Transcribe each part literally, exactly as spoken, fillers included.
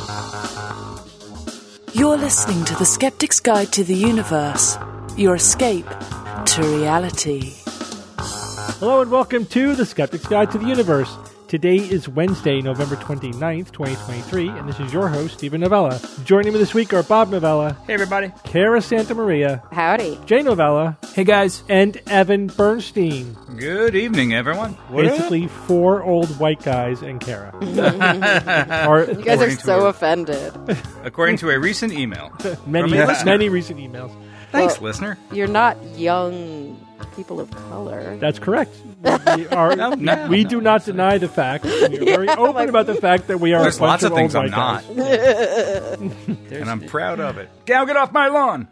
You're listening to The Skeptic's Guide to the Universe, your escape to reality. Hello and welcome to The Skeptic's Guide to the Universe. Today is Wednesday, November twenty-ninth, twenty twenty-three, and this is your host, Stephen Novella. Joining me this week are Bob Novella. Hey, everybody. Kara Santa Maria. Howdy. Jay Novella. Hey, guys. And Evan Bernstein. Good evening, everyone. Basically, four old white guys and Kara. Are, You guys are According to so a- offended. According to a recent email. many, From a listener. many recent emails. Thanks, Well- listener. You're not young people of color. That's correct. We, are, No, no, we no. do not deny the fact. We are very open like- about the fact that we are There's a bunch lots of old things I'm white not. guys. And I'm proud of it. Now get off my lawn.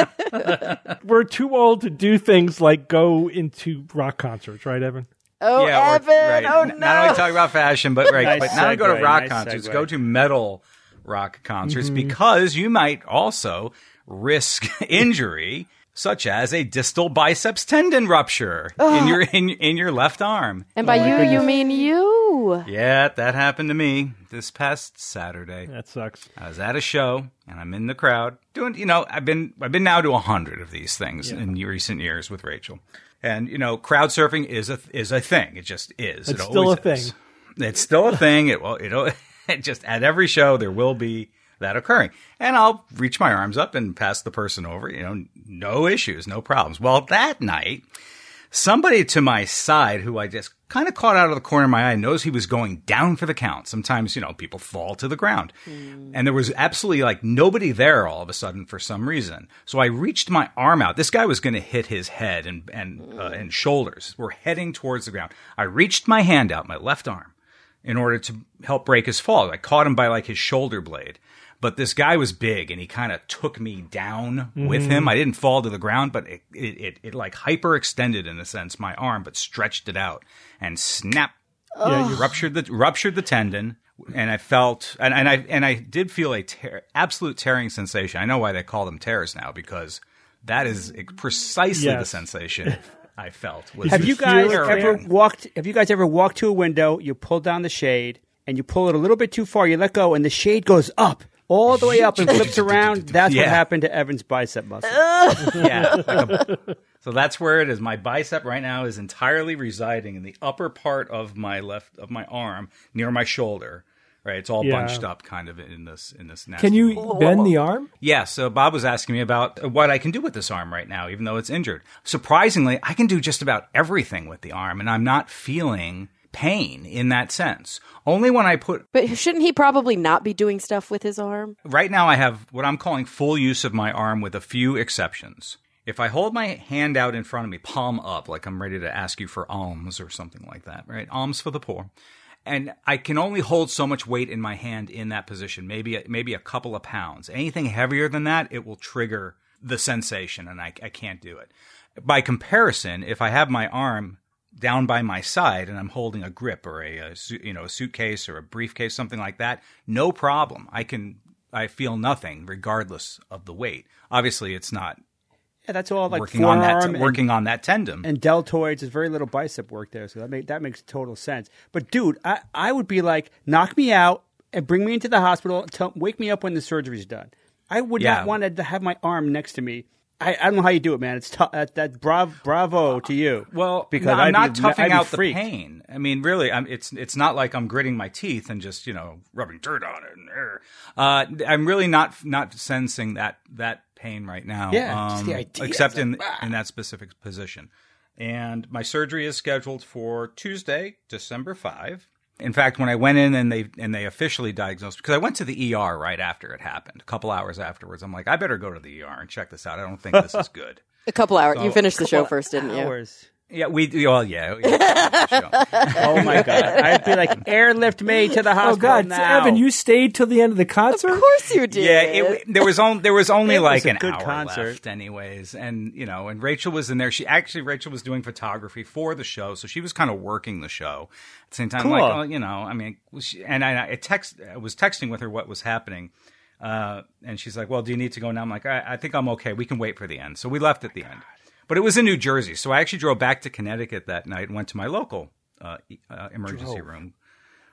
We're too old to do things like go into rock concerts, right, Evan? Oh, yeah, or- Evan! right. Oh, N- no! Not only talk about fashion, but right, Nice but now go to segue, rock nice concerts. segue. Go to metal rock concerts Mm-hmm. because you might also risk injury, such as a distal biceps tendon rupture in your in, in your left arm. And by Oh, my you, goodness. you mean you. Yeah, that happened to me this past Saturday. That sucks. I was at a show and I'm in the crowd doing, you know, I've been, I've been now to a hundred of these things Yeah. in recent years with Rachel. And, you know, crowd surfing is a, is a thing. It just is. It's it still always a thing. is. It's still a thing. It will, it'll, it just at every show there will be that occurring. And I'll reach my arms up and pass the person over, you know, no issues, no problems. Well, that night, somebody to my side who I just kind of caught out of the corner of my eye knows he was going down for the count. Sometimes, you know, people fall to the ground. And there was absolutely like nobody there all of a sudden for some reason. So I reached my arm out. This guy was going to hit his head and, and, uh, and shoulders. We're heading towards the ground. I reached my hand out, my left arm, in order to help break his fall. I caught him by like his shoulder blade. But this guy was big, and he kind of took me down with him. I didn't fall to the ground, but it, it, it, it like hyperextended, in a sense, my arm, but stretched it out and snap. Yeah, you Ruptured the ruptured the tendon, and I felt, and, and I and I did feel a tear, absolute tearing sensation. I know why they call them tears now, because that is precisely the Yes. sensation I felt. Was Have you guys feel it ever tearing. walked? Have you guys ever walked to a window? You pull down the shade, and you pull it a little bit too far. You let go, and the shade goes up, all the way up, and flips around. That's what Yeah. happened to Evan's bicep muscle. Yeah. Like a, so that's where it is. My bicep right now is entirely residing in the upper part of my left of my arm, near my shoulder. Right, it's all Yeah. bunched up, kind of in this in this. Nasty Can you bend the arm? Yeah. So Bob was asking me about what I can do with this arm right now, even though it's injured. Surprisingly, I can do just about everything with the arm, and I'm not feeling pain in that sense. Only when I put But shouldn't he probably not be doing stuff with his arm? right now, I have what I'm calling full use of my arm with a few exceptions. If I hold my hand out in front of me, palm up, like I'm ready to ask you for alms or something like that, right? Alms for the poor. And I can only hold so much weight in my hand in that position, maybe maybe a couple of pounds. Anything heavier than that, it will trigger the sensation, and I, I can't do it. By comparison, if I have my arm down by my side and I'm holding a grip or a, a su- you know a suitcase or a briefcase, something like that, no problem. I can I feel nothing regardless of the weight. Obviously, it's not Yeah, that's all like working on forearm that working on that tendon. and, and deltoids. There's very little bicep work there, so that make, that makes total sense. But dude, I, I would be like, knock me out and bring me into the hospital. And tell, wake me up when the surgery's done. I would Yeah. not want to have my arm next to me. I, I don't know how you do it, man. It's tough. That, that bravo, bravo to you. Well, because no, I'm I'd not be, toughing I'd be out the freaked. pain. I mean, really, I'm, it's it's not like I'm gritting my teeth and just you know rubbing dirt on it. And, uh, I'm really not not sensing that that pain right now. Yeah, just the um, idea. except It's in like, ah. in that specific position. And my surgery is scheduled for Tuesday, December fifth. In fact, when I went in and they and they officially diagnosed, because I went to the E R right after it happened, a couple hours afterwards, I'm like, I better go to the E R and check this out. I don't think this is good. A couple hours. So- you finished the show Couple first, didn't you? hours. Yeah, we well, yeah. yeah Oh my god! I'd be like, airlift me to the Oh hospital God, now. Evan, you stayed till the end of the concert? Of course you did. Yeah, it, there was only there was only It like was a an good hour concert. left, anyways, and you know, and Rachel was in there. She actually Rachel was doing photography for the show, so she was kind of working the show at the same time. Cool. Like, oh, you know, I mean, she, and I, I text I was texting with her what was happening, uh, and she's like, "Well, do you need to go now?" I'm like, I, "I think I'm okay. We can wait for the end." So we left at the end. But it was in New Jersey, so I actually drove back to Connecticut that night and went to my local uh, e- uh, emergency room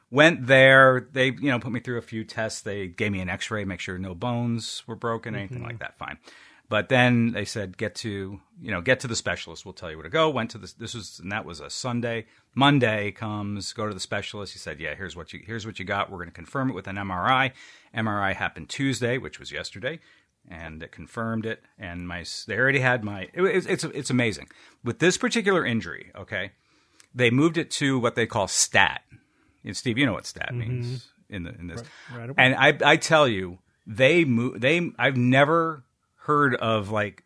went there. They, you know, put me through a few tests. They gave me an X-ray, make sure no bones were broken, anything mm-hmm. like that. Fine. But then they said, get to, you know, get to the specialist. We'll tell you where to go. Went to this. This was, and that was a Sunday. Monday comes, go to the specialist. He said, yeah, here's what you, here's what you got. We're going to confirm it with an M R I. M R I happened Tuesday, which was yesterday, and it confirmed it. And my, they already had my. It, it's, it's, it's amazing with this particular injury. Okay, they moved it to what they call stat. And Steve, you know what stat mm-hmm. means in the in this. Right, right and I, I tell you, they move. They, I've never heard of like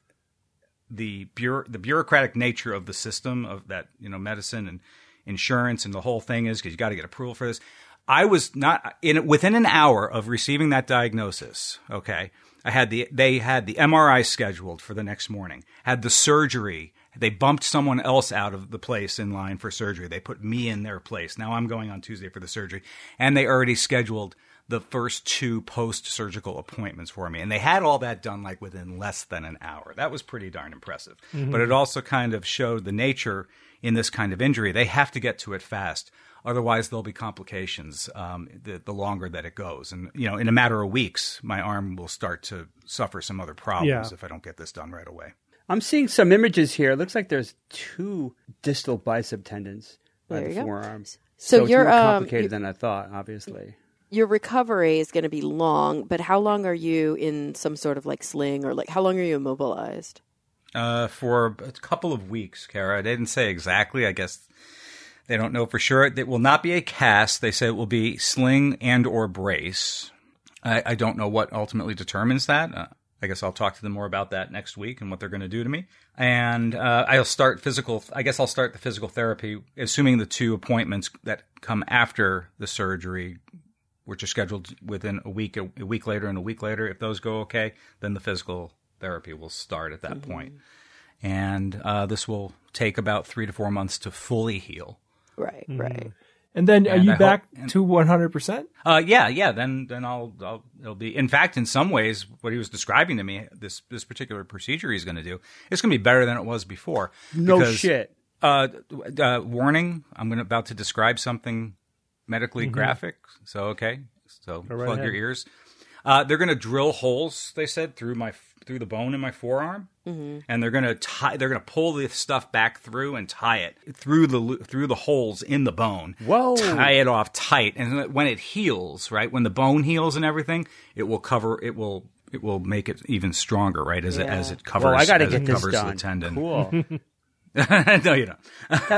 the bureau, the bureaucratic nature of the system of that, you know, medicine and insurance and the whole thing is because you got to get approval for this. I was not in within an hour of receiving that diagnosis. Okay. I had the, they had the M R I scheduled for the next morning, had the surgery. They bumped someone else out of the place in line for surgery. They put me in their place. Now I'm going on Tuesday for the surgery, and they already scheduled the first two post-surgical appointments for me. And they had all that done like within less than an hour. That was pretty darn impressive. Mm-hmm. But it also kind of showed the nature in this kind of injury. They have to get to it fast. Otherwise, there'll be complications um, the, the longer that it goes. And, you know, in a matter of weeks, my arm will start to suffer some other problems yeah. if I don't get this done right away. I'm seeing some images here. It looks like there's two distal bicep tendons by there the you forearms. So, so it's you're more complicated um, than I thought, obviously. Your recovery is going to be long, but how long are you in some sort of like sling or like how long are you immobilized? Uh, for a couple of weeks, Kara. They didn't say exactly. I guess they don't know for sure. It will not be a cast. They say it will be sling and or brace. I, I don't know what ultimately determines that. Uh, I guess I'll talk to them more about that next week and what they're going to do to me. And uh, I'll start physical. I guess I'll start the physical therapy, assuming the two appointments that come after the surgery, which are scheduled within a week, a, a week later and a week later. If those go okay, then the physical therapy will start at that mm-hmm. point. And uh, this will take about three to four months to fully heal. Right, mm-hmm. right. And then are and you I back hope, and, to one hundred percent? Uh, yeah, yeah. Then then I'll, I'll, it'll be, in fact, in some ways, what he was describing to me, this this particular procedure he's going to do, it's going to be better than it was before. No because, shit. Uh, uh, warning, I'm going to about to describe something medically mm-hmm. graphic. So, okay. So Go right plug ahead. your ears. Uh, they're going to drill holes, they said, through my through the bone in my forearm, mm-hmm. and they're going to tie. They're going to pull the stuff back through and tie it through the through the holes in the bone. Whoa! Tie it off tight, and when it heals, right, when the bone heals and everything, it will cover. It will it will make it even stronger, right, as yeah. it as it covers. Well, I got to as get it this covers done. The tendon. Cool. No, you don't.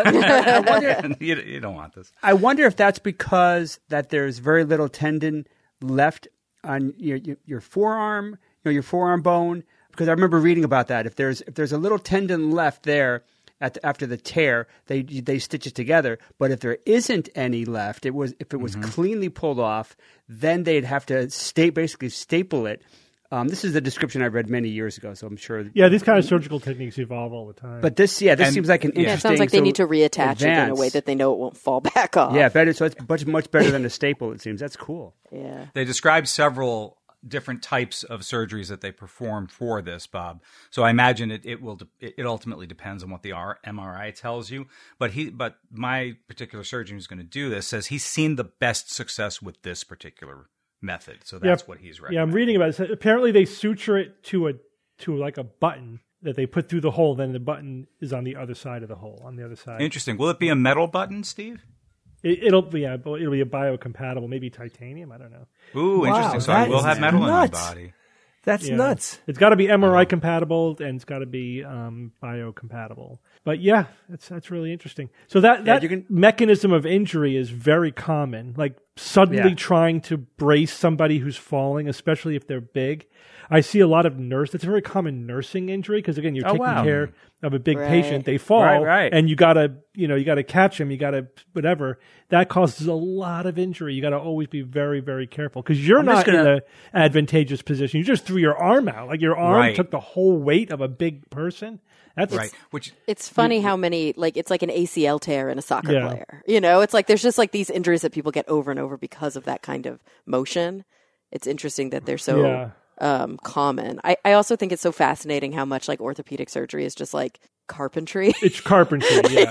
I wonder, you, you don't want this. I wonder if that's because that there's very little tendon left on your your, your forearm, you know, your forearm bone. Because I remember reading about that. If there's if there's a little tendon left there at the, after the tear, they they stitch it together. But if there isn't any left, it was if it was mm-hmm. cleanly pulled off, then they'd have to sta- basically staple it. Um, this is the description I read many years ago, so I'm sure. Yeah, these kind of surgical techniques evolve all the time. But this, yeah, this and, seems like an yeah, interesting. it sounds like they so need to reattach advanced. it in a way that they know it won't fall back off. Yeah, better. So it's much much better than a staple. It seems that's cool. Yeah, they describe several different types of surgeries that they perform for this, Bob. So I imagine it, it will de- it ultimately depends on what the R- M R I tells you. But he, but my particular surgeon who's going to do this says he's seen the best success with this particular method. So that's yeah, what he's recommending. Yeah, I'm reading about it. Apparently, they suture it to a to like a button that they put through the hole. Then the button is on the other side of the hole, on the other side. Interesting. Will it be a metal button, Steve? It, it'll be yeah, it'll be a biocompatible, maybe titanium. I don't know. Ooh, Wow, interesting. So I will have metal nuts. in my body. That's Yeah. nuts. It's got to be M R I compatible and it's got to be um, biocompatible. But yeah, that's that's really interesting. So that, Yeah, that you can- mechanism of injury is very common. Like suddenly Yeah. trying to brace somebody who's falling, especially if they're big. I see a lot of nurse. That's a very common nursing injury because again, you're Oh, taking wow. care of a big Right. patient. They fall, Right, right. and you gotta, you know, you gotta catch them. You gotta whatever. That causes a lot of injury. You gotta always be very, very careful because you're I'm just not in gonna- an advantageous position. You just threw your arm out, like your arm Right. took the whole weight of a big person. That's Right. Which it's funny how many like it's like an A C L tear in a soccer Yeah. player. You know, it's like there's just like these injuries that people get over and over because of that kind of motion. It's interesting that they're so Yeah. um, common. I, I also think it's so fascinating how much like orthopedic surgery is just like carpentry. It's carpentry, yeah.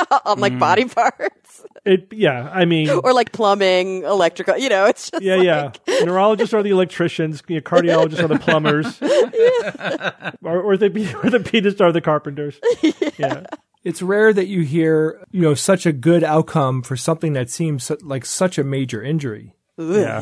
on like body parts It, yeah, I mean, or like plumbing, electrical. You know, it's just yeah, like... yeah. Neurologists are the electricians. You know, cardiologists are the plumbers. or orthoped- orthopedists are the carpenters. Yeah. yeah. It's rare that you hear, you know, such a good outcome for something that seems su- like such a major injury. Yeah.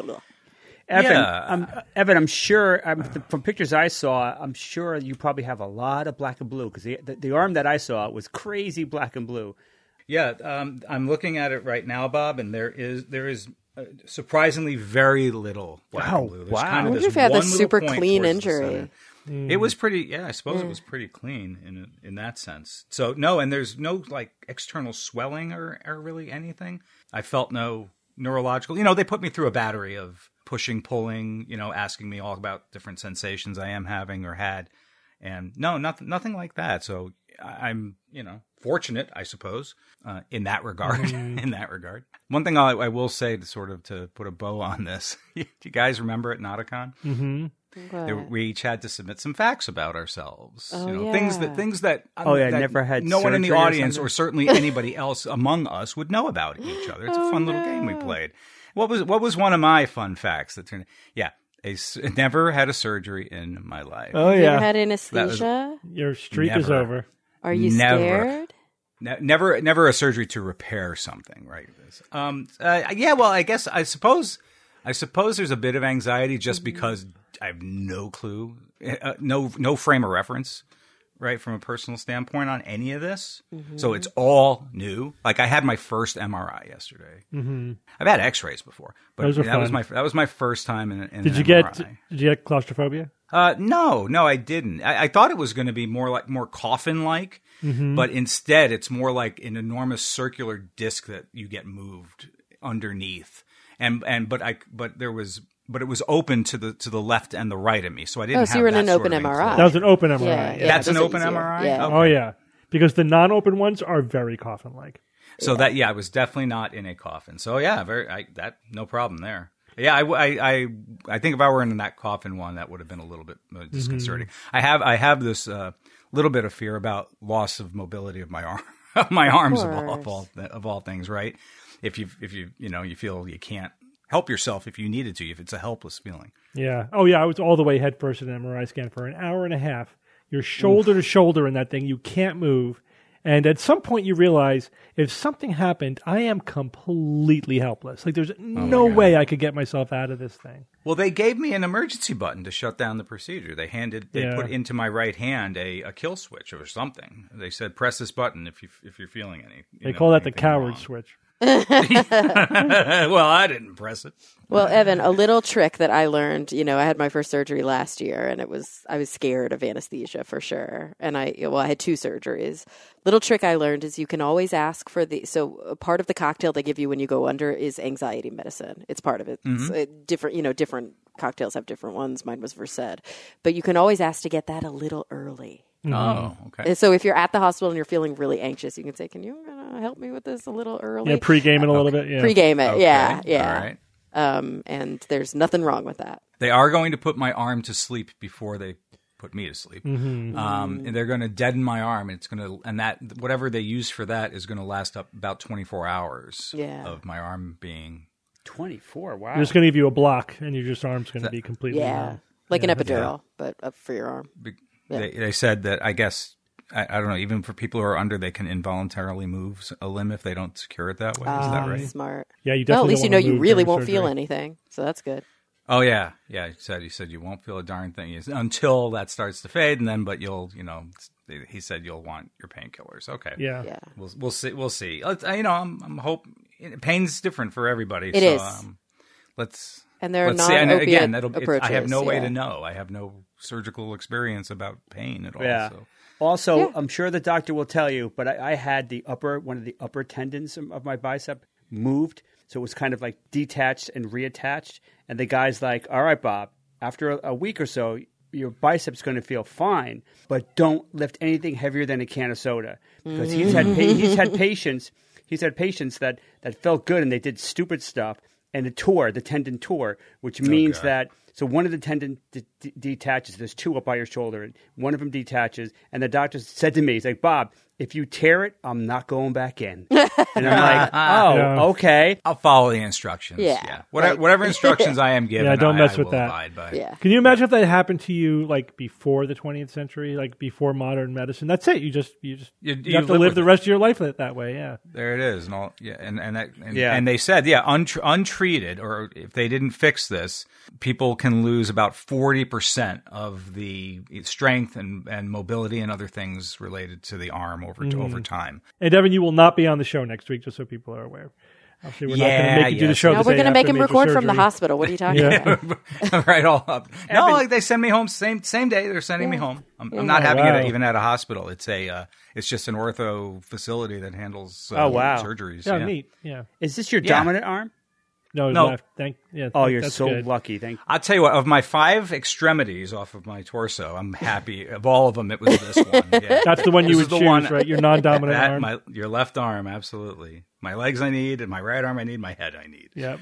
Evan, Yeah. I'm, Evan, I'm sure I'm, from pictures I saw, I'm sure you probably have a lot of black and blue because the, the the arm that I saw was crazy black and blue. Yeah, um, I'm looking at it right now, Bob, and there is there is uh, surprisingly very little black Wow. and blue. There's Wow. kind I of wonder this if you had a one little super point clean towards the injury. center. It was pretty, yeah, I suppose it was pretty clean in in that sense. So, no, and there's no, like, external swelling or, or really anything. I felt no neurological, you know, they put me through a battery of pushing, pulling, you know, asking me all about different sensations I am having or had. And no, nothing, nothing like that. So I- I'm, you know, fortunate, I suppose, uh, in that regard, in that regard. One thing I, I will say to sort of to put a bow on this, do you guys remember at Nauticon? Mm-hmm. There, we each had to submit some facts about ourselves. Oh, you know, things yeah. that things that um, Oh, yeah, that never had no one in the surgery or audience something? or certainly anybody else among us would know about each other. It's a Oh, fun little game we played. What was what was one of my fun facts that turned? Yeah, a s never had a surgery in my life. Oh, You ever yeah. had anesthesia? Your streak is Never. over. Are you Never. scared? Ne- never, never a surgery to repair something, right? Um, uh, yeah, well, I guess I suppose, I suppose there's a bit of anxiety just because I have no clue, uh, no, no frame of reference, right, from a personal standpoint on any of this. So it's all new. Like I had my first M R I yesterday. Mm-hmm. I've had X-rays before, but Those are that was fun. my that was my first time in. in Did an you get M R I. Did you get claustrophobia? Uh, no, no, I didn't. I, I thought it was going to be more like more coffin-like, but instead it's more like an enormous circular disc that you get moved underneath. And and but I but there was but it was open to the to the left and the right of me, so I didn't. Oh, so have you were in that an sort open of M R I. enclosure. That was an open M R I. Yeah, yeah. That's an those are open easier. M R I? Yeah. Okay. Oh yeah, because the non-open ones are very coffin-like. So that yeah, I was definitely not in a coffin. So yeah, very I, that no problem there. Yeah, I, I, I, I think if I were in that coffin one, that would have been a little bit uh, disconcerting. I have I have this uh, little bit of fear about loss of mobility of my arm, of my arms of all, of all of all things. Right? If you if you you know you feel you can't help yourself if you needed to, if it's a helpless feeling. Yeah. Oh yeah, I was all the way head first in an M R I scan for an hour and a half. You're shoulder to shoulder in that thing. You can't move. And at some point you realize if something happened, I am completely helpless. Like there's no way I could get myself out of this thing. Well, they gave me an emergency button to shut down the procedure. They handed, they Yeah. put into my right hand a, a kill switch or something. They said, "Press this button if you if you're feeling any." you They know, call that the anything coward wrong." switch. Well, I didn't press it. Well, Evan, a little trick that I learned, you know, I had my first surgery last year and it was, I was scared of anesthesia for sure. And I, well, I had two surgeries. Little trick I learned is you can always ask for the, so a part of the cocktail they give you when you go under is anxiety medicine. It's part of it. It's uh, different, you know, different cocktails have different ones. Mine was Versed. But you can always ask to get that a little early. Oh, okay. And so if you're at the hospital and you're feeling really anxious, you can say, can you uh, help me with this a little early? Yeah, pre-game it a little bit. Yeah. Pre-game it. Okay. Yeah. Yeah. All right. Um, and there's nothing wrong with that. They are going to put my arm to sleep before they put me to sleep. Mm-hmm. Um, and they're going to deaden my arm. And it's going to, and that whatever they use for that is going to last up about twenty-four hours Yeah. of my arm being. twenty-four. Wow. They're just going to give you a block, and your just arm's going to be completely Yeah. numb. Like Yeah, an epidural, but up for your arm. They, they said that I guess I, I don't know. Even for people who are under, they can involuntarily move a limb if they don't secure it that way. Is that Ah, right? Smart. Yeah, you Well, at definitely. least you don't know wanna you move really during won't feel surgery. anything, so that's good. Oh yeah, yeah. He said he said you won't feel a darn thing He said, until that starts to fade, and then but you'll you know he said you'll want your painkillers. Okay. Yeah. Yeah. We'll we'll see we'll see. Let's, you know I'm I'm hope pain's different for everybody. It so, is. Um, let's And there are let's see. And non-opiate again, that'll, it, approaches. I have no way yeah. to know. I have no surgical experience about pain at all. Yeah. So. Also, Yeah. I'm sure the doctor will tell you, but I, I had the upper one of the upper tendons of of my bicep moved, so it was kind of like detached and reattached. And the guy's like, "All right, Bob, after a, a week or so, your bicep's going to feel fine, but don't lift anything heavier than a can of soda," because he's had pa- he's had patients he's had patients that that felt good and they did stupid stuff and it tore, the tendon tore, which means God. that So one of the tendon d- d- detaches. There's two up by your shoulder, and one of them detaches. And the doctor said to me, he's like, Bob, if you tear it, I'm not going back in. And I'm like, oh, Yeah. okay. I'll follow the instructions. Yeah. Whatever, Right. whatever instructions I am given, Yeah, don't I, mess I with will that. abide by. Yeah. Can you imagine if that happened to you like before the twentieth century, like before modern medicine? That's it. You just you just You- you, you have to live live with the it. rest of your life that, that way. Yeah. There it is, and all, yeah, and and that, and, Yeah. and they said, yeah, untr- untreated, or if they didn't fix this, people can lose about forty percent of the strength and, and mobility and other things related to the arm over Mm-hmm. over time. And Evan, you will not be on the show next week, just so people are aware. Obviously, we're not going Yeah, to make you do yeah. the show. No, the we're day going to make after him major record from the surgery. hospital. What are you talking Yeah. about? right all up. No, Evan- like they send me home same same day. They're sending me home. I'm, I'm not Oh, having wow. it even at a hospital. It's a uh, it's just an ortho facility that handles uh, Oh, wow. surgeries. Yeah, yeah. neat. Yeah. Is this your Yeah. dominant arm? No, No. left. Thank. Yeah. Oh, thank- you're that's so good. lucky. Thank I'll tell you what. Of my five extremities off of my torso, I'm happy. Of all of them, it was this one. Yeah. That's the one you This would is the choose, one- right? Your non-dominant That, arm. my your left arm, absolutely. My legs I need, and my right arm I need. My head I need. Yeah.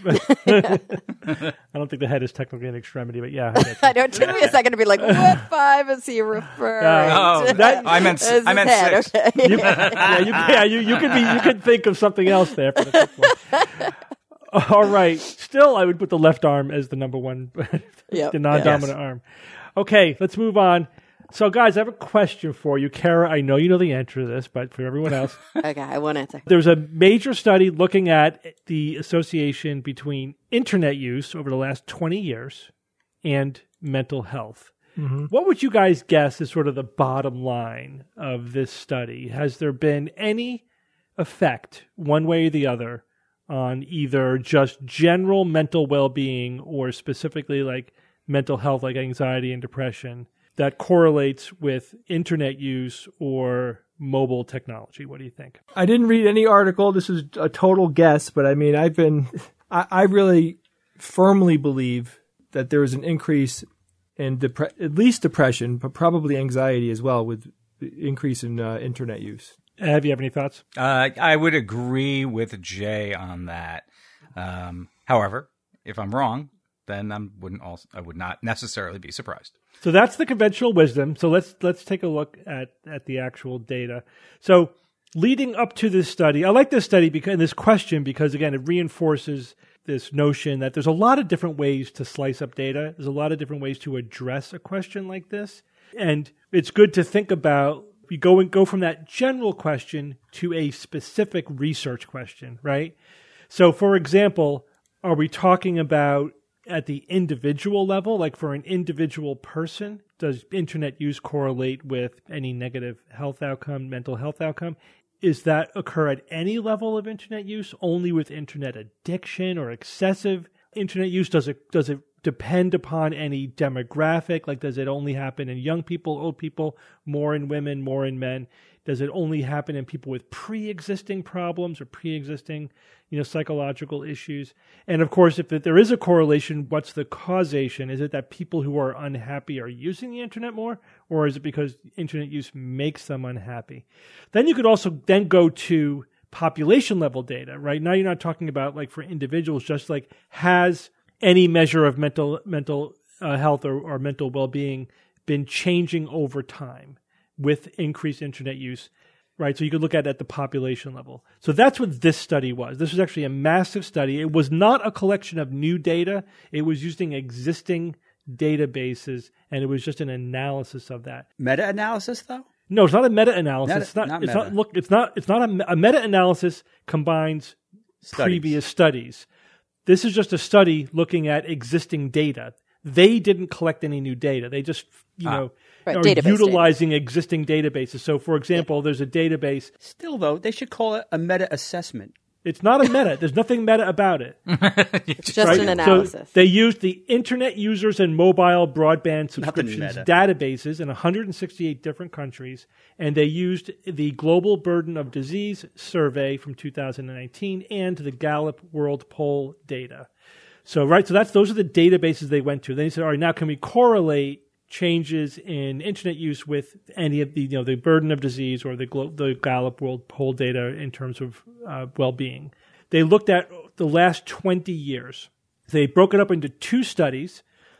I don't think the head is technically an extremity, but yeah. I get you. I know. It took me a second to be like, what five is he referring Uh, Oh, to? that- I meant This I is meant head, six. okay. You, yeah, you, yeah, you, you could be. You could think of something else there for the fifth one. All right. Still, I would put the left arm as the number one, Yep. the non-dominant arm. Okay, let's move on. So, guys, I have a question for you, Kara. I know you know the answer to this, but for everyone else, Okay, I won't answer. there's a major study looking at the association between internet use over the last twenty years and mental health. What would you guys guess is sort of the bottom line of this study? Has there been any effect, one way or the other, on either just general mental well-being or specifically like mental health, like anxiety and depression, that correlates with internet use or mobile technology? What do you think? I didn't read any article. This is a total guess, but I mean, I've been, I, I really firmly believe that there is an increase in depre- at least depression, but probably anxiety as well with the increase in uh, internet use. Have you have any thoughts? Uh, I would agree with Jay on that. Um, however, if I'm wrong, then I wouldn't also I would not necessarily be surprised. So that's the conventional wisdom. So let's let's take a look at, at the actual data. So leading up to this study, I like this study because this question because again it reinforces this notion that there's a lot of different ways to slice up data. There's a lot of different ways to address a question like this, and it's good to think about. You go and go from that general question to a specific research question, right? So, for example, are we talking about at the individual level, like for an individual person, does internet use correlate with any negative health outcome, mental health outcome? Is that occur at any level of internet use, only with internet addiction or excessive internet use? Does it does it depend upon any demographic? Like, does it only happen in young people, old people, more in women, more in men? Does it only happen in people with pre-existing problems or pre-existing, you know, psychological issues? And of course, if there is a correlation, what's the causation? Is it that people who are unhappy are using the internet more, or is it because internet use makes them unhappy? Then you could also then go to population level data, right? Now you're not talking about like for individuals, just like has any measure of mental mental uh, health or, or mental well-being been changing over time with increased internet use, right? So you could look at it at the population level. So that's what this study was. This was actually a massive study. It was not a collection of new data. It was using existing databases, and it was just an analysis of that. Meta-analysis, though? No, it's not a meta-analysis. Not- it's not. not it's meta. not. Look, it's not. It's not a, a meta-analysis combines Studies. previous studies. This is just a study looking at existing data. They didn't collect any new data. They just, you know, Right, are database utilizing existing databases. So, for example, there's a database. Still, though, they should call it a meta-assessment. It's not a meta. There's nothing meta about it. It's just right? an analysis. So they used the Internet Users and Mobile Broadband Subscriptions meta. databases in one hundred sixty-eight different countries, and they used the Global Burden of Disease Survey from two thousand nineteen and the Gallup World Poll data. So, right, so that's those are the databases they went to. Then he said, all right, now can we correlate changes in internet use with any of the, you know, the burden of disease or the Glo- the Gallup World Poll data in terms of uh, well-being? They looked at the last twenty years. They broke it up into two studies.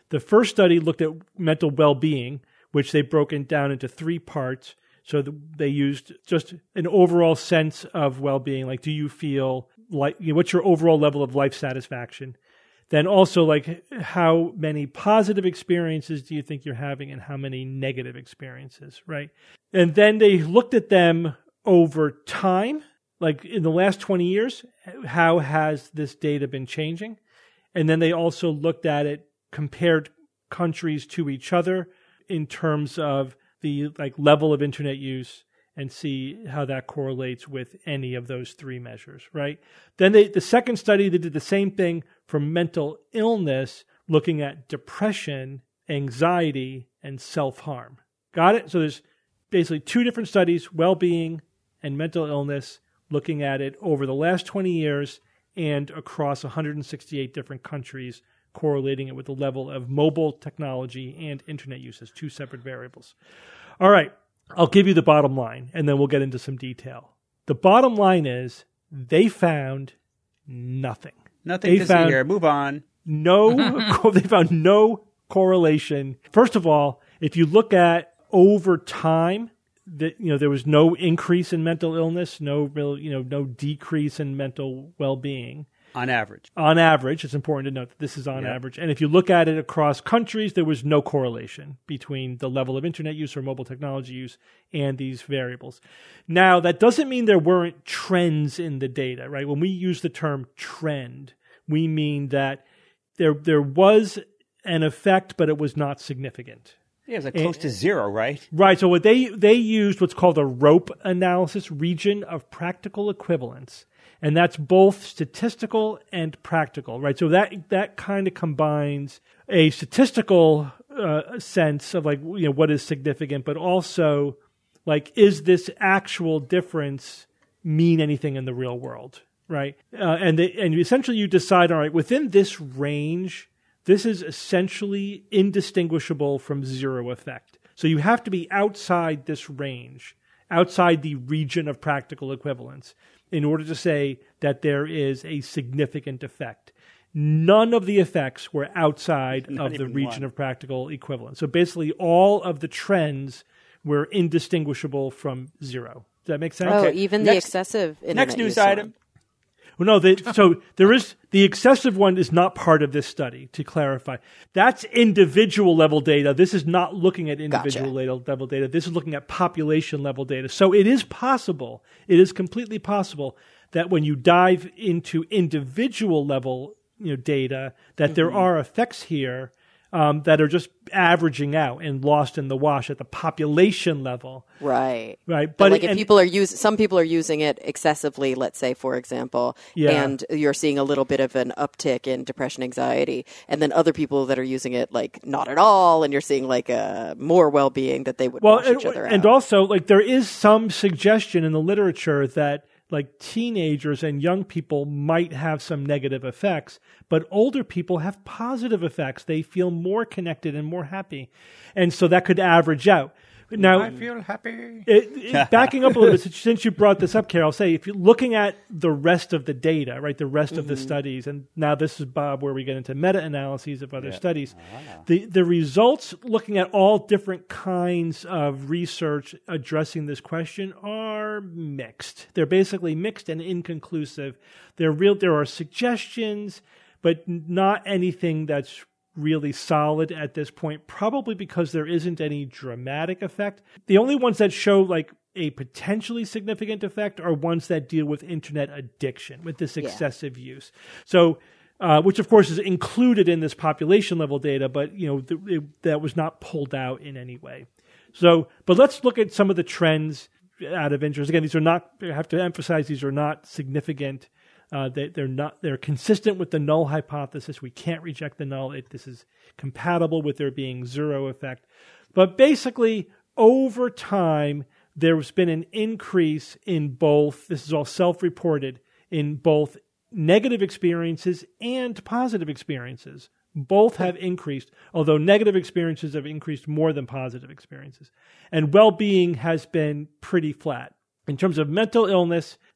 The first study looked at mental well-being, which they've broken down into three parts. So the, they used just an overall sense of well-being, like do you feel like, you know, what's your overall level of life satisfaction? Then also like how many positive experiences do you think you're having and how many negative experiences, right? And then they looked at them over time, like in the last twenty years, how has this data been changing? And then they also looked at it, compared countries to each other in terms of the like level of internet use and see how that correlates with any of those three measures, right? Then they, the second study, they did the same thing for mental illness, looking at depression, anxiety, and self-harm. Got it? So there's basically two different studies, well-being and mental illness, looking at it over the last twenty years and across one hundred sixty-eight different countries, correlating it with the level of mobile technology and internet use as two separate variables. All right, I'll give you the bottom line, and then we'll get into some detail. The bottom line is they found nothing. Nothing they to found see here. Move on. No, they found no correlation. First of all, if you look at over time, that you know there was no increase in mental illness, no real, you know, no decrease in mental well-being. On average. On average, it's important to note that this is on Yep. average. And if you look at it across countries, there was no correlation between the level of internet use or mobile technology use and these variables. Now, that doesn't mean there weren't trends in the data, right? When we use the term trend, we mean that there there was an effect, but it was not significant. Yeah, it was like close to zero, right? Right. So what they they used what's called a ROPE analysis, region of practical equivalence, and that's both statistical and practical. Right. So that that kind of combines a statistical uh, sense of like you know what is significant, but also like is this actual difference mean anything in the real world? Right. Uh, and they, and essentially you decide, all right, within this range, this is essentially indistinguishable from zero effect. So you have to be outside this range, outside the region of practical equivalence, in order to say that there is a significant effect. None of the effects were outside Not of the even region one. of practical equivalence. So basically all of the trends were indistinguishable from zero. Does that make sense? Oh, Okay. even the Next- excessive internet Next news use item. one. Well, no, they, so there is the excessive one is not part of this study, to clarify. That's individual level data. This is not looking at individual Gotcha. level level data. This is looking at population level data. So it is possible, it is completely possible that when you dive into individual level you know, data, that there are effects here um, that are just averaging out and lost in the wash at the population level. Right. Right. But, But like it- if and- people are use some people are using it excessively, let's say, for example, Yeah. and you're seeing a little bit of an uptick in depression, anxiety, and then other people that are using it like not at all, and you're seeing like a more well-being that they would Well, wash and, each other and out. also, like, there is some suggestion in the literature that, like, teenagers and young people might have some negative effects, but older people have positive effects. They feel more connected and more happy. And so that could average out. Now, I feel happy. it, it- backing up a little bit, since- since you brought this up, Carol, I'll say if you're looking at the rest of the data, right, the rest of the studies, and now this is, Bob, where we get into meta-analyses of other studies, the, the results looking at all different kinds of research addressing this question are mixed. They're basically mixed and inconclusive. They're real. There are suggestions, but not anything that's really solid at this point, probably because there isn't any dramatic effect. The only ones that show like a potentially significant effect are ones that deal with internet addiction, with this excessive use. So, uh, which of course is included in this population level data, but you know th- it, that was not pulled out in any way. So, but let's look at some of the trends out of interest. Again, these are not. I have to emphasize these are not significant. Uh, they, they're not. They're consistent with the null hypothesis. We can't reject the null. It, this is compatible with there being zero effect. But basically, over time, there's been an increase in both. This is all self-reported in both negative experiences and positive experiences. Both have increased, although negative experiences have increased more than positive experiences. And well-being has been pretty flat. In terms of mental illness,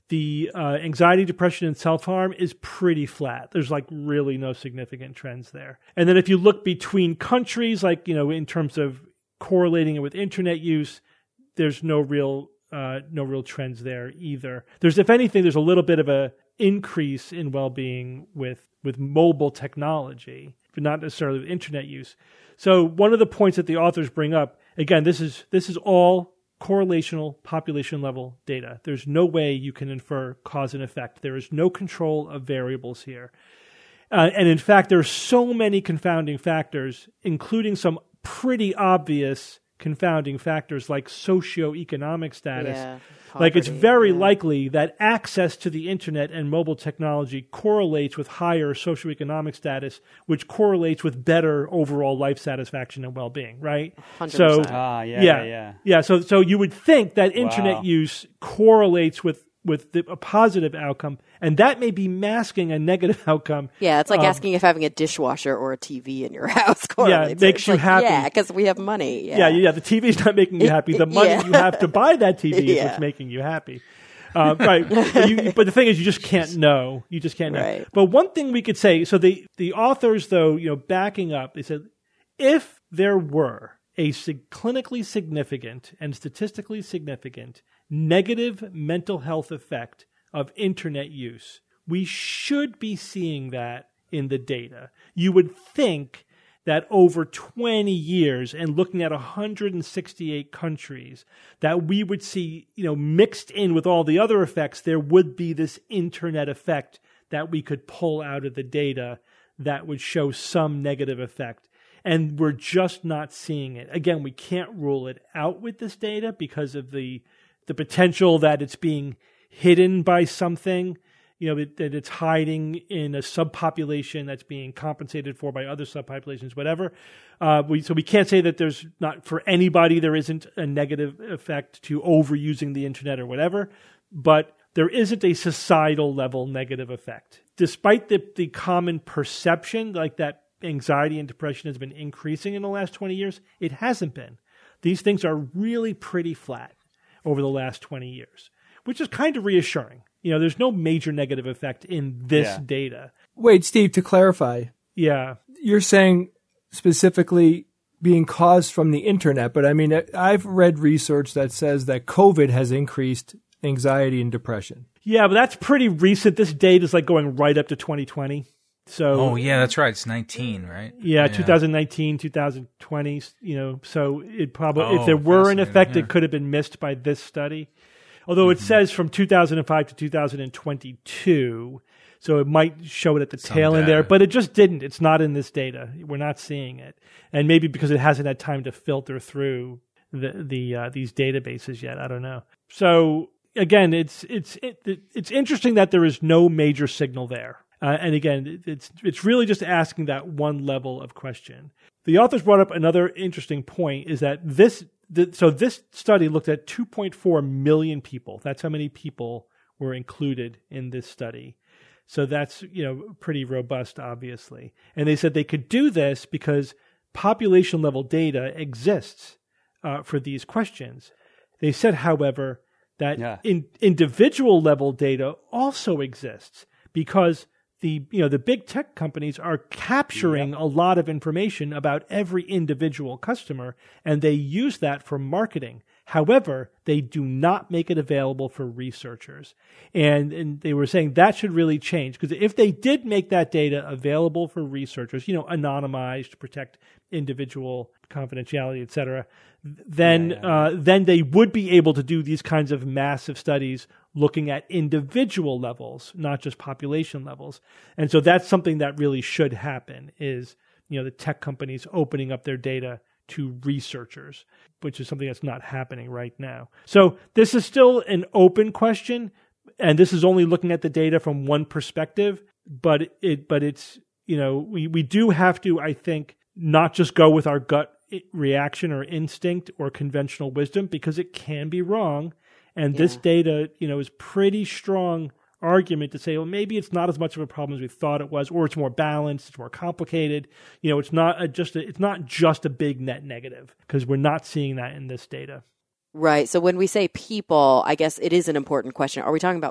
The uh, anxiety, depression, and self-harm is pretty flat. There's like really no significant trends there. And then if you look between countries, like, you know, in terms of correlating it with internet use, there's no real uh, no real trends there either. There's, if anything, there's a little bit of a increase in well-being with with mobile technology, but not necessarily with internet use. So one of the points that the authors bring up, again, this is this is all correlational population level data. There's no way you can infer cause and effect. There is no control of variables here. Uh, and in fact, there are so many confounding factors, including some pretty obvious confounding factors like socioeconomic status. Yeah, like it's poverty, very yeah. likely that access to the internet and mobile technology correlates with higher socioeconomic status, which correlates with better overall life satisfaction and well-being, right? one hundred So percent. Ah, yeah, yeah, yeah. yeah. So, so you would think that internet Wow. use correlates with with the, a positive outcome, and that may be masking a negative outcome. Yeah, it's like Um, asking if having a dishwasher or a T V in your house correlates. makes It's you like, happy. Yeah, because we have money. Yeah, Yeah, yeah. The T V's not making you happy. The money Yeah. you have to buy that T V is Yeah. what's making you happy. Uh, right. But, you, but the thing is, you just can't know. You just can't know. Right. But one thing we could say, so the, the authors, though, you know, backing up, they said, if there were a sig- clinically significant and statistically significant negative mental health effect of internet use, we should be seeing that in the data. You would think that over twenty years and looking at one hundred sixty-eight countries, that we would see, you know, mixed in with all the other effects, there would be this internet effect that we could pull out of the data that would show some negative effect. And we're just not seeing it. Again, we can't rule it out with this data because of the the potential that it's being hidden by something, you know, that, that it's hiding in a subpopulation that's being compensated for by other subpopulations, whatever. Uh, we, so we can't say that there's not, for anybody, there isn't a negative effect to overusing the internet or whatever, but there isn't a societal level negative effect. Despite the, the common perception, like that anxiety and depression has been increasing in the last twenty years, it hasn't been. These things are really pretty flat over the last twenty years, which is kind of reassuring. You know, there's no major negative effect in this Yeah. data. Wait, Steve, to clarify, Yeah. you're saying specifically being caused from the internet, but I mean, I've read research that says that COVID has increased anxiety and depression. Yeah, but that's pretty recent. This date is like going right up to twenty twenty. So Oh, yeah, that's right. It's nineteen, right? yeah, twenty nineteen, twenty twenty, you know, so it probably, Oh, if there were an fascinating, effect, yeah. it could have been missed by this study. Although it says from two thousand five to two thousand twenty-two, so it might show it at the Some tail end there, data. but it just didn't. It's not in this data. We're not seeing it. And maybe because it hasn't had time to filter through the, the uh, these databases yet. I don't know. So again, it's, it's, it, it's interesting that there is no major signal there. Uh, and again, it's it's really just asking that one level of question. The authors brought up another interesting point is that this, the, so this study looked at two point four million people. That's how many people were included in this study. So that's, you know, pretty robust, obviously. And they said they could do this because population level data exists uh, for these questions. They said, however, that Yeah. in, individual level data also exists because the, you know, the big tech companies are capturing a lot of information about every individual customer, and they use that for marketing. However, they do not make it available for researchers. And, and they were saying that should really change, because if they did make that data available for researchers, you know, anonymized to protect individual confidentiality, et cetera, then Yeah, yeah. Uh, then they would be able to do these kinds of massive studies looking at individual levels, not just population levels. And so that's something that really should happen is, you know, the tech companies opening up their data to researchers, which is something that's not happening right now. So this is still an open question, and this is only looking at the data from one perspective, but it but it's, you know, we, we do have to, I think, not just go with our gut reaction or instinct or conventional wisdom, because it can be wrong. And this Yeah. data, you know, is pretty strong argument to say, well, maybe it's not as much of a problem as we thought it was, or it's more balanced, it's more complicated. You know, it's not a, just a, it's not just a big net negative, because we're not seeing that in this data. Right. So when we say people, I guess it is an important question. Are we talking about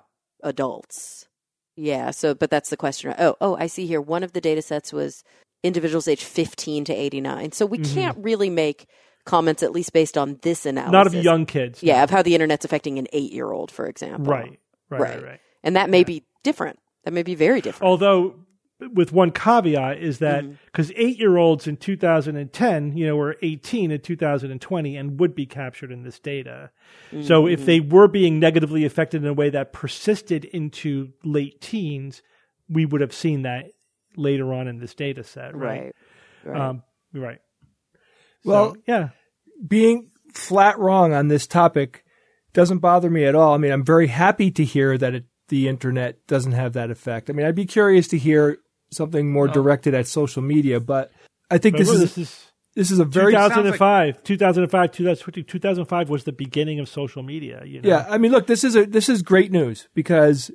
adults. Yeah. So, but that's the question. Oh, oh, I see here. One of the data sets was individuals aged fifteen to eighty-nine. So we mm-hmm. can't really make comments, at least based on this analysis. Not of young kids. Yeah, no. Of how the internet's affecting an eight-year-old, for example. Right, right, right. right, right. And that may yeah. be different. That may be very different. Although, with one caveat, is that because mm-hmm. eight-year-olds in two thousand ten, you know, were eighteen in two thousand twenty and would be captured in this data. Mm-hmm. So if they were being negatively affected in a way that persisted into late teens, we would have seen that later on in this data set, right? Right. Right. Um, right. Well, so, yeah, being flat wrong on this topic doesn't bother me at all. I mean, I'm very happy to hear that it, the internet doesn't have that effect. I mean, I'd be curious to hear something more oh. directed at social media, but I think this is, this is this is a very two thousand five, like, two thousand five, two thousand five was the beginning of social media. You know? Yeah, I mean, look, this is a this is great news because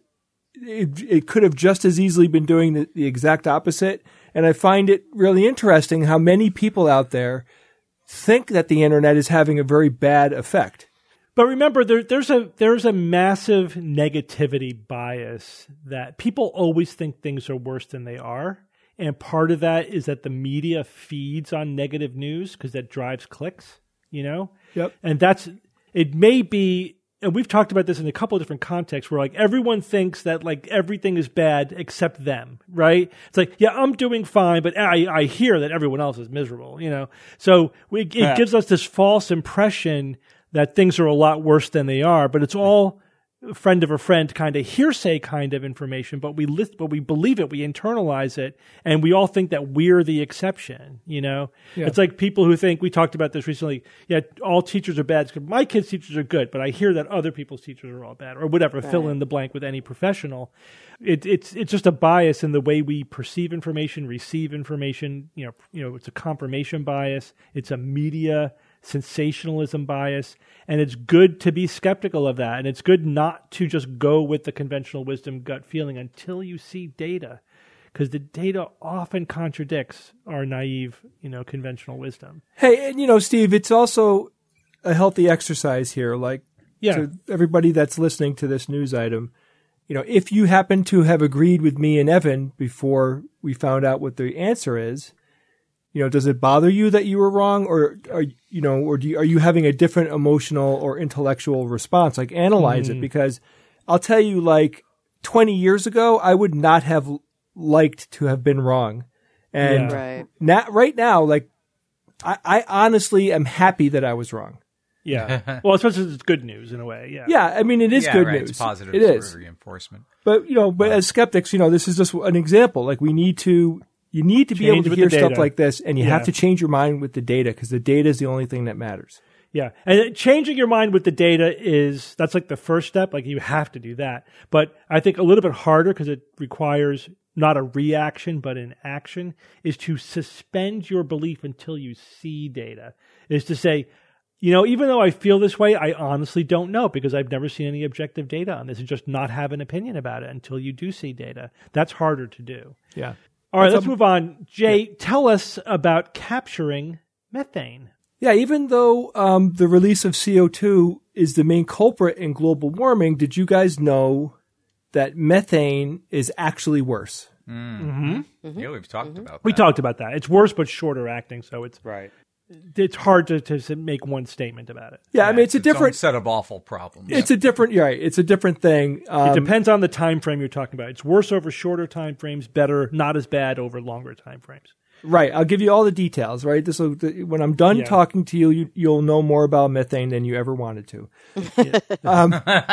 it, it could have just as easily been doing the, the exact opposite, and I find it really interesting how many people out there think that the internet is having a very bad effect. But remember, there, there's a there's a massive negativity bias that people always think things are worse than they are. And part of that is that the media feeds on negative news because that drives clicks, you know? Yep. And that's, it may be, and we've talked about this in a couple of different contexts where like everyone thinks that like everything is bad except them, right? It's like, yeah, I'm doing fine, but I, I hear that everyone else is miserable, you know? So we, it yeah. gives us this false impression that things are a lot worse than they are, but it's all friend of a friend kind of hearsay kind of information, but we list, but we believe it, we internalize it, and we all think that we're the exception, you know? Yeah. It's like people who think, we talked about this recently, yeah, all teachers are bad. My kids' teachers are good, but I hear that other people's teachers are all bad, or whatever, right. Fill in the blank with any professional. It, it's it's just a bias in the way we perceive information, receive information, you know, you know, it's a confirmation bias, it's a media sensationalism bias, and it's good to be skeptical of that, and it's good not to just go with the conventional wisdom gut feeling until you see data, because the data often contradicts our naive, you know, conventional wisdom. Hey, and you know, Steve, it's also a healthy exercise here, like yeah. to everybody that's listening to this news item. You know, if you happen to have agreed with me and Evan before we found out what the answer is, you know, does it bother you that you were wrong, or are you know, or do you, are you having a different emotional or intellectual response? Like, analyze mm. it, because I'll tell you, like twenty years ago, I would not have liked to have been wrong, and yeah. right. now, right now, like I, I honestly am happy that I was wrong. Yeah, well, especially it's good news in a way. Yeah, yeah. I mean, it is yeah, good right. news. It's positive. It sort is of reinforcement. But you know, but as skeptics, you know, this is just an example. Like, we need to. You need to be change able to hear stuff like this, and you yeah. have to change your mind with the data, because the data is the only thing that matters. Yeah. And changing your mind with the data is, that's like the first step. Like, you have to do that. But I think a little bit harder, because it requires not a reaction, but an action, is to suspend your belief until you see data. Is to say, you know, even though I feel this way, I honestly don't know, because I've never seen any objective data on this, and just not have an opinion about it until you do see data. That's harder to do. Yeah. All right, let's move on. Jay, yeah. tell us about capturing methane. Yeah, even though um, the release of C O two is the main culprit in global warming, did you guys know that methane is actually worse? Mm. Mm-hmm. Mm-hmm. Yeah, we've talked mm-hmm. about that. We talked about that. It's worse, but shorter acting, so it's right. It's hard to, to make one statement about it. Yeah, yeah I mean, it's, it's a different set of awful problems. It's yeah. a different, right? It's a different thing. Um, it depends on the time frame you're talking about. It's worse over shorter time frames, better, not as bad over longer time frames. Right. I'll give you all the details. Right. This will, when I'm done yeah. talking to you, you, you'll know more about methane than you ever wanted to. um,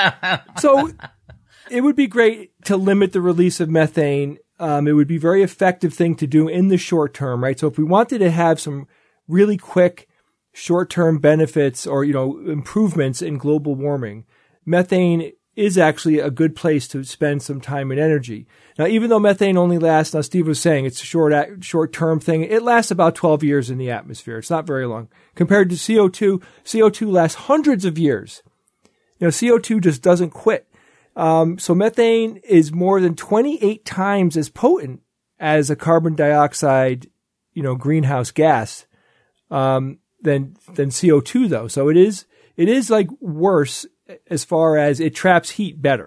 so it would be great to limit the release of methane. Um, it would be a very effective thing to do in the short term. Right. So if we wanted to have some really quick short-term benefits or, you know, improvements in global warming, methane is actually a good place to spend some time and energy. Now, even though methane only lasts, now Steve was saying it's a short, short-term thing, it lasts about twelve years in the atmosphere. It's not very long. Compared to C O two, C O two lasts hundreds of years. You know, C O two just doesn't quit. Um, so methane is more than twenty-eight times as potent as a carbon dioxide, you know, greenhouse gas. Um, than, than C O two though. So it is, it is like worse as far as it traps heat better.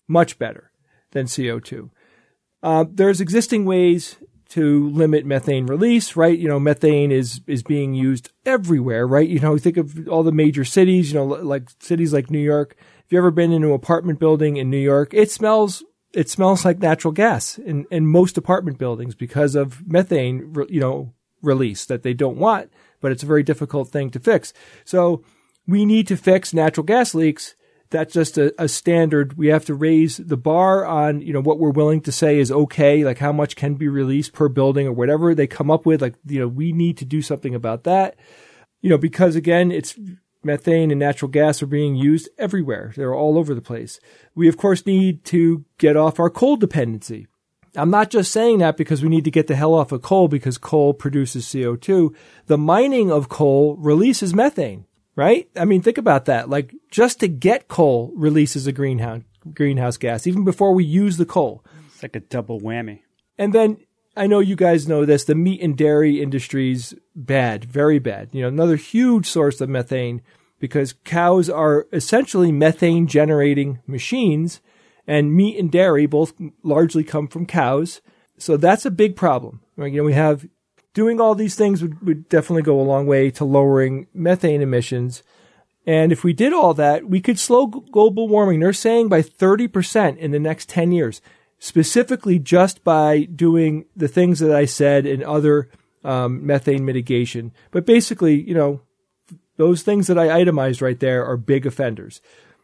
much better than C O two. Uh, there's existing ways to limit methane release, right? You know, methane is, is being used everywhere, right? You know, think of all the major cities, you know, like cities like New York. If you've ever been in an apartment building in New York, it smells, it smells like natural gas in, in most apartment buildings because of methane, you know, release that they don't want, but it's a very difficult thing to fix. So we need to fix natural gas leaks. That's just a, a standard. We have to raise the bar on, you know, what we're willing to say is okay, like how much can be released per building or whatever they come up with. Like, you know, we need to do something about that, you know, because again, it's methane and natural gas are being used everywhere. They're all over the place. We, of course, need to get off our coal dependency. I'm not just saying that because we need to get the hell off of coal because coal produces C O two. The mining of coal releases methane. Right? I mean, think about that. Like, just to get coal releases a greenhouse greenhouse gas, even before we use the coal. It's like a double whammy. And then, I know you guys know this, the meat and dairy industry's bad, very bad. You know, another huge source of methane because cows are essentially methane generating machines, and meat and dairy both largely come from cows. So that's a big problem. Right? You know, we have Doing all these things would, would definitely go a long way to lowering methane emissions. And if we did all that, we could slow global warming. They're saying by thirty percent in the next ten years, specifically just by doing the things that I said and other um, methane mitigation. But basically, you know, those things that I itemized right there are big offenders.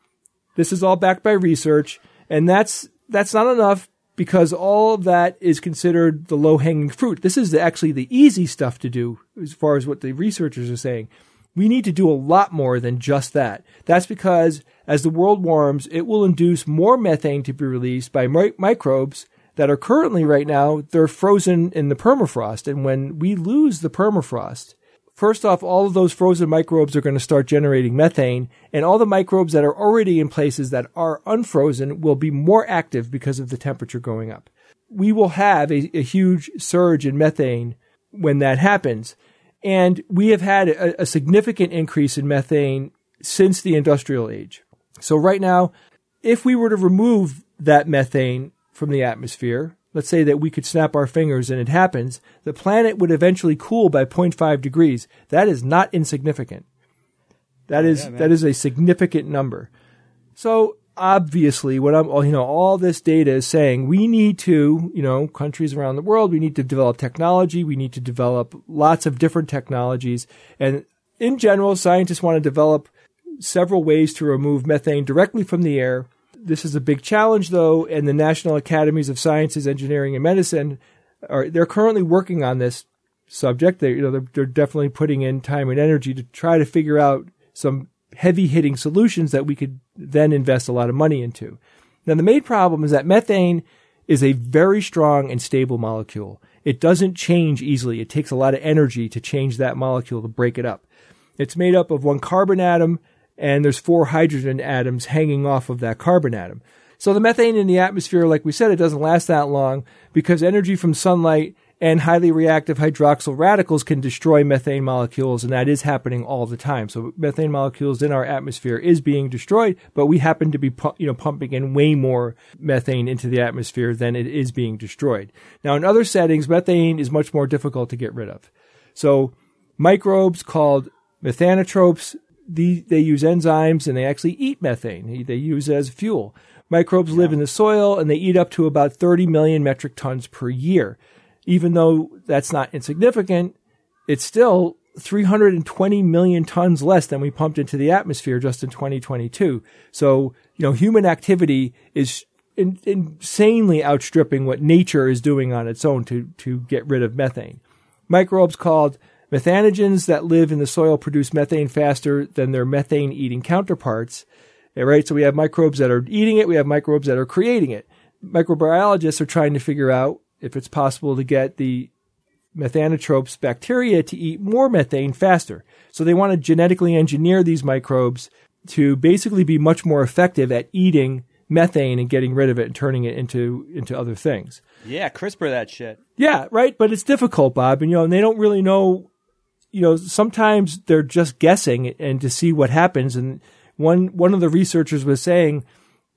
This is all backed by research, and that's that's not enough. Because all of that is considered the low-hanging fruit. This is the, actually the easy stuff to do as far as what the researchers are saying. We need to do a lot more than just that. That's because as the world warms, it will induce more methane to be released by mi- microbes that are currently right now, they're frozen in the permafrost. And when we lose the permafrost, first off, all of those frozen microbes are going to start generating methane, and all the microbes that are already in places that are unfrozen will be more active because of the temperature going up. We will have a, a huge surge in methane when that happens, and we have had a, a significant increase in methane since the industrial age. So right now, if we were to remove that methane from the atmosphere, let's say that we could snap our fingers and it happens, the planet would eventually cool by zero point five degrees. That is not insignificant. That is yeah, that is a significant number. So obviously, what I'm, you know, all this data is saying we need to, you know, countries around the world, we need to develop technology. We need to develop lots of different technologies. And in general, scientists want to develop several ways to remove methane directly from the air. This is a big challenge, though, and the National Academies of Sciences, Engineering, and Medicine are they're currently working on this subject. They, you know, they're, they're definitely putting in time and energy to try to figure out some heavy-hitting solutions that we could then invest a lot of money into. Now, the main problem is that methane is a very strong and stable molecule. It doesn't change easily. It takes a lot of energy to change that molecule, to break it up. It's made up of one carbon atom, and there's four hydrogen atoms hanging off of that carbon atom. So the methane in the atmosphere, like we said, it doesn't last that long because energy from sunlight and highly reactive hydroxyl radicals can destroy methane molecules, and that is happening all the time. So methane molecules in our atmosphere is being destroyed, but we happen to be pu- you know, pumping in way more methane into the atmosphere than it is being destroyed. Now, in other settings, methane is much more difficult to get rid of. So microbes called methanotropes, The, they use enzymes and they actually eat methane. They use it as fuel. Microbes yeah. live in the soil and they eat up to about thirty million metric tons per year. Even though that's not insignificant, it's still three hundred twenty million tons less than we pumped into the atmosphere just in twenty twenty-two. So, you know, human activity is in, insanely outstripping what nature is doing on its own to, to get rid of methane. Microbes called methanogens that live in the soil produce methane faster than their methane-eating counterparts. Right? So we have microbes that are eating it. We have microbes that are creating it. Microbiologists are trying to figure out if it's possible to get the methanotropes bacteria to eat more methane faster. So they want to genetically engineer these microbes to basically be much more effective at eating methane and getting rid of it and turning it into into other things. Yeah, CRISPR that shit. Yeah, right. But it's difficult, Bob. And, you know, and they don't really know, you know, sometimes they're just guessing and to see what happens. And one one of the researchers was saying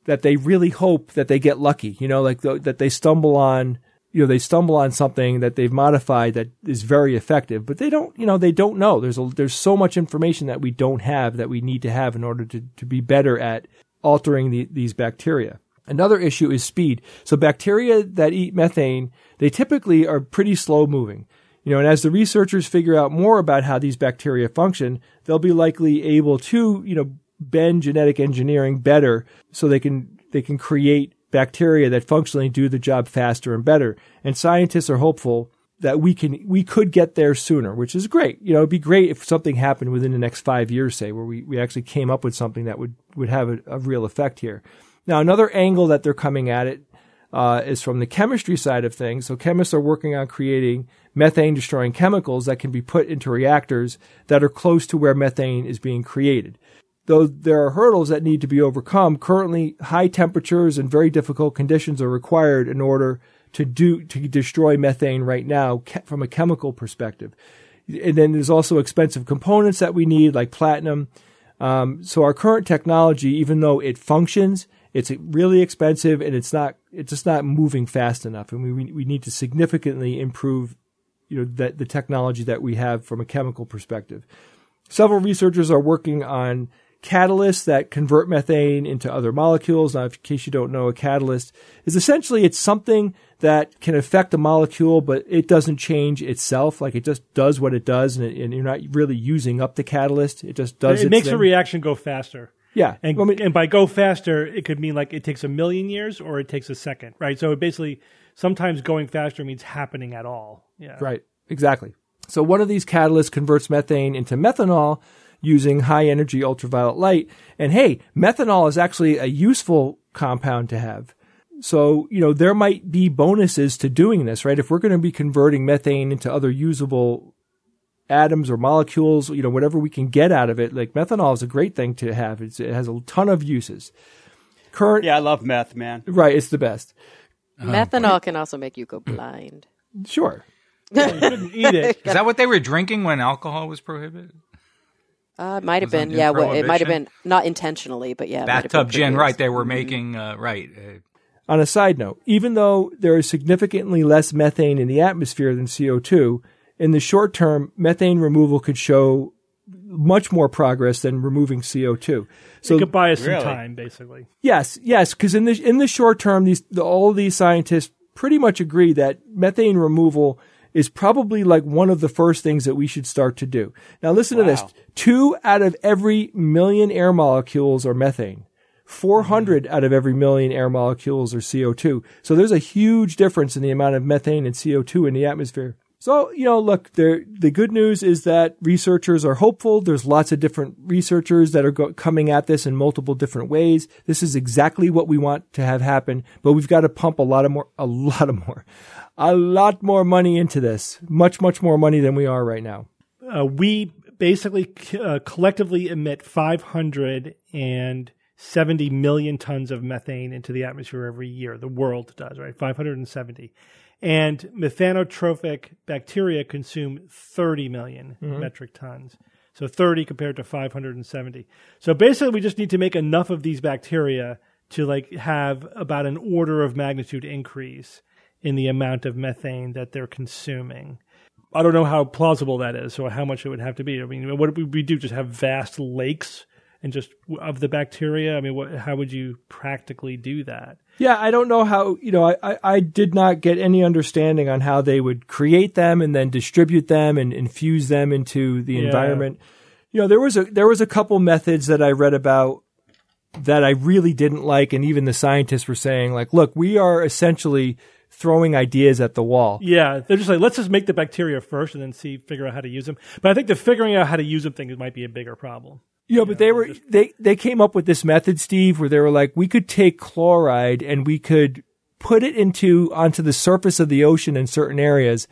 that they really hope that they get lucky, you know, like the, that they stumble on, you know, they stumble on something that they've modified that is very effective, but they don't, you know, they don't know. There's a, there's so much information that we don't have that we need to have in order to, to be better at altering the, these bacteria. Another issue is speed. So bacteria that eat methane, they typically are pretty slow moving. You know, and as the researchers figure out more about how these bacteria function, they'll be likely able to, you know, bend genetic engineering better so they can they can create bacteria that functionally do the job faster and better. And scientists are hopeful that we can we could get there sooner, which is great. You know, it'd be great if something happened within the next five years, say, where we, we actually came up with something that would, would have a, a real effect here. Now, another angle that they're coming at it uh, is from the chemistry side of things. So chemists are working on creating methane-destroying chemicals that can be put into reactors that are close to where methane is being created. Though there are hurdles that need to be overcome, currently high temperatures and very difficult conditions are required in order to do to destroy methane right now from a chemical perspective. And then there's also expensive components that we need, like platinum. Um, so our current technology, even though it functions, it's really expensive and it's not it's just not moving fast enough. And we we need to significantly improve, you know, the, the technology that we have from a chemical perspective. Several researchers are working on catalysts that convert methane into other molecules. Now, in case you don't know, a catalyst is essentially it's something that can affect a molecule, but it doesn't change itself. Like it just does what it does, and, it, and you're not really using up the catalyst. It just does. It its makes thing. a reaction go faster. Yeah, and I mean, and by go faster, it could mean like it takes a million years or it takes a second, right? So it basically sometimes going faster means happening at all. Yeah, right, exactly. So one of these catalysts converts methane into methanol using high-energy ultraviolet light. And hey, methanol is actually a useful compound to have. So, you know, there might be bonuses to doing this, right? If we're going to be converting methane into other usable atoms or molecules, you know, whatever we can get out of it, like methanol is a great thing to have. It's, it has a ton of uses. Current, yeah, I love meth, man. Right, it's the best. Methanol um, can also make you go blind. Sure. Yeah, you couldn't eat it. Is that what they were drinking when alcohol was prohibited? Uh, it might have Was been, it yeah. Well, it might have Prohibition? been not intentionally, but yeah. it might have Bathtub been gin, produced. right? They were making, uh, right. Uh, On a side note, even though there is significantly less methane in the atmosphere than C O two, in the short term, methane removal could show much more progress than removing C O two. So it could buy us Really? some time, basically. yes, yes, because in the in the short term, these the, all of these scientists pretty much agree that methane removal is probably like one of the first things that we should start to do. Now, listen Wow. to this: two out of every million air molecules are methane. four hundred out of every million air molecules are C O two. So there's a huge difference in the amount of methane and C O two in the atmosphere. So, you know, look, there, the good news is that researchers are hopeful. There's lots of different researchers that are go- coming at this in multiple different ways. This is exactly what we want to have happen, but we've got to pump a lot of more, a lot of more, a lot more money into this. Much, much more money than we are right now. Uh, we basically uh, collectively emit five hundred seventy million tons of methane into the atmosphere every year. The world does, right? five hundred seventy. And methanotrophic bacteria consume thirty million mm-hmm. metric tons. So thirty compared to five hundred seventy. So basically we just need to make enough of these bacteria to like have about an order of magnitude increase in the amount of methane that they're consuming. I don't know how plausible that is or how much it would have to be. I mean, what would we do? Just have vast lakes and just of the bacteria? I mean, what, how would you practically do that? Yeah, I don't know how, you know, I, I, I did not get any understanding on how they would create them and then distribute them and infuse them into the Yeah. environment. You know, there was a there was a couple methods that I read about that I really didn't like, and even the scientists were saying, like, look, we are essentially throwing ideas at the wall. Yeah, they're just like, let's just make the bacteria first and then see, figure out how to use them. But I think the figuring out how to use them thing might be a bigger problem. You know, but they were just- they they came up with this method, Steve, where they were like, we could take chloride and we could put it into onto the surface of the ocean in certain areas,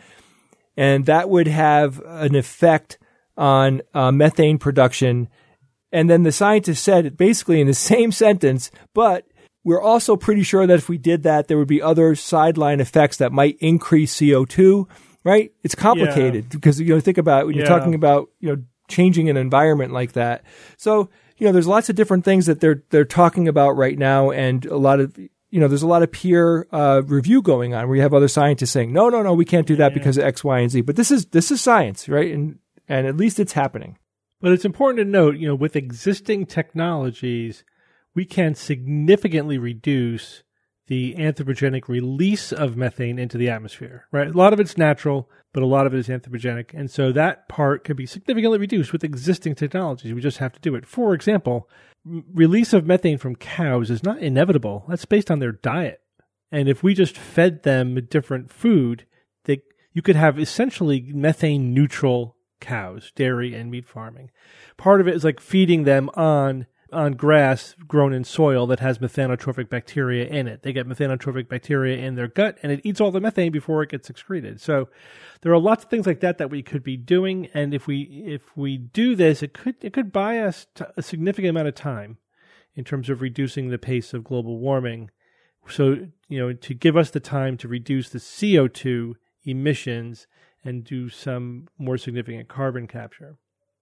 and that would have an effect on uh, methane production. And then the scientists said it basically in the same sentence, but we're also pretty sure that if we did that, there would be other sideline effects that might increase C O two, right? It's complicated because, you know, think about it, when you're Yeah. talking about, you know, changing an environment like that. So, you know, there's lots of different things that they're they're talking about right now, and a lot of you know, there's a lot of peer uh, review going on where you have other scientists saying, no, no, no, we can't do that because of X, Y, and Z. But this is this is science, right? And and at least it's happening. But it's important to note, you know, with existing technologies, we can significantly reduce the anthropogenic release of methane into the atmosphere, right? A lot of it's natural, but a lot of it is anthropogenic. And so that part could be significantly reduced with existing technologies. We just have to do it. For example, r- release of methane from cows is not inevitable. That's based on their diet. And if we just fed them different food, they, you could have essentially methane neutral cows, dairy and meat farming. Part of it is like feeding them on on grass grown in soil that has methanotrophic bacteria in it. They get methanotrophic bacteria in their gut, and it eats all the methane before it gets excreted. So there are lots of things like that that we could be doing, and if we if we do this, it could it could buy us t- a significant amount of time in terms of reducing the pace of global warming. So, you know, to give us the time to reduce the C O two emissions and do some more significant carbon capture.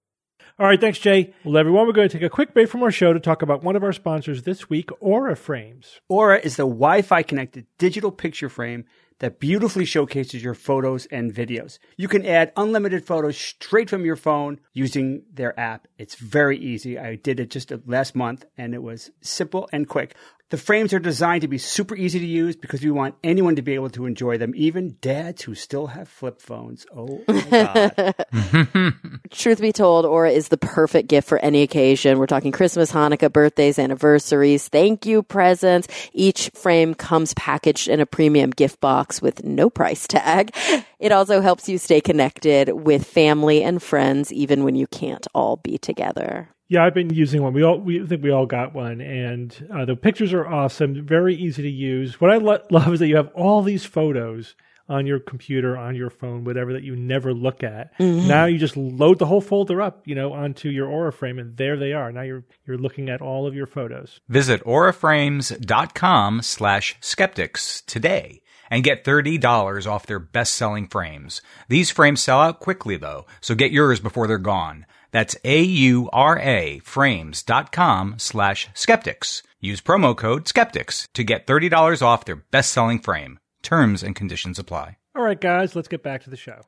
All right, thanks, Jay. Well, everyone, we're going to take a quick break from our show to talk about one of our sponsors this week, Aura Frames. Aura is the Wi-Fi connected digital picture frame that beautifully showcases your photos and videos. You can add unlimited photos straight from your phone using their app. It's very easy. I did it just last month, and it was simple and quick. The frames are designed to be super easy to use because we want anyone to be able to enjoy them, even dads who still have flip phones. Oh, my God. Truth be told, Aura is the perfect gift for any occasion. We're talking Christmas, Hanukkah, birthdays, anniversaries, thank you presents. Each frame comes packaged in a premium gift box with no price tag. It also helps you stay connected with family and friends, even when you can't all be together. Yeah, I've been using one. We all, we I think we all got one, and uh, the pictures are awesome, very easy to use. What I lo- love is that you have all these photos on your computer, on your phone, whatever, that you never look at. Mm-hmm. Now you just load the whole folder up, you know, onto your Aura frame, and there they are. Now you're you're looking at all of your photos. Visit auraframes.com slash skeptics today and get thirty dollars off their best-selling frames. These frames sell out quickly, though, so get yours before they're gone. That's A-U-R-A frames.com slash skeptics. Use promo code skeptics to get thirty dollars off their best-selling frame. Terms and conditions apply. All right, guys, let's get back to the show.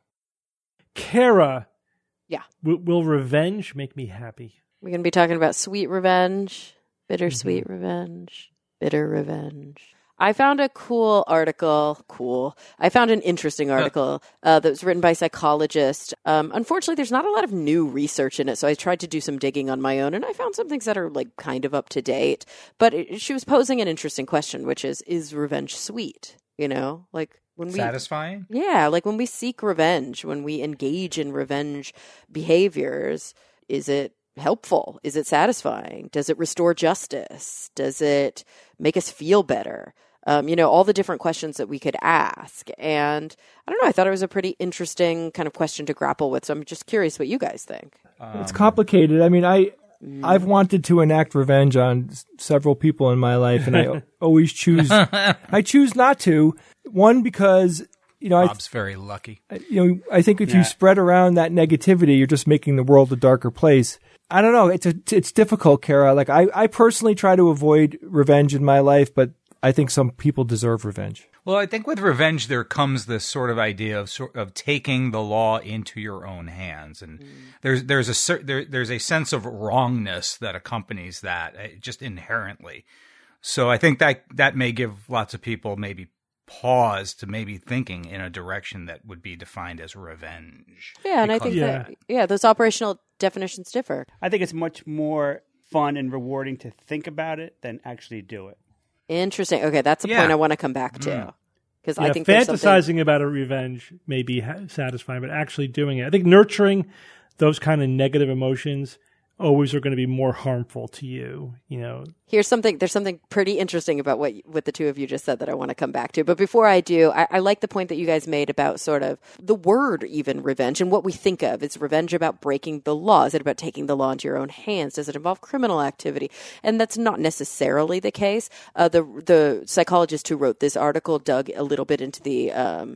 Kara. Yeah. W- will revenge make me happy? We're going to be talking about sweet revenge, bittersweet mm-hmm. revenge, bitter revenge. I found a cool article, cool. I found an interesting article uh, that was written by a psychologist. Um, unfortunately, there's not a lot of new research in it, so I tried to do some digging on my own, and I found some things that are like kind of up to date. But it, she was posing an interesting question, which is, is revenge sweet? You know, like when we satisfying? Yeah, like when we seek revenge, when we engage in revenge behaviors, is it helpful? Is it satisfying? Does it restore justice? Does it make us feel better? Um, you know, all the different questions that we could ask. And I don't know, I thought it was a pretty interesting kind of question to grapple with. So I'm just curious what you guys think. Um, it's complicated. I mean, I, mm. I've wanted to enact revenge on s- several people in my life, and I always choose, I choose not to. One, because, you know, Bob's I, very lucky. I, you know, I think if yeah. you spread around that negativity, you're just making the world a darker place. I don't know. It's a, it's difficult, Kara. Like I, I personally try to avoid revenge in my life, but I think some people deserve revenge. Well, I think with revenge, there comes this sort of idea of sort of taking the law into your own hands, and mm. there's there's a cer- there, there's a sense of wrongness that accompanies that uh, just inherently. So I think that that may give lots of people maybe pause to maybe thinking in a direction that would be defined as revenge. Yeah, and because, I think yeah. that yeah, those operational definitions differ. I think it's much more fun and rewarding to think about it than actually do it. Interesting. Okay, that's a yeah. point I want to come back to. Because yeah, I think fantasizing something... about a revenge may be ha- satisfying, but actually doing it, I think nurturing those kind of negative emotions always are going to be more harmful to you. You know, here's something. There's something pretty interesting about what what the two of you just said that I want to come back to. But before I do, I, I like the point that you guys made about sort of the word, even revenge, and what we think of. Is revenge about breaking the law? Is it about taking the law into your own hands? Does it involve criminal activity? And that's not necessarily the case. Uh, the the psychologist who wrote this article dug a little bit into the um,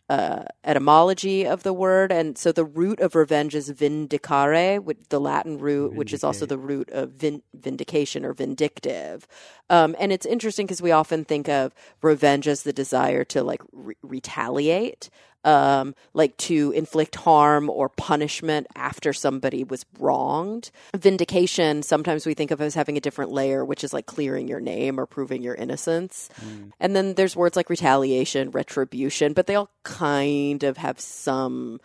uh, etymology of the word. And so the root of revenge is vindicare, with the Latin root, Vindicate. which is also the root of vin- vindication or vindictive. Um, and it's interesting because we often think of revenge as the desire to like re- retaliate. Um, like to inflict harm or punishment after somebody was wronged. Vindication, sometimes we think of as having a different layer, which is like clearing your name or proving your innocence. Mm. And then there's words like retaliation, retribution, but they all kind of have some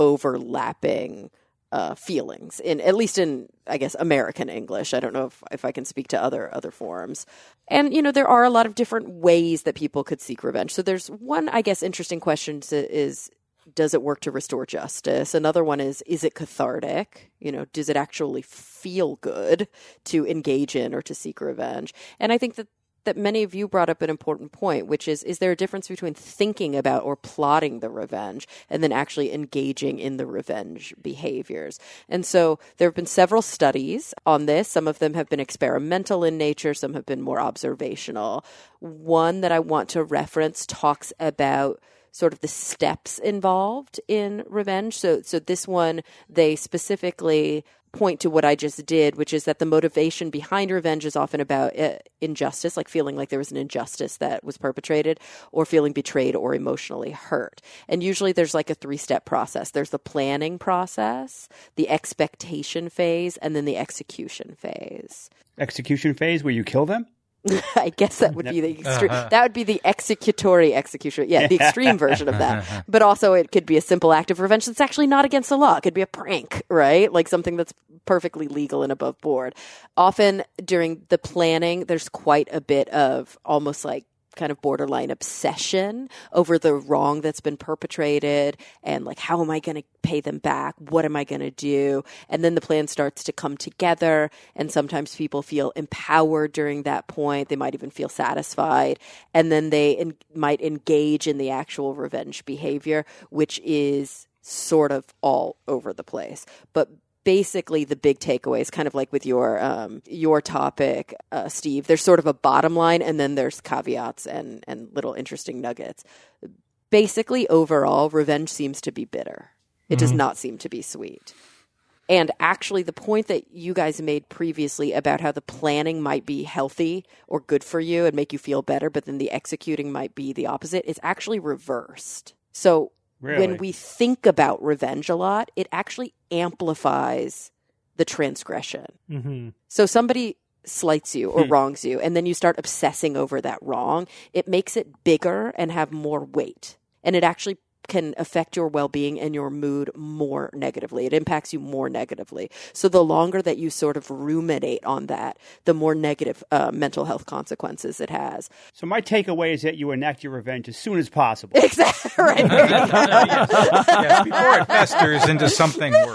overlapping uh, feelings, in at least in, I guess, American English. I don't know if, if I can speak to other other forms. And, you know, there are a lot of different ways that people could seek revenge. So there's one, I guess, interesting question to, is, does it work to restore justice? Another one is, is it cathartic? You know, does it actually feel good to engage in or to seek revenge? And I think that that many of you brought up an important point, which is, is there a difference between thinking about or plotting the revenge and then actually engaging in the revenge behaviors? And so there have been several studies on this. Some of them have been experimental in nature. Some have been more observational. One that I want to reference talks about sort of the steps involved in revenge. So, so this one, they specifically point to what I just did, which is that the motivation behind revenge is often about uh, injustice, like feeling like there was an injustice that was perpetrated, or feeling betrayed or emotionally hurt. And usually there's like a three-step process. There's the planning process, the expectation phase, and then the execution phase. Execution phase where you kill them? I guess that would be the extreme. Uh-huh. That would be the executory execution. Yeah, the extreme version of that. But also, it could be a simple act of revenge that's actually not against the law. It could be a prank, right? Like something that's perfectly legal and above board. Often during the planning, there's quite a bit of almost like kind of borderline obsession over the wrong that's been perpetrated and like, how am I going to pay them back? What am I going to do? And then the plan starts to come together, and sometimes people feel empowered during that point. They might even feel satisfied, and then they in- might engage in the actual revenge behavior, which is sort of all over the place. But basically, the big takeaway is kind of like with your um, your topic, uh, Steve. There's sort of a bottom line, and then there's caveats and, and little interesting nuggets. Basically, overall, revenge seems to be bitter. It mm-hmm. does not seem to be sweet. And actually, the point that you guys made previously about how the planning might be healthy or good for you and make you feel better, but then the executing might be the opposite, is actually reversed. So Really? When we think about revenge a lot, it actually amplifies the transgression. Mm-hmm. So somebody slights you or hmm. wrongs you, and then you start obsessing over that wrong. It makes it bigger and have more weight. And it actually can affect your well-being and your mood more negatively. It impacts you more negatively. So the longer that you sort of ruminate on that, the more negative uh, mental health consequences it has. So my takeaway is that you enact your revenge as soon as possible. Exactly. Right. yes. yes, before it festers into something worse.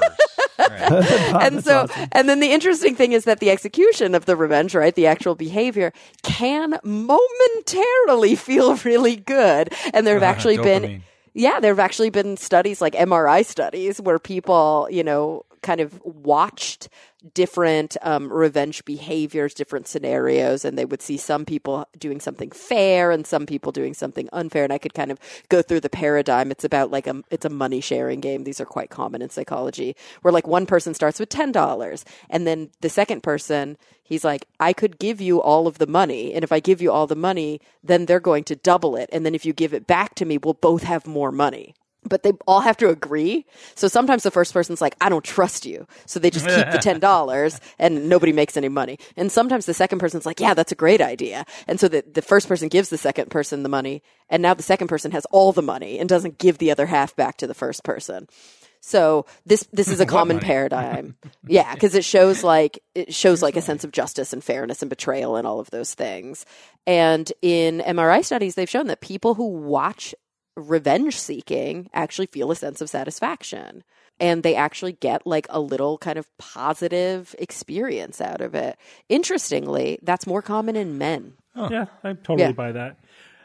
Right. And so, awesome. And then the interesting thing is that the execution of the revenge, right, the actual behavior, can momentarily feel really good. And there have uh, actually dopamine. been... Yeah, there have actually been studies like M R I studies where people, you know, kind of watched different um, revenge behaviors, different scenarios, and they would see some people doing something fair and some people doing something unfair. And I could kind of go through the paradigm. It's about like a, it's a money sharing game. These are quite common in psychology, where like one person starts with ten dollars, and then the second person, he's like, I could give you all of the money. And if I give you all the money, then they're going to double it. And then if you give it back to me, we'll both have more money. But they all have to agree. So sometimes the first person's like, I don't trust you. So they just keep the ten dollars and nobody makes any money. And sometimes the second person's like, yeah, that's a great idea. And so the, the first person gives the second person the money. And now the second person has all the money and doesn't give the other half back to the first person. So this this is a common paradigm. Yeah, because it shows like it shows like a sense of justice and fairness and betrayal and all of those things. And in M R I studies, they've shown that people who watch revenge seeking actually feel a sense of satisfaction, and they actually get like a little kind of positive experience out of it. Interestingly, that's more common in men. Oh. Yeah, I totally yeah. buy that.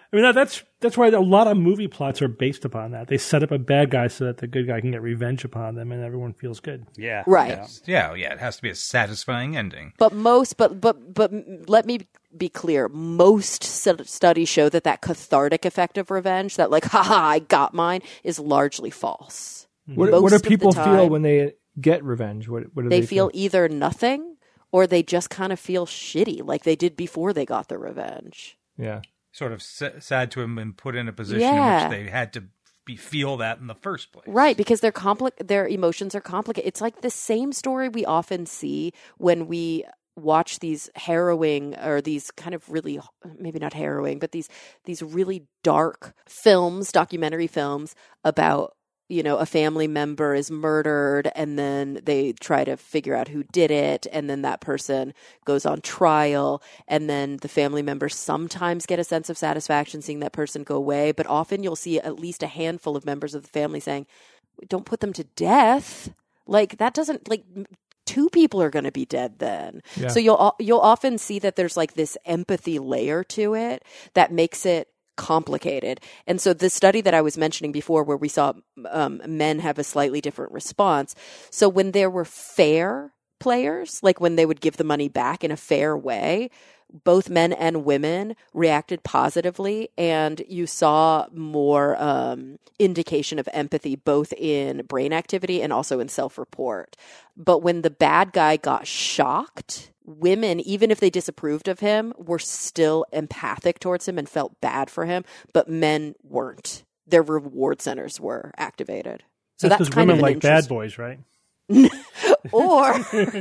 I mean, that, that's that's why a lot of movie plots are based upon that. They set up a bad guy so that the good guy can get revenge upon them, and everyone feels good. Yeah. Right. Yeah. Yeah, yeah, it has to be a satisfying ending. But most, but but but let me be clear. Most stu- studies show that that cathartic effect of revenge, that like, haha, I got mine, is largely false. What, Most what do of the people feel time, when they get revenge? What, what do they they, feel either nothing or they just kind of feel shitty, like they did before they got the revenge. Yeah. Sort of s- sad to have been put in a position Yeah. in which they had to be, feel that in the first place. Right, because their compli- their emotions are complicated. It's like the same story we often see when we watch these harrowing or these kind of really, maybe not harrowing, but these these really dark films, documentary films about, you know, a family member is murdered and then they try to figure out who did it, and then that person goes on trial, and then the family members sometimes get a sense of satisfaction seeing that person go away, but often you'll see at least a handful of members of the family saying, don't put them to death. Like, that doesn't, like, two people are going to be dead then. Yeah. So you'll you'll often see that there's like this empathy layer to it that makes it complicated. And so the study that I was mentioning before, where we saw um, men have a slightly different response. So when there were fair players, like when they would give the money back in a fair way, both men and women reacted positively, and you saw more um, indication of empathy, both in brain activity and also in self-report. But when the bad guy got shocked, women, even if they disapproved of him, were still empathic towards him and felt bad for him, but men weren't. Their reward centers were activated. So that's, because kind women of an like interest- bad boys, right? or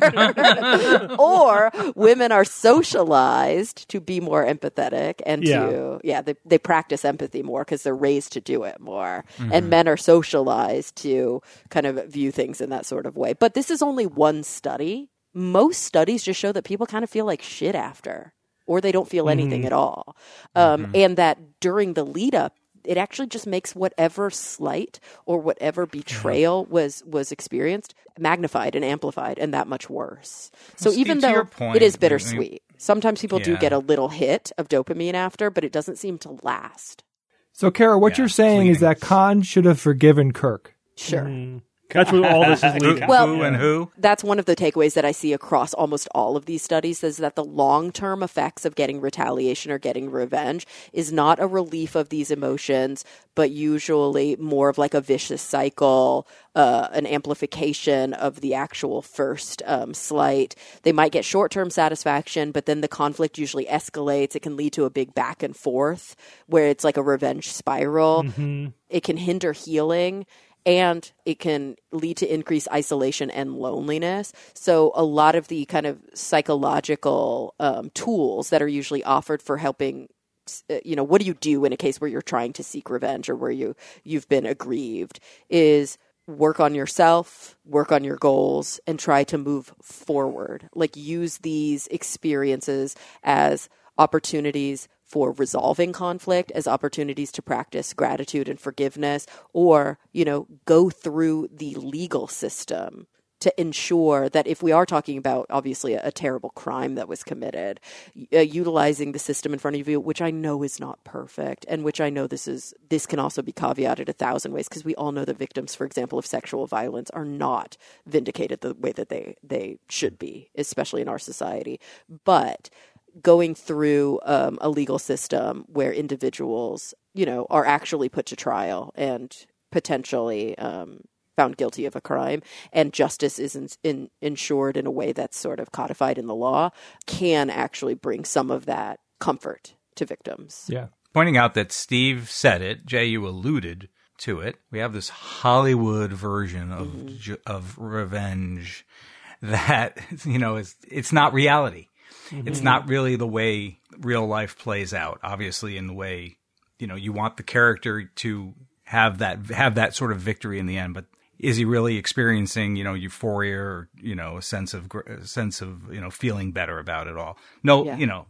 or women are socialized to be more empathetic and Yeah. to yeah they, they practice empathy more because they're raised to do it more, and men are socialized to kind of view things in that sort of way. But this is only one study. Most studies just show that people kind of feel like shit after, or they don't feel anything at all, um, and that during the lead up, it actually just makes whatever slight or whatever betrayal was was experienced magnified and amplified and that much worse. So Steve, even to your though point, it is I mean- bittersweet, sometimes people do Yeah. get a little hit of dopamine after, but it doesn't seem to last. So, Kara, what Yeah, you're saying is fleeting. that Khan should have forgiven Kirk. Sure. That's what all this is leading. Well- who and who? That's one of the takeaways that I see across almost all of these studies, is that the long-term effects of getting retaliation or getting revenge is not a relief of these emotions, but usually more of like a vicious cycle, uh, an amplification of the actual first um, slight. They might get short-term satisfaction, but then the conflict usually escalates. It can lead to a big back and forth where it's like a revenge spiral. It can hinder healing, and it can lead to increased isolation and loneliness. So a lot of the kind of psychological um, tools that are usually offered for helping, uh, you know, what do you do in a case where you're trying to seek revenge or where you, you've been aggrieved, is work on yourself, work on your goals, and try to move forward. Like, use these experiences as opportunities for resolving conflict, as opportunities to practice gratitude and forgiveness, or, you know, go through the legal system to ensure that if we are talking about, obviously, a, a terrible crime that was committed, uh, utilizing the system in front of you, which I know is not perfect, and which I know this is, this can also be caveated a thousand ways, because we all know that victims, for example, of sexual violence are not vindicated the way that they, they should be, especially in our society. But going through um, a legal system where individuals, you know, are actually put to trial and potentially um, found guilty of a crime, and justice is in, in, ensured in a way that's sort of codified in the law, can actually bring some of that comfort to victims. Yeah. Pointing out that Steve said it, Jay, you alluded to it. We have this Hollywood version of Mm-hmm. ju- of revenge that, you know, is it's not reality. It's not really the way real life plays out. Obviously, in the way, you know, you want the character to have that have that sort of victory in the end, but is he really experiencing, you know, euphoria or, you know, a sense of gr- a sense of, you know, feeling better about it all? No, Yeah. you know,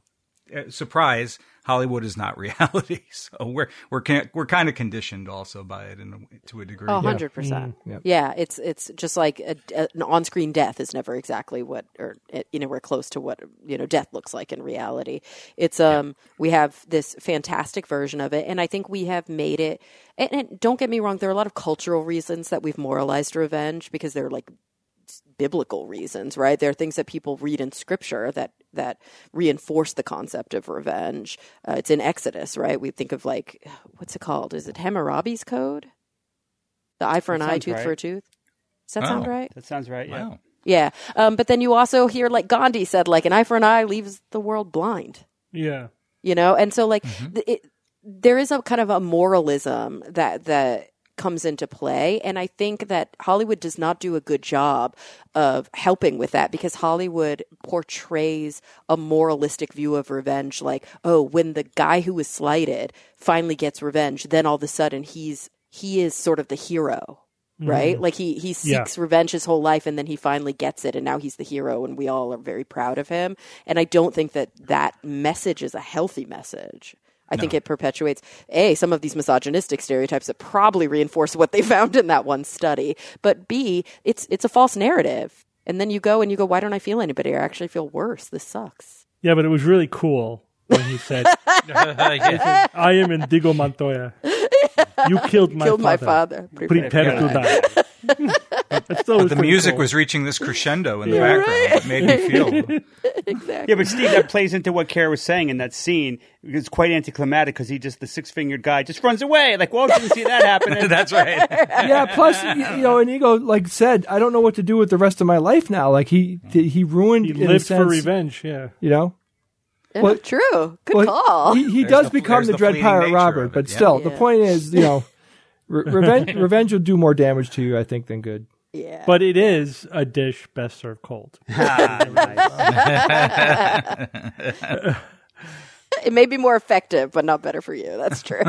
uh, surprise, Hollywood is not reality. So we're we're can, we're kind of conditioned also by it in a, to a degree. Oh, one hundred percent. Mm, yep. Yeah, it's it's just like a, a, an on-screen death is never exactly what, or you know, we're close to what you know death looks like in reality. It's um we have this fantastic version of it, and I think we have made it. And, and don't get me wrong, there are a lot of cultural reasons that we've moralized revenge because they're like biblical reasons, right? There are things that people read in scripture that that reinforce the concept of revenge. Uh, it's in Exodus, right? We think of like, what's it called? Is it Hammurabi's code? The eye for an That eye, sounds tooth right. for a tooth. Does that Oh. sound right? That sounds right. Yeah. Wow. Yeah. Um, but then you also hear, like Gandhi said, like an eye for an eye leaves the world blind. Yeah. You know, and so like th- it, there is a kind of a moralism that that comes into play, and I think that Hollywood does not do a good job of helping with that because Hollywood portrays a moralistic view of revenge, like, oh, when the guy who was slighted finally gets revenge, then all of a sudden he's he is sort of the hero. Right? Like he, he seeks Yeah. revenge his whole life and then he finally gets it and now he's the hero and we all are very proud of him. And I don't think that that message is a healthy message. I think it perpetuates, A, some of these misogynistic stereotypes that probably reinforce what they found in that one study. But B, it's it's a false narrative. And then you go and you go, why don't I feel any better? I actually feel worse. This sucks. Yeah, but it was really cool when he said, Yeah. I am Indigo Montoya. You killed my Killed father. my father. Prepare to die. That still was The pretty music cool. was reaching this crescendo in the background. It made me feel. Exactly. Yeah, but Steve, that plays into what Kara was saying in that scene. It's quite anticlimactic because he just, the six-fingered guy just runs away. Like, whoa, didn't see that happening. That's right. Yeah. Plus, you, you know, Inigo like said, I don't know what to do with the rest of my life now. Like he he ruined. He in a lived for sense, revenge, yeah. You know. Yeah, Well- true. Good Well, call. He, he There's does the- become there's the, the Dread fleeting Pirate nature Robert, of it, but yeah. still, the Yeah. point is, you know, re- revenge revenge will do more damage to you, I think, than good. yeah. But it is a dish best served cold. Ah, nice. It may be more effective, but not better for you. That's true.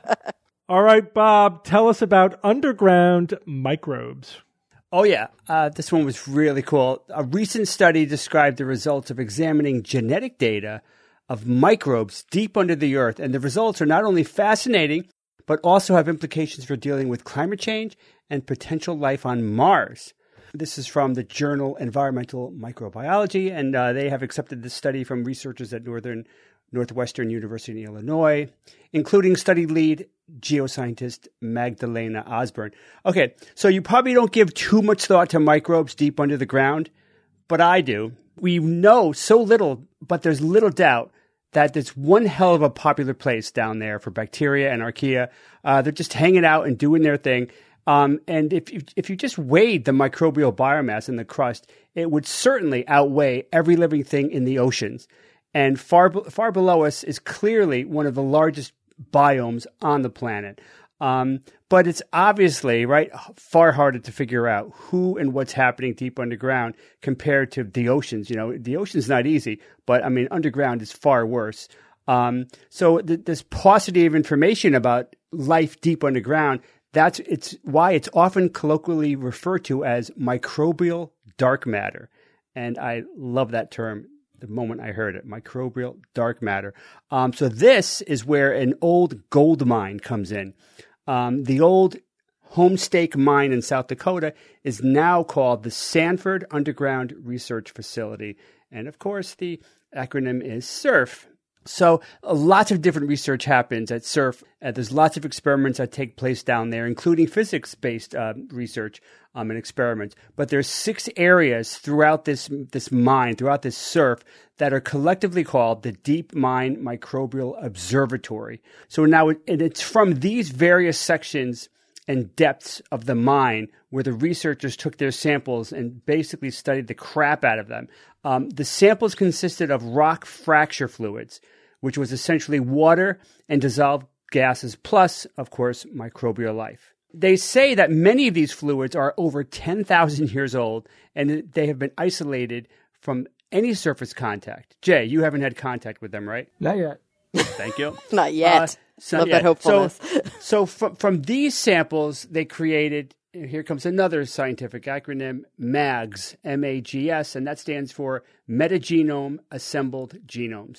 All right, Bob, tell us about underground microbes. Oh, yeah. Uh, this one was really cool. A recent study described the results of examining genetic data of microbes deep under the earth. And the results are not only fascinating, but also have implications for dealing with climate change and potential life on Mars. This is from the journal Environmental Microbiology, and uh, they have accepted this study from researchers at Northern Northwestern University in Illinois, including study lead geoscientist Magdalena Osborne. Okay, so you probably don't give too much thought to microbes deep under the ground, but I do. We know so little, but there's little doubt that it's one hell of a popular place down there for bacteria and archaea. Uh, they're just hanging out and doing their thing. Um, and if you, if you just weighed the microbial biomass in the crust, it would certainly outweigh every living thing in the oceans. And far far below us is clearly one of the largest biomes on the planet. Um, but it's obviously, right, far harder to figure out who and what's happening deep underground compared to the oceans. You know, the ocean's not easy, but I mean, underground is far worse. Um, so th- this paucity of information about life deep underground, that's it's why it's often colloquially referred to as microbial dark matter. And I love that term the moment I heard it, microbial dark matter. Um, so this is where an old gold mine comes in. Um, the old Homestake mine in South Dakota is now called the Sanford Underground Research Facility. And of course, the acronym is SURF. So uh, lots of different research happens at SURF. Uh, there's lots of experiments that take place down there, including physics-based uh, research um, and experiments. But there's six areas throughout this this mine, throughout this SURF, that are collectively called the Deep Mine Microbial Observatory. So now it, and it's from these various sections and depths of the mine where the researchers took their samples and basically studied the crap out of them. Um, the samples consisted of rock fracture fluids, which was essentially water and dissolved gases, plus, of course, microbial life. They say that many of these fluids are over ten thousand years old, and they have been isolated from any surface contact. Jay, you haven't had contact with them, right? Not yet. Thank you. Not yet. Uh, so, Love yeah, that hopefulness. So, so from, from these samples, they created, here comes another scientific acronym, MAGS, M A G S, and that stands for Metagenome Assembled Genomes.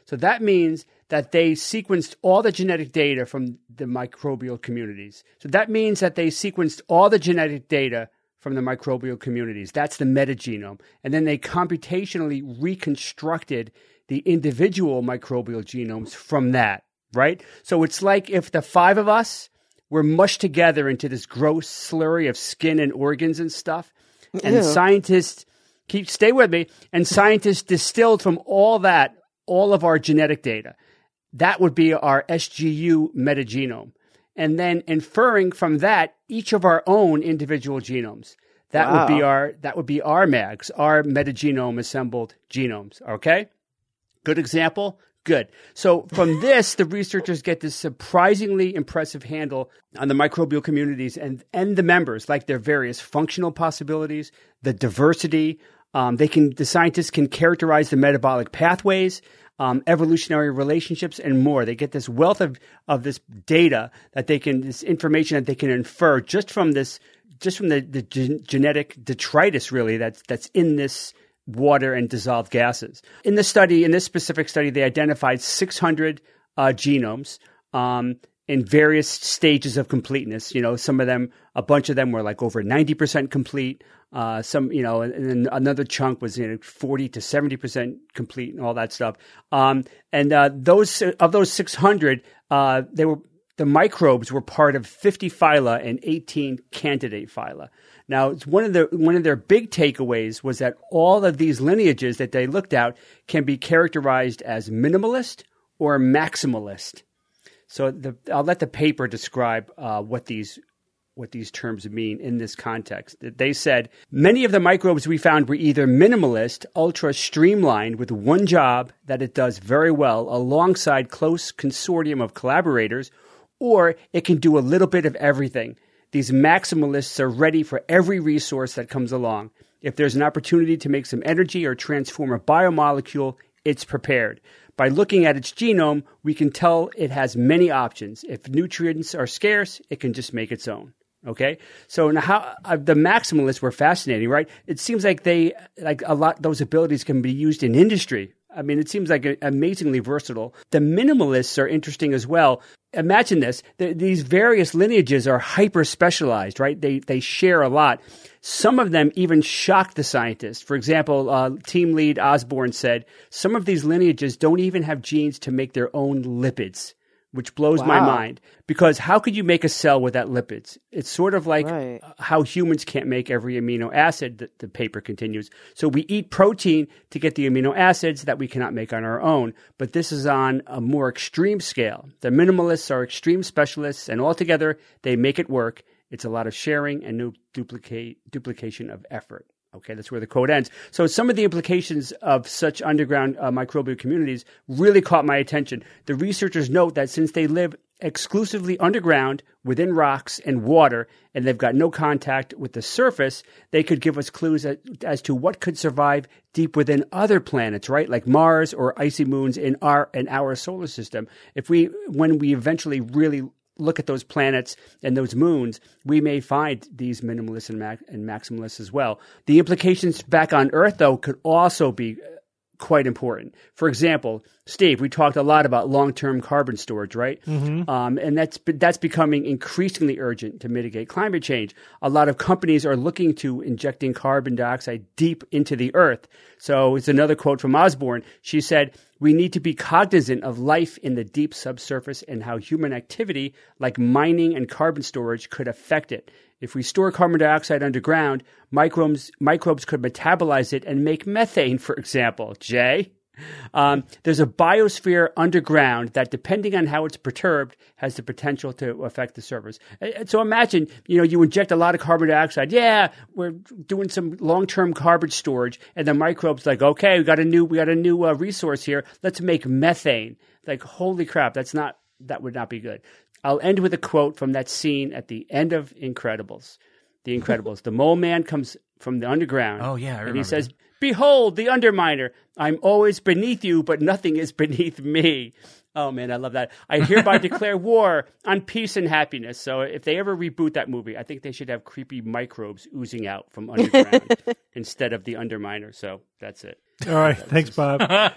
So that means that they sequenced all the genetic data from the microbial communities. So that means that they sequenced all the genetic data from the microbial communities. That's the metagenome. And then they computationally reconstructed the individual microbial genomes from that, right? So it's like if the five of us were mushed together into this gross slurry of skin and organs and stuff, and Ew. scientists, keep stay with me, and scientists distilled from all that, all of our genetic data. That would be our S G U metagenome. And then inferring from that each of our own individual genomes. That Wow. would be our that would be our MAGs, our metagenome assembled genomes. Okay? Good example? Good. So from this, the researchers get this surprisingly impressive handle on the microbial communities and, and the members, like their various functional possibilities, the diversity. Um, they can the scientists can characterize the metabolic pathways, Um, evolutionary relationships, and more. They get this wealth of, of this data that they can, this information that they can infer just from this, just from the, the gen- genetic detritus, really, that's, that's in this water and dissolved gases. In the study, in this specific study, they identified six hundred uh, genomes um, in various stages of completeness. You know, some of them, a bunch of them were like over ninety percent complete. Uh, some, you know, and then another chunk was, you know, forty to seventy percent complete and all that stuff. Um, and, uh, those, of those six hundred, uh, they were, the microbes were part of fifty phyla and eighteen candidate phyla. Now, it's one of the, one of their big takeaways was that all of these lineages that they looked at can be characterized as minimalist or maximalist. So the, I'll let the paper describe, uh, what these what these terms mean in this context. They said, many of the microbes we found were either minimalist, ultra streamlined with one job that it does very well alongside close consortium of collaborators, or it can do a little bit of everything. These maximalists are ready for every resource that comes along. If there's an opportunity to make some energy or transform a biomolecule, it's prepared. By looking at its genome, we can tell it has many options. If nutrients are scarce, it can just make its own. Okay, so now how uh, the maximalists were fascinating, right? It seems like they like a lot those abilities can be used in industry. I mean, it seems like a, amazingly versatile. The minimalists are interesting as well. Imagine this: the, these various lineages are hyper specialized, right? They they share a lot. Some of them even shocked the scientists. For example, uh, team lead Osborne said some of these lineages don't even have genes to make their own lipids, which blows Wow. my mind. Because how could you make a cell without lipids? It's sort of like Right. how humans can't make every amino acid, the, the paper continues. So we eat protein to get the amino acids that we cannot make on our own. But this is on a more extreme scale. The minimalists are extreme specialists, and altogether, they make it work. It's a lot of sharing and no duplicate, duplication of effort. Okay, that's where the quote ends. So some of the implications of such underground uh, microbial communities really caught my attention. The researchers note that since they live exclusively underground within rocks and water, and they've got no contact with the surface, they could give us clues as, as to what could survive deep within other planets, right? Like Mars or icy moons in our in our solar system. If we, when we eventually really look at those planets and those moons, we may find these minimalists and, mac- and maximalists as well. The implications back on Earth, though, could also be quite important. For example, Steve, we talked a lot about long-term carbon storage, right? Mm-hmm. Um, and that's that's becoming increasingly urgent to mitigate climate change. A lot of companies are looking to injecting carbon dioxide deep into the earth. So it's another quote from Osborne. She said, "We need to be cognizant of life in the deep subsurface and how human activity like mining and carbon storage could affect it. If we store carbon dioxide underground, microbes, microbes could metabolize it and make methane, for example." Jay? Um, there's a biosphere underground that, depending on how it's perturbed, has the potential to affect the surface. And so imagine, you know, you inject a lot of carbon dioxide. Yeah, we're doing some long-term carbon storage, and the microbes like, okay, we got a new, we got a new uh, resource here. Let's make methane. Like, holy crap, that's not, that would not be good. I'll end with a quote from that scene at the end of Incredibles. The Incredibles. The mole man comes from the underground. Oh, yeah, I remember And he says, that. "Behold, the underminer. I'm always beneath you, but nothing is beneath me." Oh, man, I love that. "I hereby declare war on peace and happiness." So if they ever reboot that movie, I think they should have creepy microbes oozing out from underground instead of the underminer. So that's it. All right. Thanks, Bob.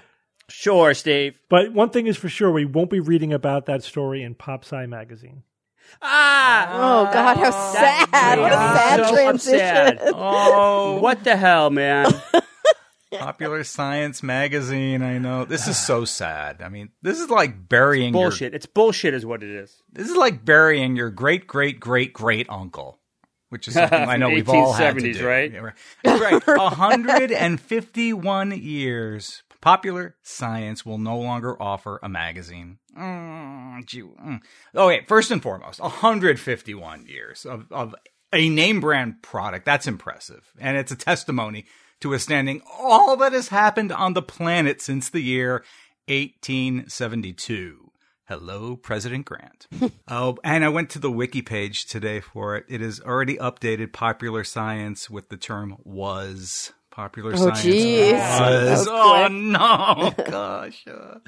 Sure, Steve. But one thing is for sure, we won't be reading about that story in Pop Sci magazine. Ah! Oh God, how sad! That What a made me sad so transition. upset. Oh, What the hell, man? Popular Science magazine. I know this is so sad. I mean, this is like burying your, Bullshit. It's bullshit is what it is. This is like burying your great great great great uncle, which is something I know we've all had to eighteen seventies, do. right? Yeah, right. Right. one hundred fifty-one years. Popular Science will no longer offer a magazine. Mm, gee, mm. Okay, first and foremost, one hundred fifty-one years of, of a name brand product. That's impressive. And it's a testimony to withstanding all that has happened on the planet since the year eighteen seventy-two. Hello, President Grant. Oh, and I went to the wiki page today for it. It is already updated Popular Science with the term was. Popular Oh, Science geez. was. That was Oh, quick. no. Gosh. Uh,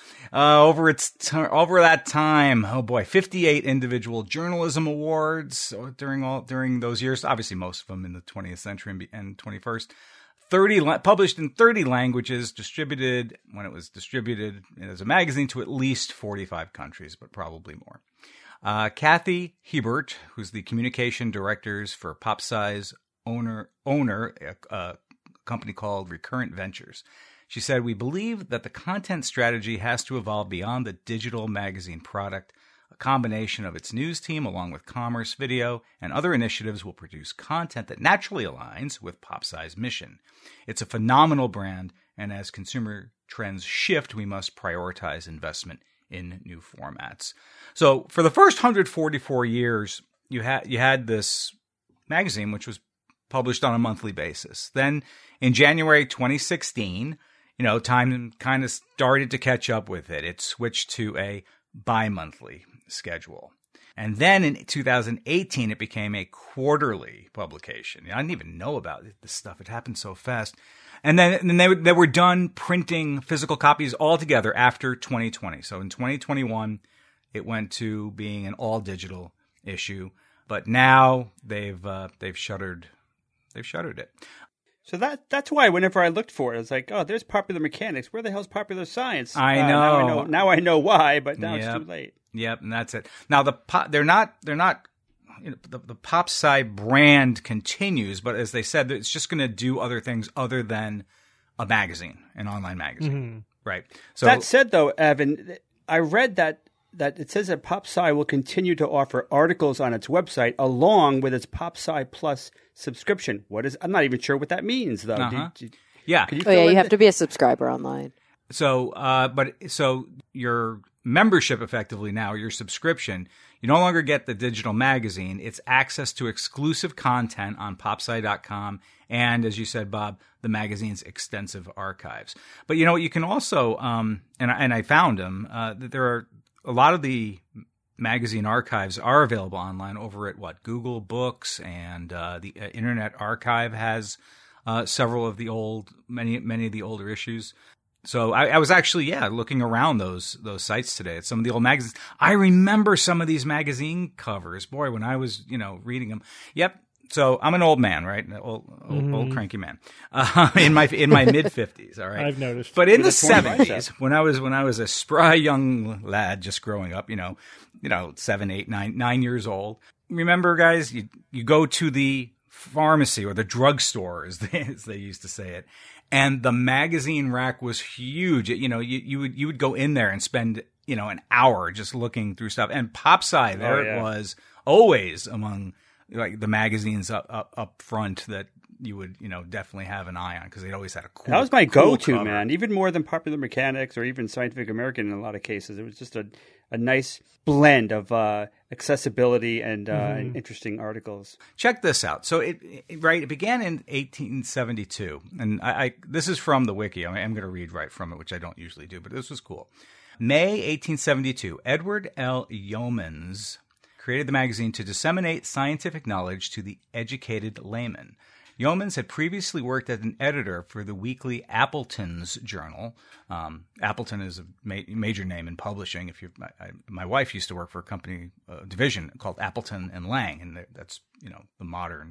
uh, over its ter- over that time, oh boy, fifty-eight individual journalism awards during all during those years. Obviously, most of them in the twentieth century and, and twenty-first. thirty la- published in thirty languages, distributed when it was distributed as a magazine to at least forty-five countries, but probably more. Uh, Kathy Hebert, who's the communication directors for PopSci's owner owner. Uh, company called Recurrent Ventures. She said, "We believe that the content strategy has to evolve beyond the digital magazine product. A combination of its news team along with commerce, video, and other initiatives will produce content that naturally aligns with PopSci's mission. It's a phenomenal brand, and as consumer trends shift, we must prioritize investment in new formats." So for the first one hundred forty-four years, you had you had this magazine, which was published on a monthly basis. Then in January twenty sixteen, you know, time kind of started to catch up with it. It switched to a bi-monthly schedule. And then in two thousand eighteen, it became a quarterly publication. I didn't even know about this stuff. It happened so fast. And then, and then they, they were done printing physical copies altogether after twenty twenty. So in twenty twenty-one, it went to being an all-digital issue. But now they've uh, they've shuttered they've shuttered it. So that that's why whenever I looked for it, I was like, oh, there's Popular Mechanics. Where the hell's Popular Science? I Uh, know. now I know. Now I know why, but now Yep. it's too late. Yep, and that's it. Now the pop, they're not they're not you know, the, the PopSci brand continues, but as they said, it's just going to do other things other than a magazine, an online magazine, right? So That said, though, Evan, I read that that it says that PopSci will continue to offer articles on its website along with its PopSci Plus subscription. What is? I'm not even sure what that means, though. Uh-huh. Do- do- yeah, could you Oh yeah, fill you in have the- to be a subscriber online. So, uh, but so your membership effectively now, your subscription, you no longer get the digital magazine. It's access to exclusive content on popsci dot com. And as you said, Bob, the magazine's extensive archives. But you know what? You can also, um, and, I- and I found them, uh, that there are a lot of the magazine archives are available online over at what? Google Books, and uh, the uh, Internet Archive has uh, several of the old, many, many of the older issues. So I, I was actually, yeah, looking around those those sites today at some of the old magazines. I remember some of these magazine covers, boy, when I was, you know, reading them. Yep. So I'm an old man, right? An old, old, Mm-hmm. old cranky man uh, in my in my mid fifties. All right, I've noticed. But in the With a torn seventies, bicep. when I was when I was a spry young lad just growing up, you know, you know, seven, eight, nine, nine years old. Remember, guys, you you go to the pharmacy or the drugstore, as they, as they used to say it, and the magazine rack was huge. You know, you, you would you would go in there and spend, you know, an hour just looking through stuff. And PopSci, there Oh, it yeah. was always among like the magazines up, up up front that you would, you know, definitely have an eye on because they always had a cool. That was my cool go-to, cover. man. Even more than Popular Mechanics or even Scientific American in a lot of cases. It was just a, a nice blend of uh, accessibility and, uh, and interesting articles. Check this out. So it, it right, it began in eighteen seventy-two, and I, I this is from the wiki. I am going to read right from it, which I don't usually do, but this was cool. May eighteen seventy-two, Edward L. Yeomans created the magazine to disseminate scientific knowledge to the educated layman. Yeomans had previously worked as an editor for the weekly Appleton's Journal. Um, Appleton is a ma- major name in publishing. If you, I, my wife used to work for a company uh, division called Appleton and Lang, and that's, you know, the modern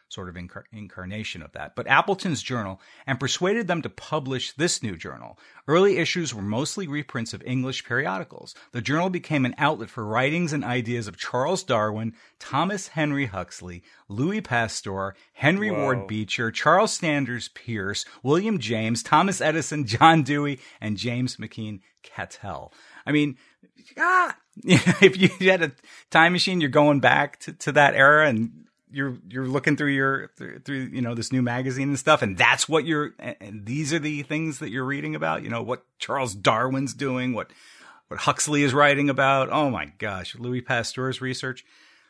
sort of incar- incarnation of that, but Appleton's journal, and persuaded them to publish this new journal. Early issues were mostly reprints of English periodicals. The journal became an outlet for writings and ideas of Charles Darwin, Thomas Henry Huxley, Louis Pasteur, Henry Whoa. Ward Beecher, Charles Sanders Peirce, William James, Thomas Edison, John Dewey, and James McKean Cattell. I mean, ah, if you had a time machine, you're going back to, to that era, and you're you're looking through your through, through you know this new magazine and stuff, and that's what you're. And these are the things that you're reading about. You know what Charles Darwin's doing, what what Huxley is writing about. Oh my gosh, Louis Pasteur's research.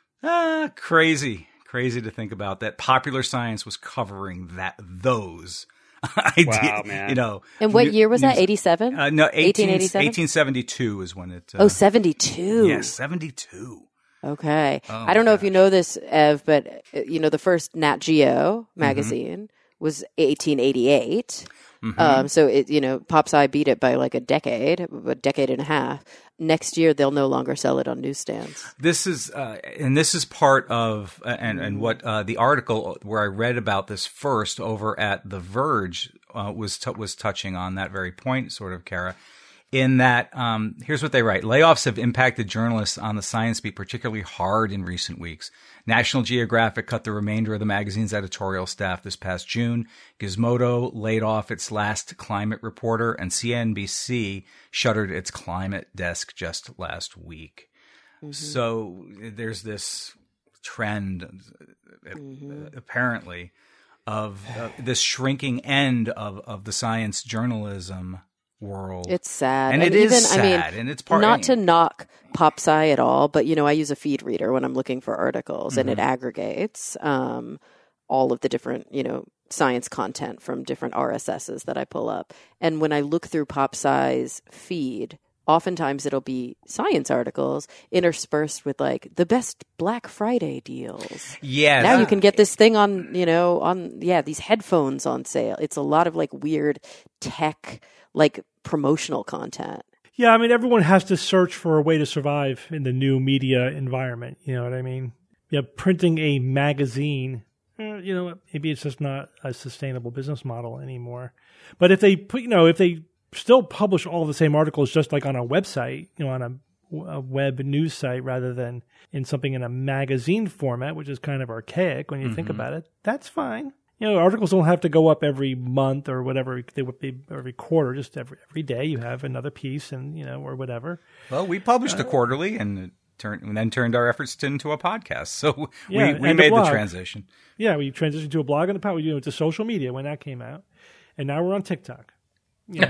Ah, crazy, crazy to think about that. Popular Science was covering that those. I Wow, did, man. You know. And what new- year was that? news- eighty-seven? Uh, no, eighteen, eighteen eighty-seven? eighteen seventy-two is when it. Uh, Oh, seventy-two. Yes, seventy-two. Okay. Oh, I don't know if gosh. you know this, Ev, but uh, you know the first Nat Geo magazine was eighteen eighty-eight. Mhm. Um, so it, you know, PopSci beat it by like a decade, a decade and a half. Next year, they'll no longer sell it on newsstands. This is, uh, and this is part of, uh, and and what uh, the article where I read about this first over at The Verge uh, was t- was touching on that very point, sort of, Kara. In that, um, here's what they write. Layoffs have impacted journalists on the science beat particularly hard in recent weeks. National Geographic cut the remainder of the magazine's editorial staff this past June. Gizmodo laid off its last climate reporter, and C N B C shuttered its climate desk just last week. Mm-hmm. So there's this trend, uh, Mm-hmm. apparently, of uh, this shrinking end of, of the science journalism world. It's sad. And it even, is sad, I mean, and it's part- not to knock PopSci at all, but you know, I use a feed reader when I'm looking for articles, and it Mm-hmm. aggregates um, all of the different, you know, science content from different R S Ss that I pull up. And when I look through PopSci's feed, oftentimes it'll be science articles interspersed with like the best Black Friday deals. Yeah. Now that- you can get this thing on, you know, on, yeah, these headphones on sale. It's a lot of like weird tech, like promotional content. Yeah, I mean, everyone has to search for a way to survive in the new media environment. You know what I mean? Yeah, printing a magazine, eh, you know, maybe it's just not a sustainable business model anymore. But if they put, you know, if they still publish all the same articles just like on a website, you know, on a, a web news site rather than in something in a magazine format, which is kind of archaic when you mm-hmm. think about it, that's fine. You know, articles don't have to go up every month or whatever they would be every quarter. Just every every day you have another piece, and you know, or whatever. Well, we published uh, a quarterly, and it turned and then turned our efforts to, into a podcast. So yeah, we, we made the transition. Yeah, we transitioned to a blog and a pod. You know, to social media when that came out, and now we're on TikTok. You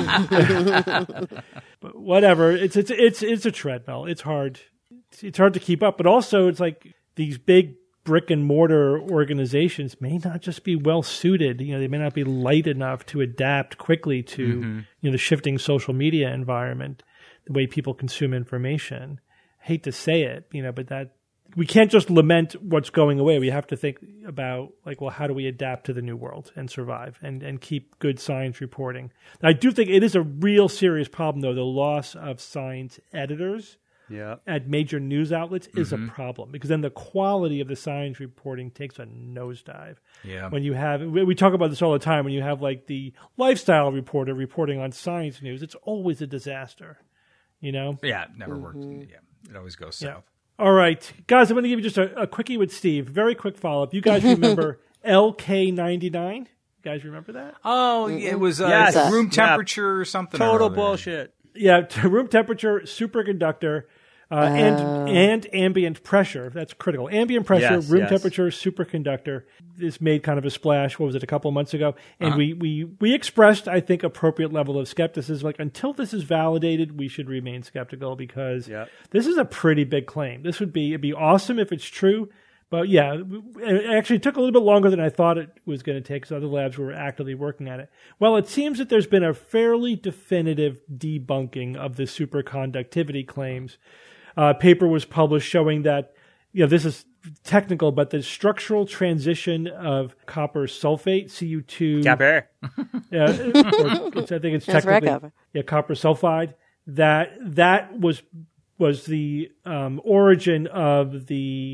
know. But whatever, it's it's it's it's a treadmill. It's hard. It's, it's hard to keep up, but also it's like these big brick and mortar organizations may not just be well suited. You know, they may not be light enough to adapt quickly to mm-hmm. you know the shifting social media environment, the way people consume information. I hate to say it, you know, but that we can't just lament what's going away. We have to think about like, well, how do we adapt to the new world and survive and, and keep good science reporting? I do think it is a real serious problem, though. The loss of science editors. Yeah. At major news outlets is mm-hmm. a problem because then the quality of the science reporting takes a nosedive. Yeah. When you have, we talk about this all the time, when you have like the lifestyle reporter reporting on science news, it's always a disaster, you know? Yeah, it never worked. Yeah, it always goes south. Yeah. All right. Guys, I'm going to give you just a, a quickie with Steve. Very quick follow-up. You guys remember L K ninety-nine? You guys remember that? Oh, it was uh, yes. room temperature yeah. or something. Total or bullshit. Yeah, room temperature, superconductor. Uh, uh, and and ambient pressure, that's critical. Ambient pressure, yes, room yes. temperature, superconductor. This made kind of a splash, what was it, a couple of months ago? And uh-huh. we, we, we expressed, I think, appropriate level of skepticism. Like, until this is validated, we should remain skeptical because yep. this is a pretty big claim. This would be, it'd be awesome if it's true. But yeah, it actually took a little bit longer than I thought it was going to take because other labs were actively working at it. Well, it seems that there's been a fairly definitive debunking of the superconductivity claims. Uh, paper was published showing that, you know, this is technical, but the structural transition of copper sulfate, C U two. Copper. Yeah, I think it's That's technically copper. Yeah, copper sulfide. That that was was the um, origin of the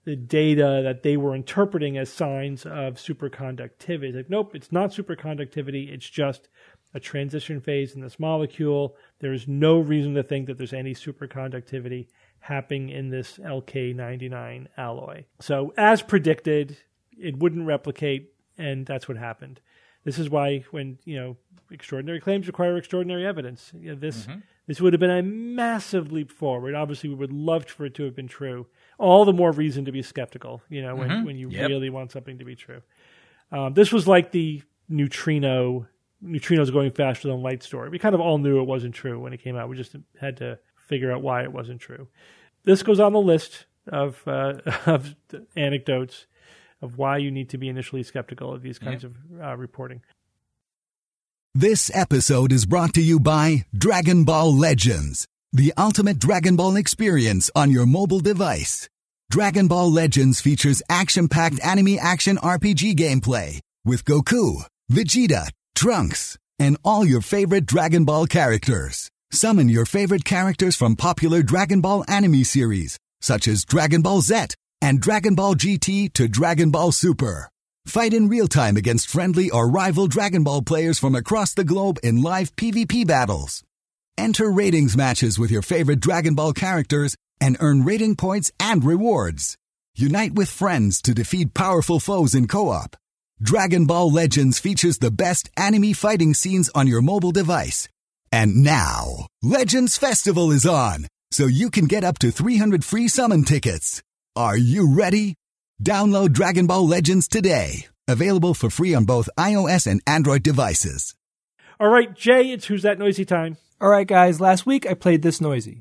the data that they were interpreting as signs of superconductivity. Like, nope, it's not superconductivity. It's just a transition phase in this molecule. There's no reason to think that there's any superconductivity happening in this L K ninety-nine alloy. So as predicted, it wouldn't replicate, and that's what happened. This is why when, you know, extraordinary claims require extraordinary evidence. You know, this mm-hmm. this would have been a massive leap forward. Obviously, we would love for it to have been true. All the more reason to be skeptical, you know, when, mm-hmm. when you yep. really want something to be true. Um, this was like the neutrino, neutrinos going faster than light story. We kind of all knew it wasn't true when it came out. We just had to figure out why it wasn't true. This goes on the list of uh, of anecdotes of why you need to be initially skeptical of these kinds yep. of uh, reporting. This episode is brought to you by Dragon Ball Legends, the ultimate Dragon Ball experience on your mobile device. Dragon Ball Legends features action-packed anime action R P G gameplay with Goku, Vegeta, Trunks, and all your favorite Dragon Ball characters. Summon your favorite characters from popular Dragon Ball anime series, such as Dragon Ball Z and Dragon Ball G T to Dragon Ball Super. Fight in real time against friendly or rival Dragon Ball players from across the globe in live PvP battles. Enter ratings matches with your favorite Dragon Ball characters and earn rating points and rewards. Unite with friends to defeat powerful foes in co-op. Dragon Ball Legends features the best anime fighting scenes on your mobile device. And now, Legends Festival is on, so you can get up to three hundred free summon tickets. Are you ready? Download Dragon Ball Legends today. Available for free on both iOS and Android devices. All right, Jay, it's Who's That Noisy time. All right, guys, last week I played this noisy.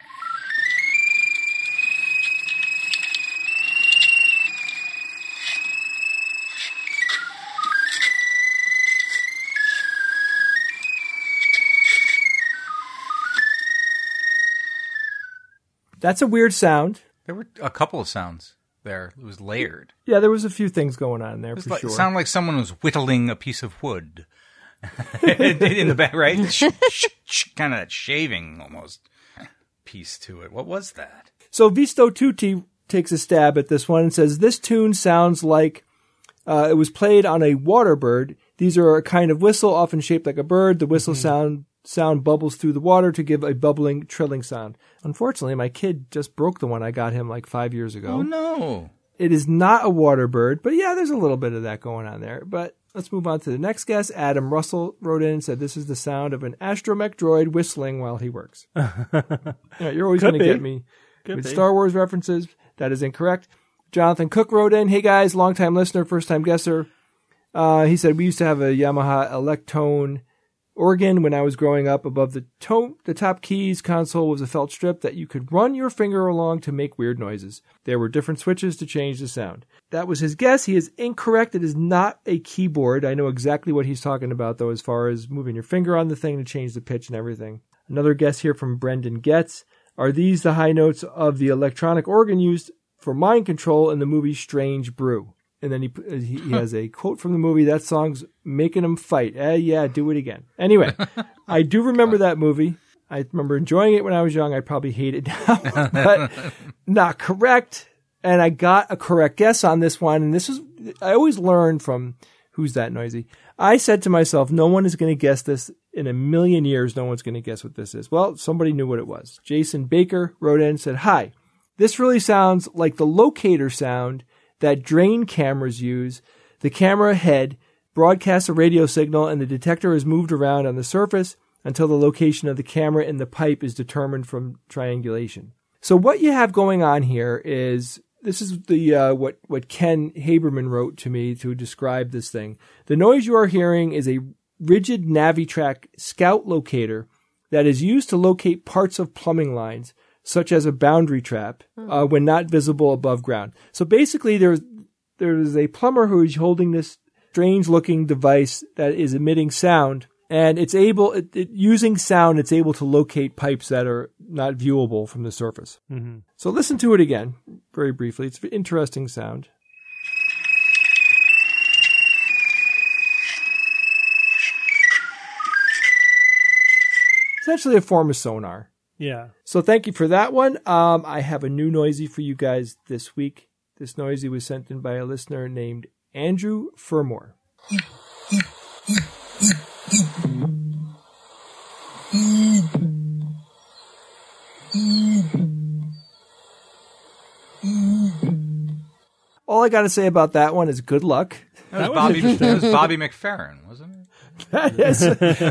That's a weird sound. There were a couple of sounds there. It was layered. Yeah, there was a few things going on there, it for like, sure. It sounded like someone was whittling a piece of wood in the back, right? sh- sh- sh- kind of that shaving almost piece to it. What was that? So Visto Tutti takes a stab at this one and says, this tune sounds like uh, it was played on a water bird. These are a kind of whistle, often shaped like a bird. The whistle mm-hmm. sound sound bubbles through the water to give a bubbling, trilling sound. Unfortunately, my kid just broke the one I got him like five years ago. Oh, no. It is not a water bird, but yeah, there's a little bit of that going on there. But let's move on to the next guest. Adam Russell wrote in and said, this is the sound of an astromech droid whistling while he works. Yeah, you're always going to get me Could with be. Star Wars references. That is incorrect. Jonathan Cook wrote in, hey guys, long-time listener, first-time guesser. Uh, he said, we used to have a Yamaha Electone organ when I was growing up. Above the, to- the top keys console was a felt strip that you could run your finger along to make weird noises. There were different switches to change the sound. That was his guess. He is incorrect. It is not a keyboard. I know exactly what he's talking about, though, as far as moving your finger on the thing to change the pitch and everything. Another guess here from Brendan Getz. Are these the high notes of the electronic organ used for mind control in the movie Strange Brew? And then he he has a quote from the movie, that song's making him fight. Eh, yeah, do it again. Anyway, I do remember that movie. I remember enjoying it when I was young. I probably hate it now, but not correct. And I got a correct guess on this one. And this is, I always learn from Who's That Noisy. I said to myself, no one is going to guess this in a million years. No one's going to guess what this is. Well, somebody knew what it was. Jason Baker wrote in and said, hi, this really sounds like the locator sound that drain cameras use. The camera head broadcasts a radio signal and the detector is moved around on the surface until the location of the camera in the pipe is determined from triangulation. So what you have going on here is, this is the uh, what, what Ken Haberman wrote to me to describe this thing. The noise you are hearing is a rigid Navitrack Scout locator that is used to locate parts of plumbing lines, such as a boundary trap, uh, when not visible above ground. So basically, there's there's a plumber who is holding this strange-looking device that is emitting sound, and it's able, it, it, using sound, it's able to locate pipes that are not viewable from the surface. Mm-hmm. So listen to it again, very briefly. It's an interesting sound. It's actually a form of sonar. Yeah. So thank you for that one. Um, I have a new noisy for you guys this week. This noisy was sent in by a listener named Andrew Furmore. All I got to say about that one is good luck. That was Bobby, that was Bobby McFerrin, wasn't it? Yes.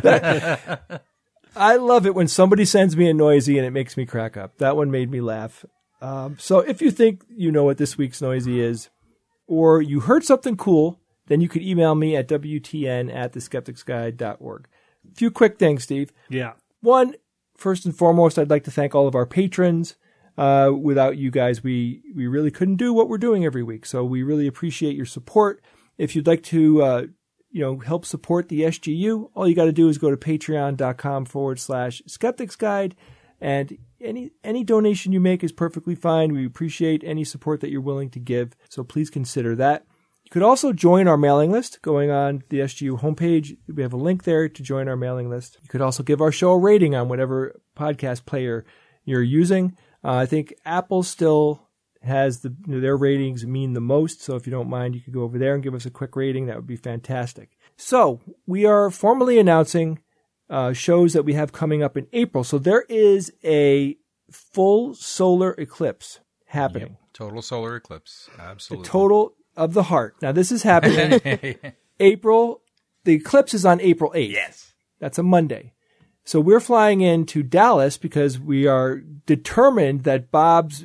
That- I love it when somebody sends me a noisy and it makes me crack up. That one made me laugh. Um, so if you think you know what this week's noisy is, or you heard something cool, then you could email me at W T N at the skeptics guide dot org. A few quick things, Steve. Yeah. One, first and foremost, I'd like to thank all of our patrons. Uh, without you guys, we, we really couldn't do what we're doing every week. So we really appreciate your support. If you'd like to, uh, you know, help support the S G U, all you got to do is go to patreon.com forward slash skeptics guide. And any, any donation you make is perfectly fine. We appreciate any support that you're willing to give. So please consider that. You could also join our mailing list going on the S G U homepage. We have a link there to join our mailing list. You could also give our show a rating on whatever podcast player you're using. Uh, I think Apple still has the their ratings mean the most. So if you don't mind, you could go over there and give us a quick rating. That would be fantastic. So we are formally announcing uh, shows that we have coming up in April. So there is a full solar eclipse happening. Yep. Total solar eclipse. Absolutely. The total of the heart. Now this is happening April. The eclipse is on April eighth. Yes. That's a Monday. So we're flying into Dallas because we are determined that Bob's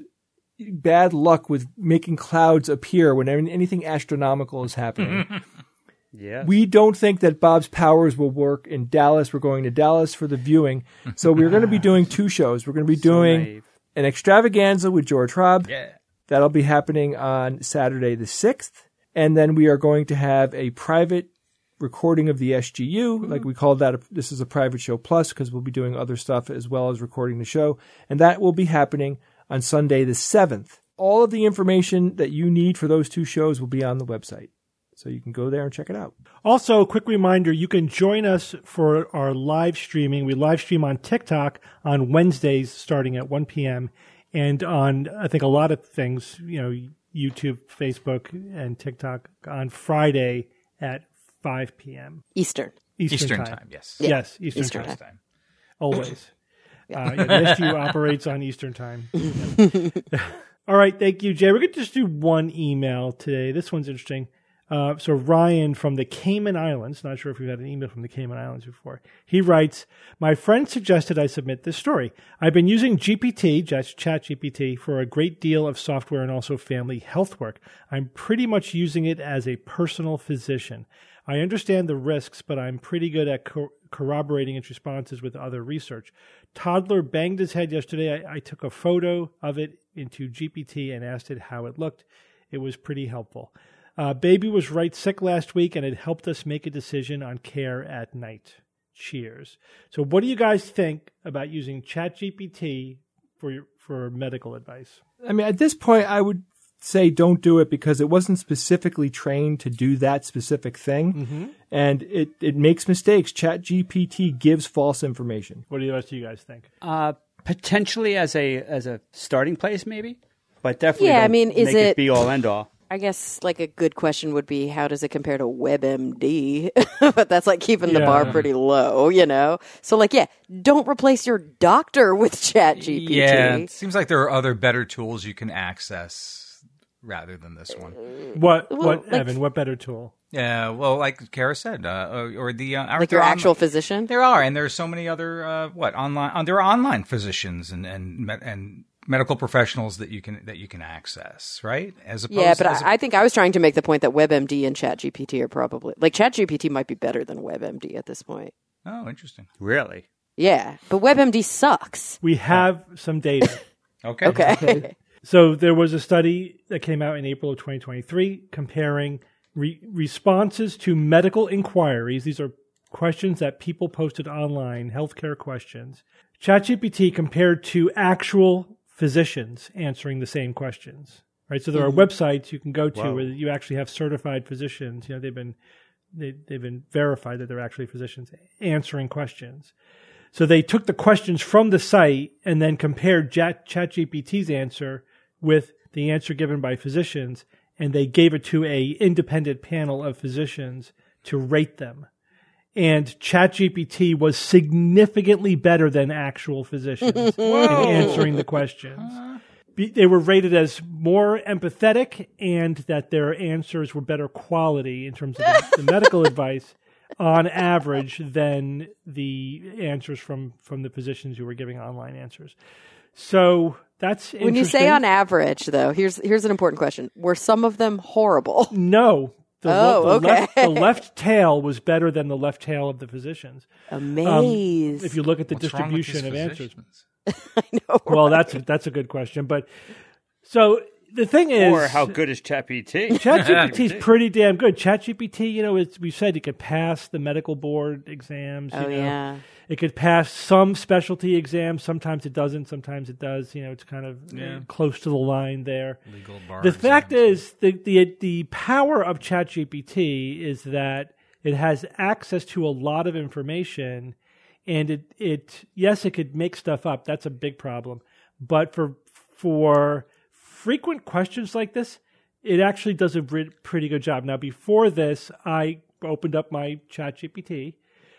bad luck with making clouds appear when anything astronomical is happening. Yeah. We don't think that Bob's powers will work in Dallas. We're going to Dallas for the viewing. So we're going to be doing two shows. We're going to be So doing naive. an extravaganza with George Hrab. Yeah. That'll be happening on Saturday the sixth. And then we are going to have a private recording of the S G U. Mm-hmm. Like we called that, a, this is a private show plus because we'll be doing other stuff as well as recording the show. And that will be happening on Sunday the seventh. All of the information that you need for those two shows will be on the website. So you can go there and check it out. Also, a quick reminder, you can join us for our live streaming. We live stream on TikTok on Wednesdays starting at one p.m. and on, I think, a lot of things, you know, YouTube, Facebook, and TikTok on Friday at five p.m. Eastern. Eastern, Eastern time. time, yes. Yeah. Yes, Eastern, Eastern time. time. Always. Uh, yeah, the S G U operates on Eastern time. All right, thank you, Jay. We're going to just do one email today. This one's interesting. Uh, so Ryan from the Cayman Islands, not sure if we've had an email from the Cayman Islands before. He writes, my friend suggested I submit this story. I've been using G P T, just ChatGPT, for a great deal of software and also family health work. I'm pretty much using it as a personal physician. I understand the risks, but I'm pretty good at co- corroborating its responses with other research. Toddler banged his head yesterday. I, I took a photo of it into G P T and asked it how it looked. It was pretty helpful. Uh, baby was right sick last week, and it helped us make a decision on care at night. Cheers. So what do you guys think about using ChatGPT for your, for medical advice? I mean, at this point, I would say don't do it because it wasn't specifically trained to do that specific thing. Mm-hmm. And it, it makes mistakes. ChatGPT gives false information. What do the rest of you guys think? Uh, potentially as a as a starting place, maybe, but definitely. Yeah, I don't mean, is make it- it be all end all? I guess like a good question would be, how does it compare to WebMD? But that's like keeping the Yeah. bar pretty low, you know? So like, yeah, don't replace your doctor with ChatGPT. Yeah, it seems like there are other better tools you can access rather than this one. What, Well, what like- Evan, what better tool? Yeah, well, like Kara said, uh, or, or the uh, Like there your are actual online- physician? There are, and there are so many other uh, what online. Uh, there are online physicians and and me- and medical professionals that you can that you can access, right? As opposed, Yeah, but as I, I think I was trying to make the point that WebMD and ChatGPT are probably like ChatGPT might be better than WebMD at this point. a, oh, interesting. Really? Yeah, but WebMD sucks. We have some data. Okay. Okay. So there was a study that came out in April of twenty twenty-three comparing re- responses to medical inquiries. These are questions that people posted online, healthcare questions. ChatGPT compared to actual physicians answering the same questions. Right? So there are websites you can go to Wow. where you actually have certified physicians. You know, they've been they, they've been verified that they're actually physicians answering questions. So they took the questions from the site and then compared Chat, ChatGPT's answer with the answer given by physicians, and they gave it to a independent panel of physicians to rate them. And ChatGPT was significantly better than actual physicians in answering the questions. Be- They were rated as more empathetic and that their answers were better quality in terms of the, the medical advice on average than the answers from, from the physicians who were giving online answers. So that's interesting. When you say on average, though, here's here's an important question. Were some of them horrible? No. The, Oh, the, okay. left, the left tail was better than the left tail of the physicians. Amazed. Um, if you look at the What's wrong with distribution of these answers. physicians? I know. Well, that's that's a good question. But so the thing is, Or how good is ChatGPT? ChatGPT is pretty damn good. ChatGPT, you know, as we said, it could pass the medical board exams. Oh, you know. yeah. It could pass some specialty exams. Sometimes it doesn't. Sometimes it does. You know, it's kind of Yeah. close to the line there. Legal bar The fact exams. is, the, the the power of ChatGPT is that it has access to a lot of information, and it it yes, it could make stuff up. That's a big problem. But for for frequent questions like this, it actually does a re- pretty good job. Now, before this, I opened up my ChatGPT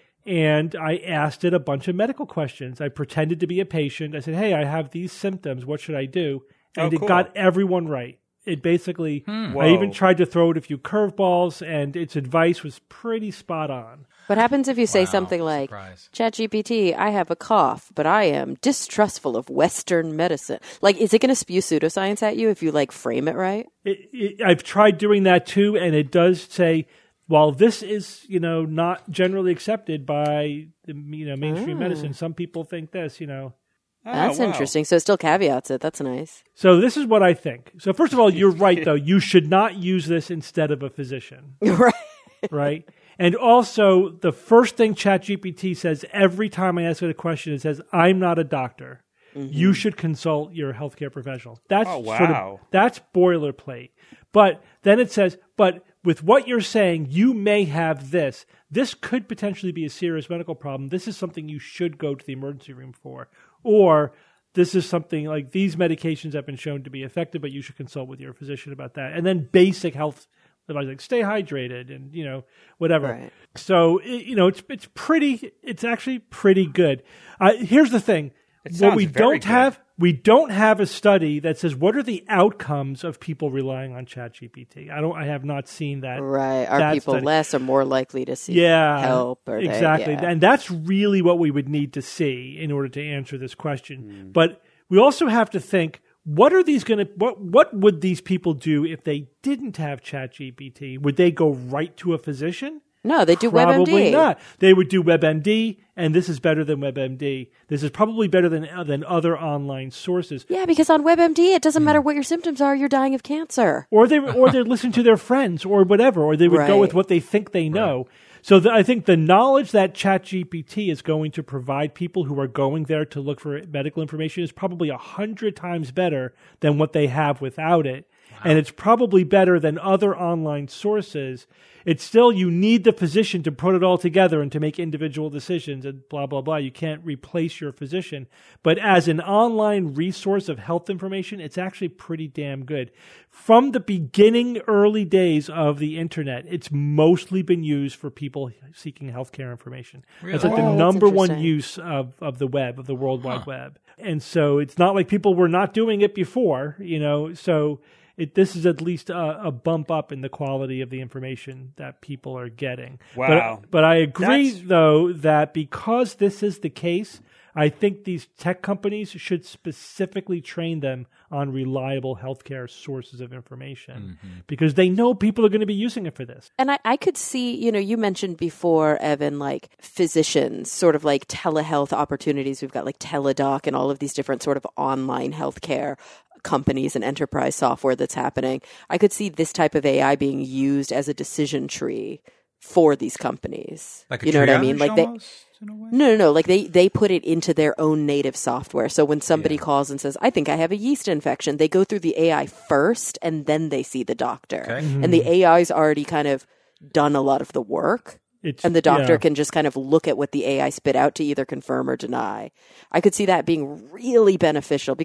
and I asked it a bunch of medical questions. I pretended to be a patient. I said, "Hey, I have these symptoms. What should I do?" And Oh, it cool. got everyone right. It basically, I Whoa. even tried to throw it a few curveballs, and its advice was pretty spot on. What happens if you say Wow, something like, surprise. ChatGPT, I have a cough, but I am distrustful of Western medicine. Like, is it going to spew pseudoscience at you if you, like, frame it right? It, it, I've tried doing that too, and it does say, while this is, you know, not generally accepted by the, you know, mainstream medicine, some people think this, you know. That's Oh, wow. interesting. So it still caveats it. That's nice. So this is what I think. So first of all, you're right, though. You should not use this instead of a physician, Right. right? And also, the first thing ChatGPT says every time I ask it a question, it says, "I'm not a doctor. You should consult your healthcare professional." That's Oh, sort of wow. that's boilerplate. But then it says, "But with what you're saying, you may have this. This could potentially be a serious medical problem. This is something you should go to the emergency room for." Or this is something like these medications have been shown to be effective, but you should consult with your physician about that. And then basic health advice, like stay hydrated and, you know, whatever. Right. So, it, you know, it's it's pretty, it's actually pretty good. Uh, here's the thing. What sounds we very don't good. have, we don't have a study that says what are the outcomes of people relying on ChatGPT. I don't, I have not seen that. Right. Are that people study. less or more likely to seek Yeah, help? Or they- exactly. yeah. And that's really what we would need to see in order to answer this question. Hmm. But we also have to think, what are these going to, what, what would these people do if they didn't have ChatGPT? Would they go right to a physician? No, they do Probably WebMD. not. They would do WebMD, and this is better than WebMD. This is probably better than than other online sources. Yeah, because on WebMD, it doesn't matter what your symptoms are, you're dying of cancer. Or they or they listen to their friends or whatever, or they would go Right. with what they think they know. So the, I think the knowledge that ChatGPT is going to provide people who are going there to look for medical information is probably a hundred times better than what they have without it. And it's probably better than other online sources. It's still, you need the physician to put it all together and to make individual decisions and blah, blah, blah. You can't replace your physician. But as an online resource of health information, it's actually pretty damn good. From the beginning, early days of the internet, it's mostly been used for people seeking healthcare information. It's like Oh, the that's number one interesting. use of, of the web, of the World Wide Web. And so it's not like people were not doing it before, you know, so it, this is at least a, a bump up in the quality of the information that people are getting. Wow. But, but I agree, That's- though, that because this is the case, I think these tech companies should specifically train them on reliable healthcare sources of information because they know people are going to be using it for this. And I, I could see, you know, you mentioned before, Evan, like physicians, sort of like telehealth opportunities. We've got like Teladoc and all of these different sort of online healthcare companies and enterprise software that's happening. I could see this type of A I being used as a decision tree for these companies. Like a you know what I mean? triage Like they, almost, in a way? no, no, no. Like they, they put it into their own native software. So when somebody calls and says, I think I have a yeast infection, they go through the A I first and then they see the doctor. Okay. And the A I's already kind of done a lot of the work. It's, And the doctor yeah. can just kind of look at what the A I spit out to either confirm or deny. I could see that being really beneficial because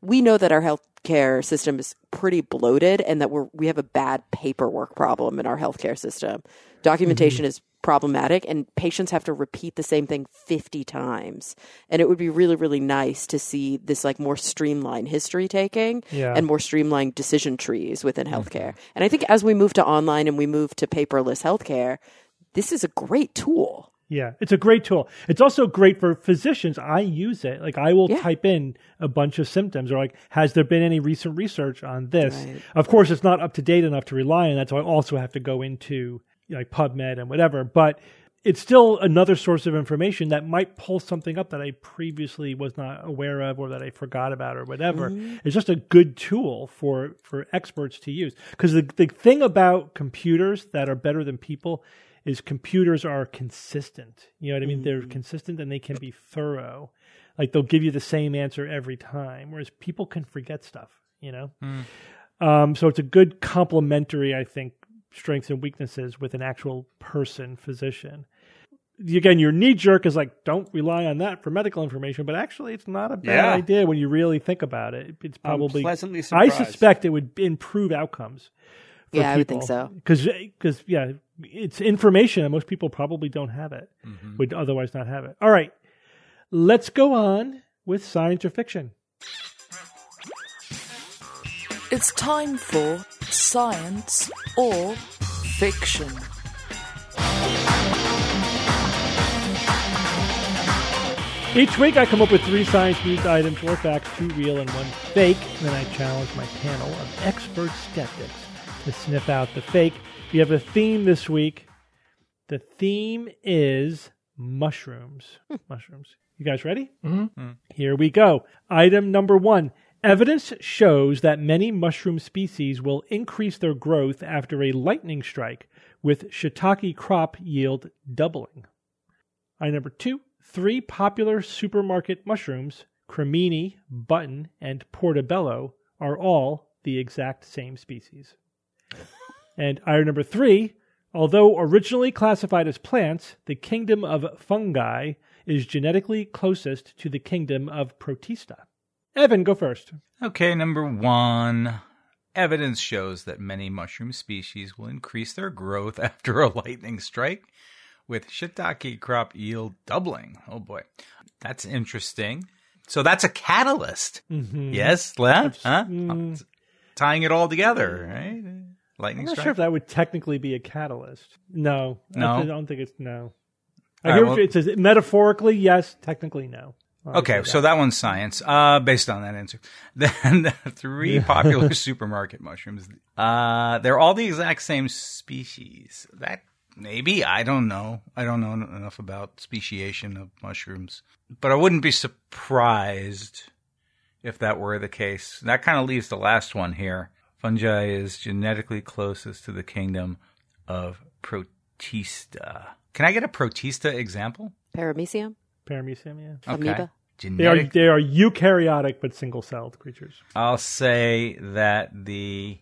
we know that our healthcare system is pretty bloated and that we're, we have a bad paperwork problem in our healthcare system. Documentation mm-hmm. is problematic and patients have to repeat the same thing fifty times. And it would be really, really nice to see this like more streamlined history taking yeah. and more streamlined decision trees within healthcare. Mm-hmm. And I think as we move to online and we move to paperless healthcare, this is a great tool. Yeah, it's a great tool. It's also great for physicians. I use it. Like I will yeah. type in a bunch of symptoms or like, has there been any recent research on this? Right. Of course, it's not up to date enough to rely on that. So I also have to go into like PubMed and whatever, but it's still another source of information that might pull something up that I previously was not aware of or that I forgot about or whatever. Mm-hmm. It's just a good tool for, for experts to use. Because the, the thing about computers that are better than people is computers are consistent. You know what I mean? Mm-hmm. They're consistent and they can be thorough. Like they'll give you the same answer every time, whereas people can forget stuff, you know? Mm. Um, so it's a good complementary, I think, strengths and weaknesses with an actual person, physician. Again, your knee jerk is like, don't rely on that for medical information, but actually it's not a bad yeah. idea when you really think about it. It's probably, I'm pleasantly surprised. I suspect it would improve outcomes. For yeah, people. I would think so. Because, because yeah, it's information and most people probably don't have it, mm-hmm. would otherwise not have it. All right, let's go on with science or fiction. It's time for science or fiction. Each week I come up with three science news items, four facts, two real and one fake, and then I challenge my panel of expert skeptics to sniff out the fake. We have a theme this week. The theme is mushrooms. Mushrooms. You guys ready? Mm-hmm. Mm-hmm. Here we go. Item number one. Evidence shows that many mushroom species will increase their growth after a lightning strike, with shiitake crop yield doubling. Item number two. Three popular supermarket mushrooms, cremini, button, and portobello, are all the exact same species. And item number three. Although originally classified as plants, the kingdom of fungi is genetically closest to the kingdom of Protista. Evan, go first. Okay, number one. Evidence shows that many mushroom species will increase their growth after a lightning strike, with shiitake crop yield doubling. Oh, boy. That's interesting. So that's a catalyst. Mm-hmm. Yes, Len? Huh? Mm. Tying it all together, right? Lightning I'm not strike? sure if that would technically be a catalyst. No. No? I don't think it's no. I All hear right, what well- it says metaphorically, yes. Technically, no. I'll Okay, say so that one's science, uh, based on that answer. Then the three popular supermarket mushrooms, uh, they're all the exact same species. That maybe, I don't know. I don't know enough about speciation of mushrooms. But I wouldn't be surprised if that were the case. That kind of leaves the last one here. Fungi is genetically closest to the kingdom of Protista. Can I get a Protista example? Paramecium? Paramecium, yeah. Okay. Amoeba? They are, Genetic. they are eukaryotic but single-celled creatures. I'll say that the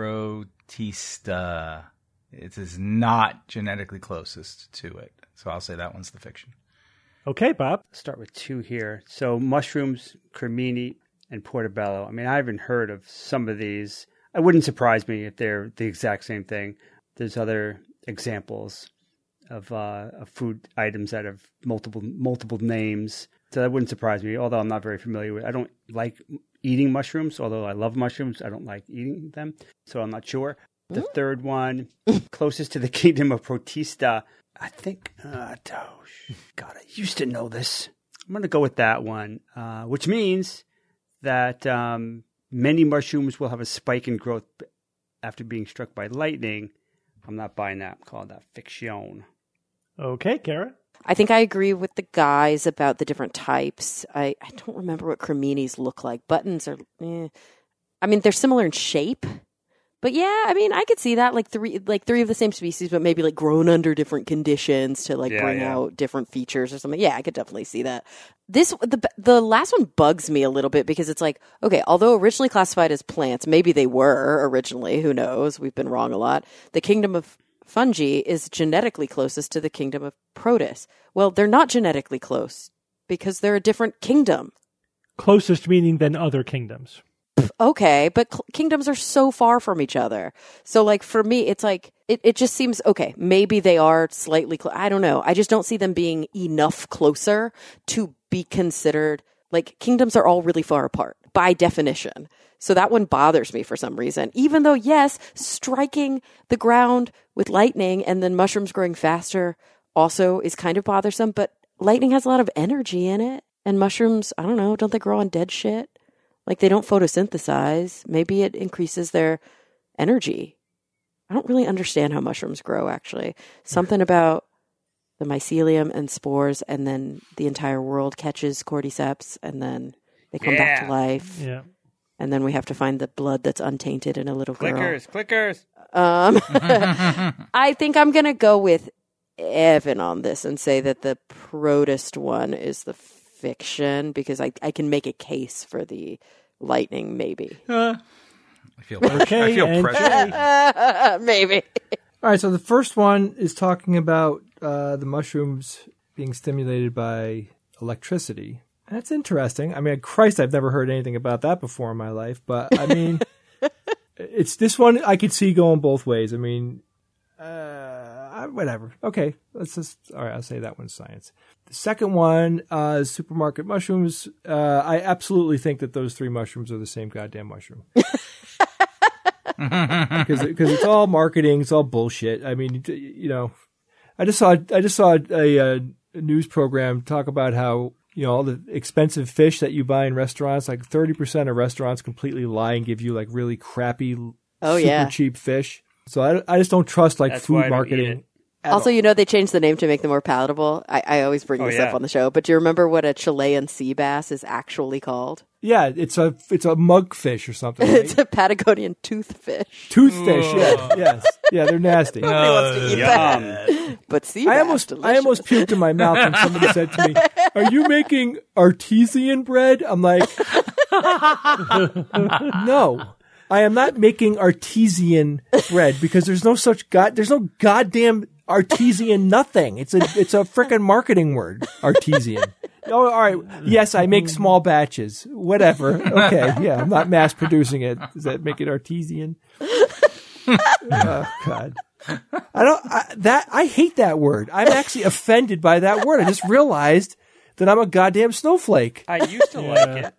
Protista it is not genetically closest to it. So I'll say that one's the fiction. Okay, Bob. Let's start with two here. So mushrooms, cremini, and portobello. I mean, I haven't heard of some of these. It wouldn't surprise me if they're the exact same thing. There's other examples of, uh, of food items that have multiple multiple names. So that wouldn't surprise me, although I'm not very familiar with it. I don't like eating mushrooms, although I love mushrooms. I don't like eating them, so I'm not sure. The mm. third one, closest to the kingdom of Protista, I think, uh, oh, God, I used to know this. I'm going to go with that one, uh, which means that um, many mushrooms will have a spike in growth after being struck by lightning. I'm not buying that. I'm calling that fiction. Okay, Kara. I think I agree with the guys about the different types. I, I don't remember what creminis look like. Buttons are, eh. I mean, they're similar in shape. But yeah, I mean, I could see that, like three like three of the same species, but maybe like grown under different conditions to like Yeah, bring yeah. out different features or something. Yeah, I could definitely see that. This the the last one bugs me a little bit because it's like, okay, although originally classified as plants, maybe they were originally, who knows? We've been wrong a lot. The kingdom of fungi is genetically closest to the kingdom of Protus. Well, they're not genetically close because they're a different kingdom. Closest meaning than other kingdoms. Okay, but cl- kingdoms are so far from each other. So, like, for me, it's like, it, it just seems, okay, maybe they are slightly, cl- I don't know. I just don't see them being enough closer to be considered, like, kingdoms are all really far apart by definition. So that one bothers me for some reason. Even though, yes, striking the ground with lightning and then mushrooms growing faster also is kind of bothersome, but lightning has a lot of energy in it. And mushrooms, I don't know, don't they grow on dead shit? Like, they don't photosynthesize. Maybe it increases their energy. I don't really understand how mushrooms grow, actually. Something about the mycelium and spores, and then the entire world catches cordyceps, and then they come Yeah. back to life. Yeah. And then we have to find the blood that's untainted in a little girl. Clickers, clickers. Um, I think I'm going to go with Evan on this and say that the protist one is the fiction, because I, I can make a case for the lightning, maybe. Uh, I feel okay, I feel and pressure. Maybe. All right, so the first one is talking about uh, the mushrooms being stimulated by electricity. That's interesting. I mean, Christ, I've never heard anything about that before in my life. But I mean, it's this one I could see going both ways. I mean, uh, whatever. Okay, let's just. All right, I'll say that one's science. The second one, uh, supermarket mushrooms. Uh, I absolutely think that those three mushrooms are the same goddamn mushroom. Because because it's all marketing, it's all bullshit. I mean, you know, I just saw I just saw a, a, a news program talk about how, you know, all the expensive fish that you buy in restaurants, like thirty percent of restaurants completely lie and give you like really crappy, Oh, super yeah. cheap fish. So I, I just don't trust like That's why I food don't eat marketing. it. at Also, all. you know, they changed the name to make them more palatable. I, I always bring Oh, this yeah. up on the show, but do you remember what a Chilean sea bass is actually called? Yeah, it's a it's a mugfish or something. Right? It's a Patagonian toothfish. Toothfish, yeah, yes, yeah, they're nasty. Nobody wants to eat Yum. that. But sea I bass, almost, delicious. I almost puked in my mouth when somebody said to me, "Are you making artesian bread?" I'm like, "No, I am not making artesian bread because there's no such god, there's no goddamn artesian nothing. It's a, it's a frickin' marketing word, artesian." Oh, all right. Yes, I make small batches. Whatever. Okay. Yeah, I'm not mass producing it. Does that make it artesian? Oh God. I don't. I, that I hate that word. I'm actually offended by that word. I just realized that I'm a goddamn snowflake. I used to like it.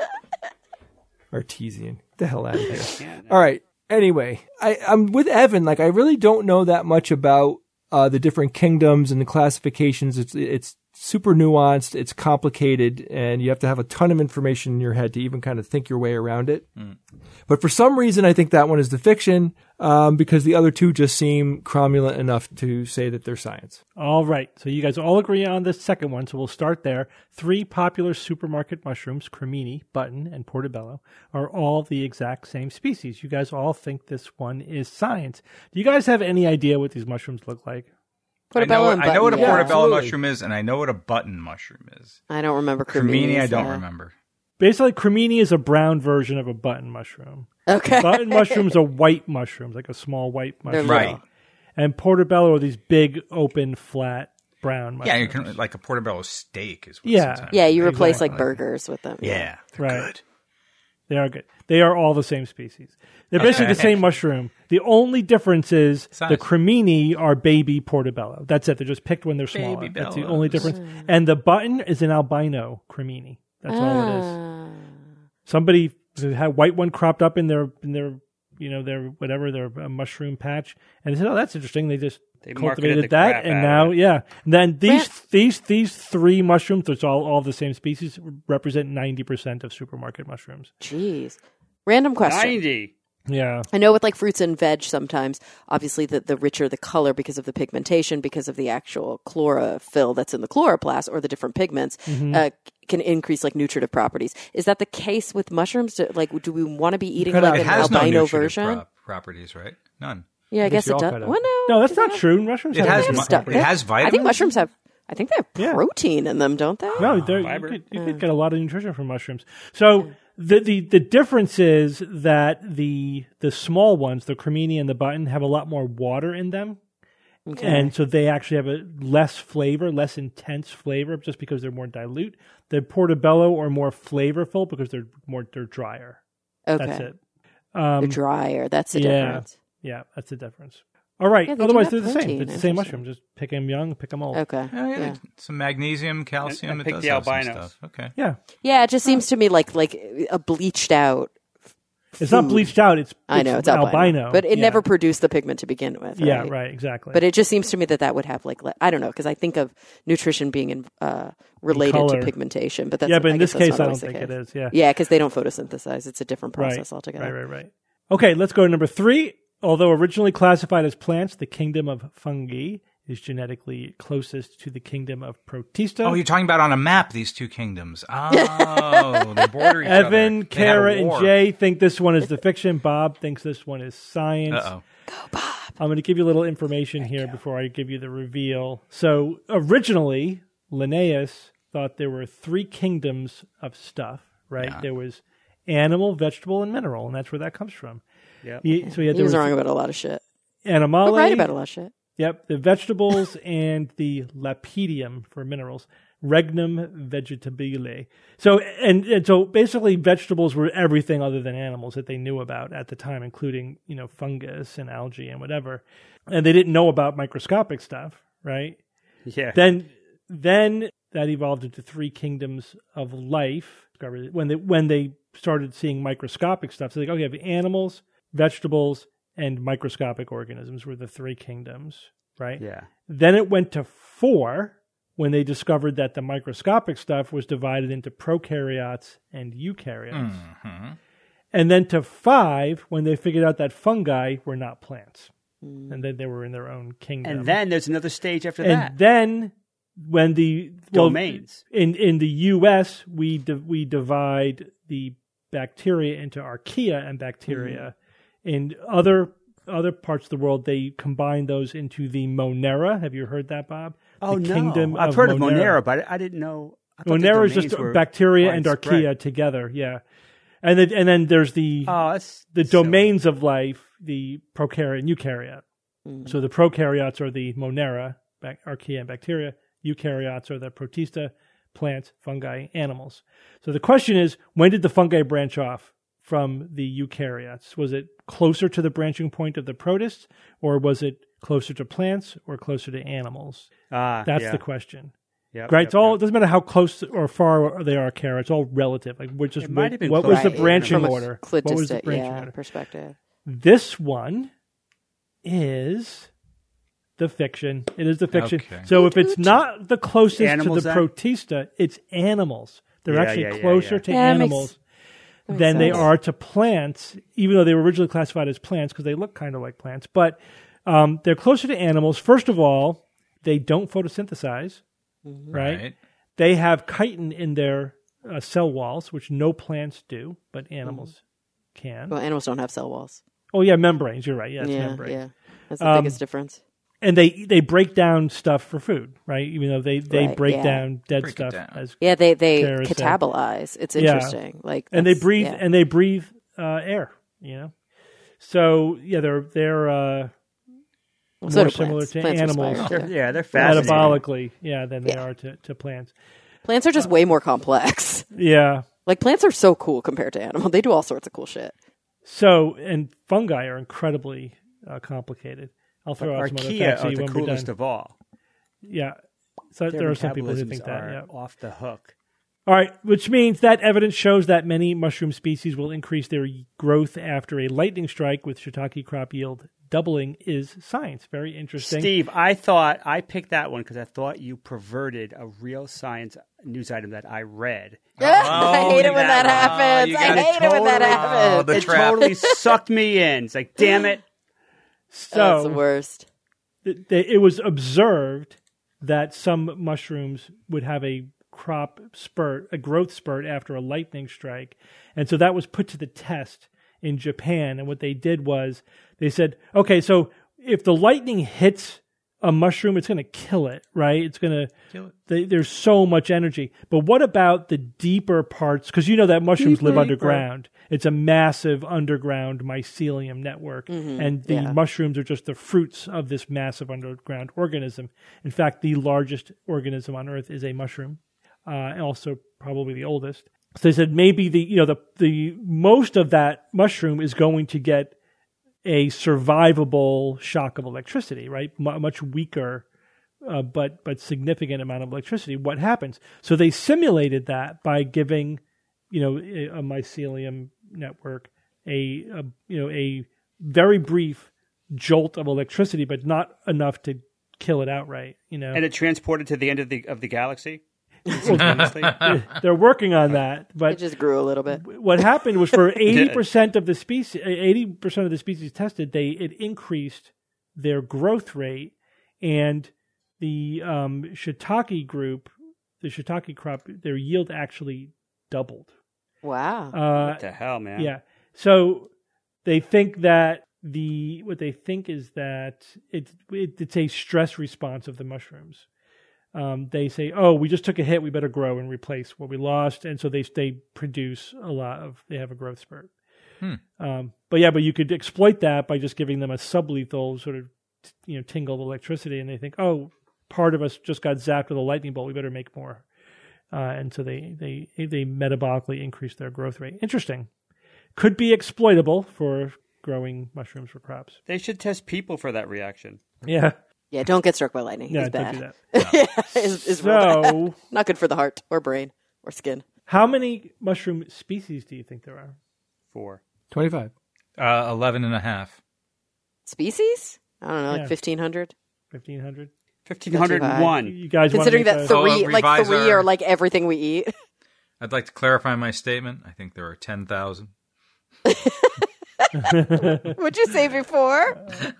Artesian. Get the hell out of here. All right. Anyway, I, I'm with Evan. Like, I really don't know that much about uh, the different kingdoms and the classifications. It's it's super nuanced. It's complicated, and you have to have a ton of information in your head to even kind of think your way around it. Mm. But for some reason, I think that one is the fiction, um, because the other two just seem cromulent enough to say that they're science. All right. So you guys all agree on the second one. So we'll start there. Three popular supermarket mushrooms, cremini, button, and portobello, are all the exact same species. You guys all think this one is science. Do you guys have any idea what these mushrooms look like? I know, Portobello what, and I know what a button, yeah. portobello Absolutely. mushroom is, and I know what a button mushroom is. I don't remember Cremini, I creminis, don't uh, remember. Basically, cremini is a brown version of a button mushroom. Okay. Button mushrooms are white mushrooms, like a small white They're mushroom. Right. little. And portobello are these big, open, flat, brown mushrooms. Yeah, you can like a portobello steak is what Yeah. sometimes. Yeah, you replace Exactly. like burgers with them. Yeah, they're Right. good. They are good. They are all the same species. They're basically the same mushroom. The only difference is Size. the cremini are baby portobello. That's it. They're just picked when they're smaller. Baby That's the bellows. only difference. And the button is an albino cremini. That's all it is. Ah. Somebody had white one cropped up in their in their you know their whatever their uh, mushroom patch, and they said, "Oh, that's interesting." They just They marketed cultivated the that, crap and out now of it. yeah. And then these Rant- these these three mushrooms, that's all all the same species, represent ninety percent of supermarket mushrooms. Jeez. Random question. ninety. Yeah. I know with like fruits and veg sometimes, obviously the, the richer the color because of the pigmentation, because of the actual chlorophyll that's in the chloroplast or the different pigments, Mm-hmm. uh, can increase like nutritive properties. Is that the case with mushrooms? Do, like, do we want to be eating Kinda- like It an has no albino nutritive version? prop- properties, right? None. Yeah, I guess guess you it all does. kinda- Well, no, No, that's do they not have- true. Mushrooms It have has They have mu- stuff. it has I vitamins. think mushrooms have. I think they have Yeah. protein in them, don't they? No, they're- you Fiber. could, you could get a lot of nutrition from mushrooms. So the, the the difference is that the the small ones, the cremini and the button, have a lot more water in them, Okay. And so they actually have a less flavor, less intense flavor, just because they're more dilute. The Portobello are more flavorful because they're more they're drier. okay. That's it. They're Um, drier. That's the yeah. difference. yeah, that's the difference. All right. Yeah, they do Otherwise, have they're the same. protein. It's the same Interesting. mushroom. Just pick them young, pick them old. Okay. Oh, yeah, Yeah. some magnesium, calcium. And- and it pick does the have some albinos. stuff. Okay. Yeah. Yeah, it just seems to me like like a bleached out. It's not food. bleached out. It's, I know it's albino, albino. but it Yeah. never produced the pigment to begin with. Right? Yeah, right. Exactly. But it just seems to me that that would have like le- I don't know because I think of nutrition being in, uh, related to color. pigmentation, but that's yeah, but in I this guess that's case, not I don't always the think it case. is. Yeah. Yeah, because they don't photosynthesize. It's a different Right. process altogether. Right, right, right. Okay, let's go to number three. Although originally classified as plants, the kingdom of fungi is genetically closest to the kingdom of Protista. Oh, you're talking about on a map these two kingdoms. Oh, they border each other. Evan, They had a Kara, and war. Jay think this one is the fiction. Bob thinks this one is science. Uh-oh. I'm going to give you a little information here before I give you the reveal. So originally, Linnaeus thought there were three kingdoms of stuff, right? Yeah. There was animal, vegetable, and mineral, and that's where that comes from. Yep. He, so he had He was there wrong about a lot of shit. animale, But right about a lot of shit. Yep, the vegetables and the lapidum for minerals, regnum vegetabile. So and, and so basically vegetables were everything other than animals that they knew about at the time, including, you know, fungus and algae and whatever. And they didn't know about microscopic stuff, right? Yeah. Then then that evolved into three kingdoms of life. When they when they started seeing microscopic stuff, so they go, okay, you have animals, vegetables, and microscopic organisms were the three kingdoms, right? Yeah. Then it went to four when they discovered that the microscopic stuff was divided into prokaryotes and eukaryotes. Mm-hmm. And then to five when they figured out that fungi were not plants. And then they were in their own kingdom. And then there's another stage after and that. then when the well, Domains. in in the U S we di- we divide the bacteria into archaea and bacteria. In other other parts of the world, they combine those into the Monera. Have you heard that, Bob? Oh, the no. kingdom I've of heard of Monera, but I didn't know. I thought the Monera is domains just were bacteria and widespread. archaea together. Yeah, and then and then there's the Oh, that's the silly. domains of life, the prokaryote and eukaryote. So the prokaryotes are the Monera, bac- archaea and bacteria. Eukaryotes are the Protista, plants, fungi, animals. So the question is, when did the fungi branch off from the eukaryotes? Was it closer to the branching point of the protists, or was it closer to plants or closer to animals? Ah, That's yeah. the question. Yep, Right? yep, It's all. yep. It doesn't matter how close or far they are, Kara. It's all relative. Like we're just It might what, have been what was the closer to branching animals. order? What was the Cladistic, branching yeah, order? perspective. This one is the fiction. It is the fiction. Okay. So if it's not the closest Animals, to the then? Protista, it's animals. They're Yeah, actually yeah, yeah, closer yeah. to Yeah, it makes- animals that makes than they sense. are to plants, even though they were originally classified as plants because they look kind of like plants. But um, they're closer to animals. First of all, they don't photosynthesize, right? Right. They have chitin in their uh, cell walls, which no plants do, but animals can. Well, animals don't have cell walls. Oh, yeah, membranes. You're right. Yeah, it's yeah, membrane. yeah. That's the Um, biggest difference. And they, they break down stuff for food, right? Even though they, they Right, break yeah. down dead Break it stuff down. as Yeah, they they Kara said. catabolize. It's Yeah. interesting. Like, and they that's- breathe yeah. and they breathe uh, air, you know. So yeah, they're they're uh, Well, so more do similar plants. to Plants animals respire, They're- too. yeah, they're fascinating. metabolically, yeah, than they Yeah. are to, to plants. Plants are just way more complex. Yeah. Like plants are so cool compared to animals. They do all sorts of cool shit. So and fungi are incredibly uh, complicated. I'll throw out some other Archaea facts to are you the when we're coolest done. of all. Yeah. So Their there are some people who metabolisms think that. are Yeah. off the hook. All right, which means that evidence shows that many mushroom species will increase their growth after a lightning strike, with shiitake crop yield doubling is science. Very interesting. Steve, I thought I picked that one because I thought you perverted a real science news item that I read. I hate it when that that- happens. you I gotta hate it when that totally- happens. Oh, the it trap. totally sucked me in. It's like, damn it. That's the So worst. th- th- it was observed that some mushrooms would have a crop spurt, a growth spurt after a lightning strike. And so that was put to the test in Japan. And what they did was they said, okay, so if the lightning hits a mushroom, it's going to kill it, right? It's going to, Kill it. they, there's so much energy. But what about the deeper parts? Because you know that mushrooms live Deeper. underground. It's a massive underground mycelium network. And the yeah. mushrooms are just the fruits of this massive underground organism. In fact, the largest organism on Earth is a mushroom, uh, and also probably the oldest. So they said maybe the, you know, the, the most of that mushroom is going to get a survivable shock of electricity, right? M- much weaker, uh, but but significant amount of electricity. What happens? So they simulated that by giving, you know, a, a mycelium network a, a you know a very brief jolt of electricity, but not enough to kill it outright. You know, And it transported to the end of the of the galaxy. they're working on that, but It just grew a little bit. what happened was for eighty percent of the species, eighty percent of the species tested, they it increased their growth rate, and the um, shiitake group, the shiitake crop, their yield actually doubled. Wow. Uh, What the hell, man? yeah, so they think that the what they think is that it, it it's a stress response of the mushrooms. Um, they say, "Oh, we just took a hit. We better grow and replace what we lost," and so they they produce a lot of. They have a growth spurt. Hmm. Um, but yeah, but you could exploit that by just giving them a sublethal sort of, you know, tingle of electricity, and they think, "Oh, part of us just got zapped with a lightning bolt. We better make more," uh, and so they they they metabolically increase their growth rate. Interesting. Could be exploitable for growing mushrooms for crops. They should test people for that reaction. Yeah, Yeah, don't get struck by lightning. yeah, it's don't bad. do that. yeah, it's, it's real bad. So, Not good for the heart or brain or skin. how many mushroom species do you think there are? For twenty-five. Uh, eleven and a half. Species? I don't know, like Yeah. fifteen hundred? Fifteen hundred. fifteen hundred one. You guys Considering want that to make a, three, Oh, like revise three our- are like everything we eat. I'd like to clarify my statement. I think there are ten thousand. What'd you say before?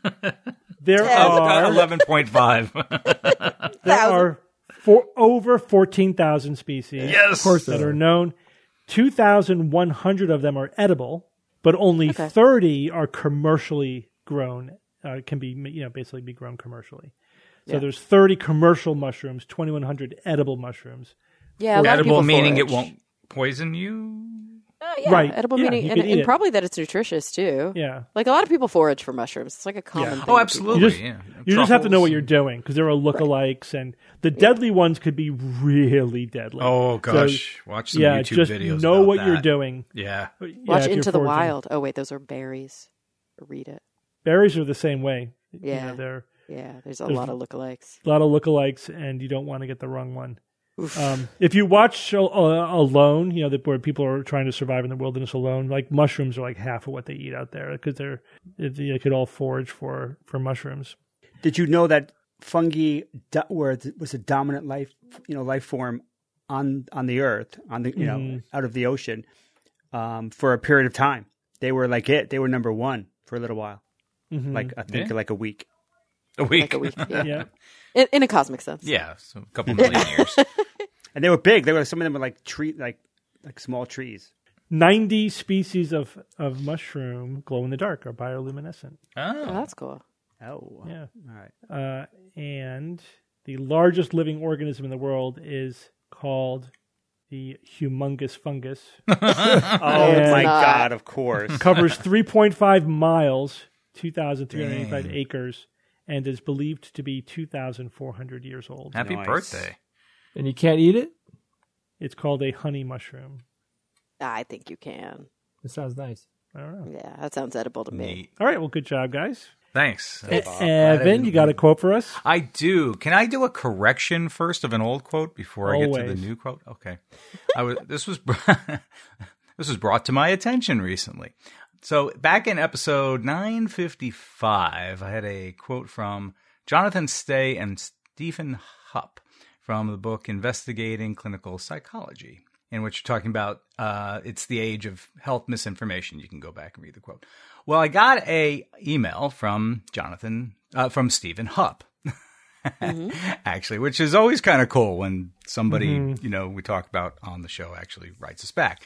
there Ten. are eleven point five. there are four, over fourteen thousand species. Yes. Of course, that there are are. known. Two thousand one hundred of them are edible, but only Okay. thirty are commercially grown. Uh, can be you know basically be grown commercially. So Yeah. there's thirty commercial mushrooms, twenty-one hundred edible mushrooms. Yeah, a lot of Edible people meaning it forage. won't poison you. Uh, yeah, Right. edible Yeah, meaning, you and, could eat and it. probably that it's nutritious too. Yeah. Like a lot of people forage for mushrooms. It's like a common Yeah. thing. Oh, that absolutely. You just, yeah. you just have to know what Truffles. you're doing because there are lookalikes, and the deadly ones could be really deadly. Oh So, gosh, watch some yeah, YouTube just videos. know about what that. you're doing. Yeah. Yeah, Watch if you're Into the foraging. Wild. Oh wait, those are berries. Read it. Berries are the same way. You Yeah. know, they're Yeah, there's a There's- lot of lookalikes. a lot of lookalikes, and you don't want to get the wrong one. Um, if you watch uh, Alone, you know that where people are trying to survive in the wilderness alone, like mushrooms are like half of what they eat out there because they're they could all forage for for mushrooms. Did you know that fungi do- were was a dominant life, you know, life form on on the earth, on the you know, out of the ocean, um, for a period of time? They were like it. They were number one for a little while, like I think Yeah. like a week. A week. Like a week. Yeah. Yeah, In, in a cosmic sense. Yeah, so a couple million years. And they were big. They were some of them were like tree, like like small trees. ninety species of of mushroom glow in the dark are bioluminescent. Oh, Oh, that's cool. Oh, Yeah. all right. Uh, and the largest living organism in the world is called the humongous fungus. Oh And my not. God! Of course. Covers three point five miles, two thousand three hundred eighty-five Dang. acres, and is believed to be two thousand four hundred years old. happy Nice. birthday. And you can't eat it? It's called a honey mushroom. I think you can. It sounds nice. I don't know. Yeah, that sounds edible to me. Neat. All right, well, good job, guys. Thanks. E- Evan, you got a quote for us? I do. Can I do a correction first of an old quote before I get to Always. the new quote? Okay. I was. This was. This was brought to my attention recently. So back in episode nine fifty-five, I had a quote from Jonathan Stay and Stephen Hupp from the book Investigating Clinical Psychology, in which you're talking about uh, it's the age of health misinformation. You can go back and read the quote. Well, I got a email from Jonathan, uh, from Stephen Hupp, actually, which is always kind of cool when somebody, you know, we talk about on the show actually writes us back.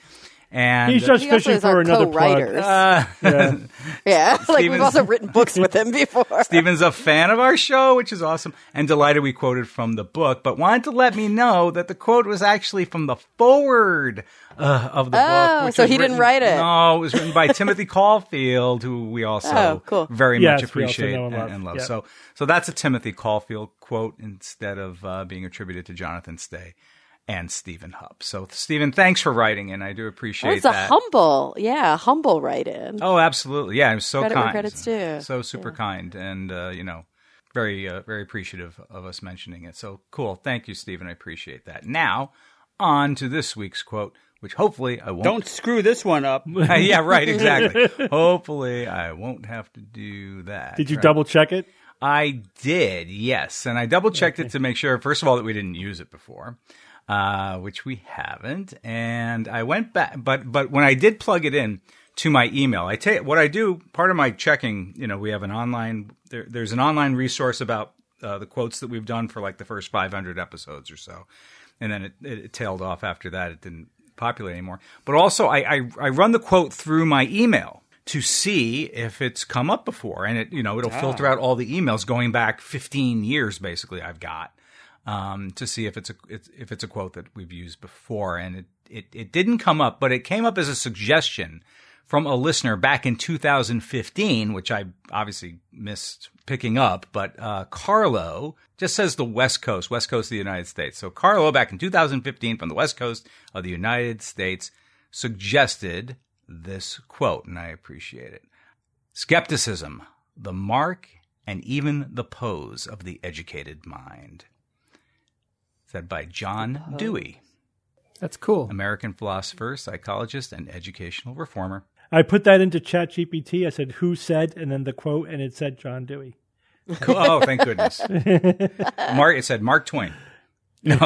And He's just He also fishing is our for another plug. co-writers. uh, Yeah. Yeah, like we've Steven's- also written books with him before. Stephen's a fan of our show, which is awesome, and delighted we quoted from the book, but wanted to let me know that the quote was actually from the foreword uh, of the Oh, book. which so was he didn't written- write it. No, it was written by Timothy Caulfield, who we also Oh, cool. very Yes, much we also appreciate know and and, love. and love. Yeah. So, so that's a Timothy Caulfield quote instead of uh, being attributed to Jonathan Stay and Stephen Hupp. So, Stephen, thanks for writing, and I do appreciate It's a that. humble, yeah, humble write-in. Oh, absolutely. Yeah, it was so Credit where kind. credit's due. So super kind, and uh, you know, very uh, very appreciative of us mentioning it. So cool. Thank you, Stephen. I appreciate that. Now, on to this week's quote, which hopefully I won't. Don't screw this one up. yeah, right. Exactly. Hopefully, I won't have to do that. Did you right? double check it? I did, yes, and I double checked it to make sure. First of all, that we didn't use it before. Uh, which we haven't, and I went back, but but when I did plug it in to my email, I take what I do. Part of my checking, you know, we have an online. There, there's an online resource about uh, the quotes that we've done for like the first five hundred episodes or so, and then it, it, it tailed off after that. It didn't populate anymore. But also, I, I I run the quote through my email to see if it's come up before, and it you know it'll filter out all the emails going back fifteen years, basically. I've got. Um, to see if it's a it's, if it's a quote that we've used before, and it, it it didn't come up, but it came up as a suggestion from a listener back in two thousand fifteen, which I obviously missed picking up. But uh, Carlo just says the West Coast, West Coast of the United States. So Carlo, back in two thousand fifteen, from the West Coast of the United States, suggested this quote, and I appreciate it: "Skepticism, the mark and even the pose of the educated mind." Said by John Dewey, That's cool. American philosopher, psychologist, and educational reformer. I put that into ChatGPT. I said, "Who said?" and then the quote, and it said John Dewey. Cool. Oh, thank goodness. Mark. It said Mark Twain. No.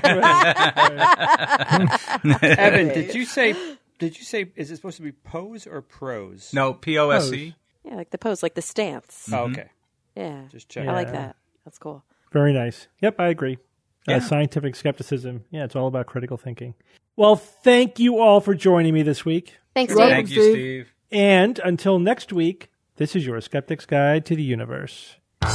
Evan, did you say? Did you say? Is it supposed to be pose or prose? No, P O S E. Yeah, like the pose, like the stance. Oh, okay. Yeah, Just check. I like Yeah. that. That's cool. Very nice. Yep, I agree. Uh, Yeah. scientific skepticism. Yeah, it's all about critical thinking. Well, thank you all for joining me this week. Thanks, You're Dave. Thank you, Steve. Steve. And until next week, this is your Skeptic's Guide to the Universe.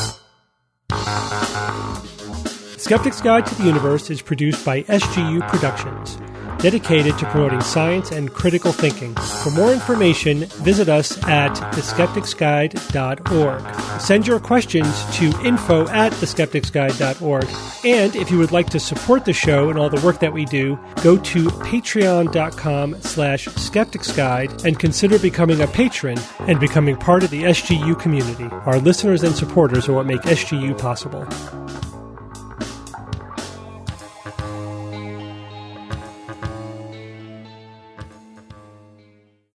Skeptic's Guide to the Universe is produced by S G U Productions, dedicated to promoting science and critical thinking. For more information, visit us at the skeptics guide dot org. Send your questions to info at the skeptics guide dot org. And if you would like to support the show and all the work that we do, go to patreon.com slash skepticsguide and consider becoming a patron and becoming part of the S G U community. Our listeners and supporters are what make S G U possible.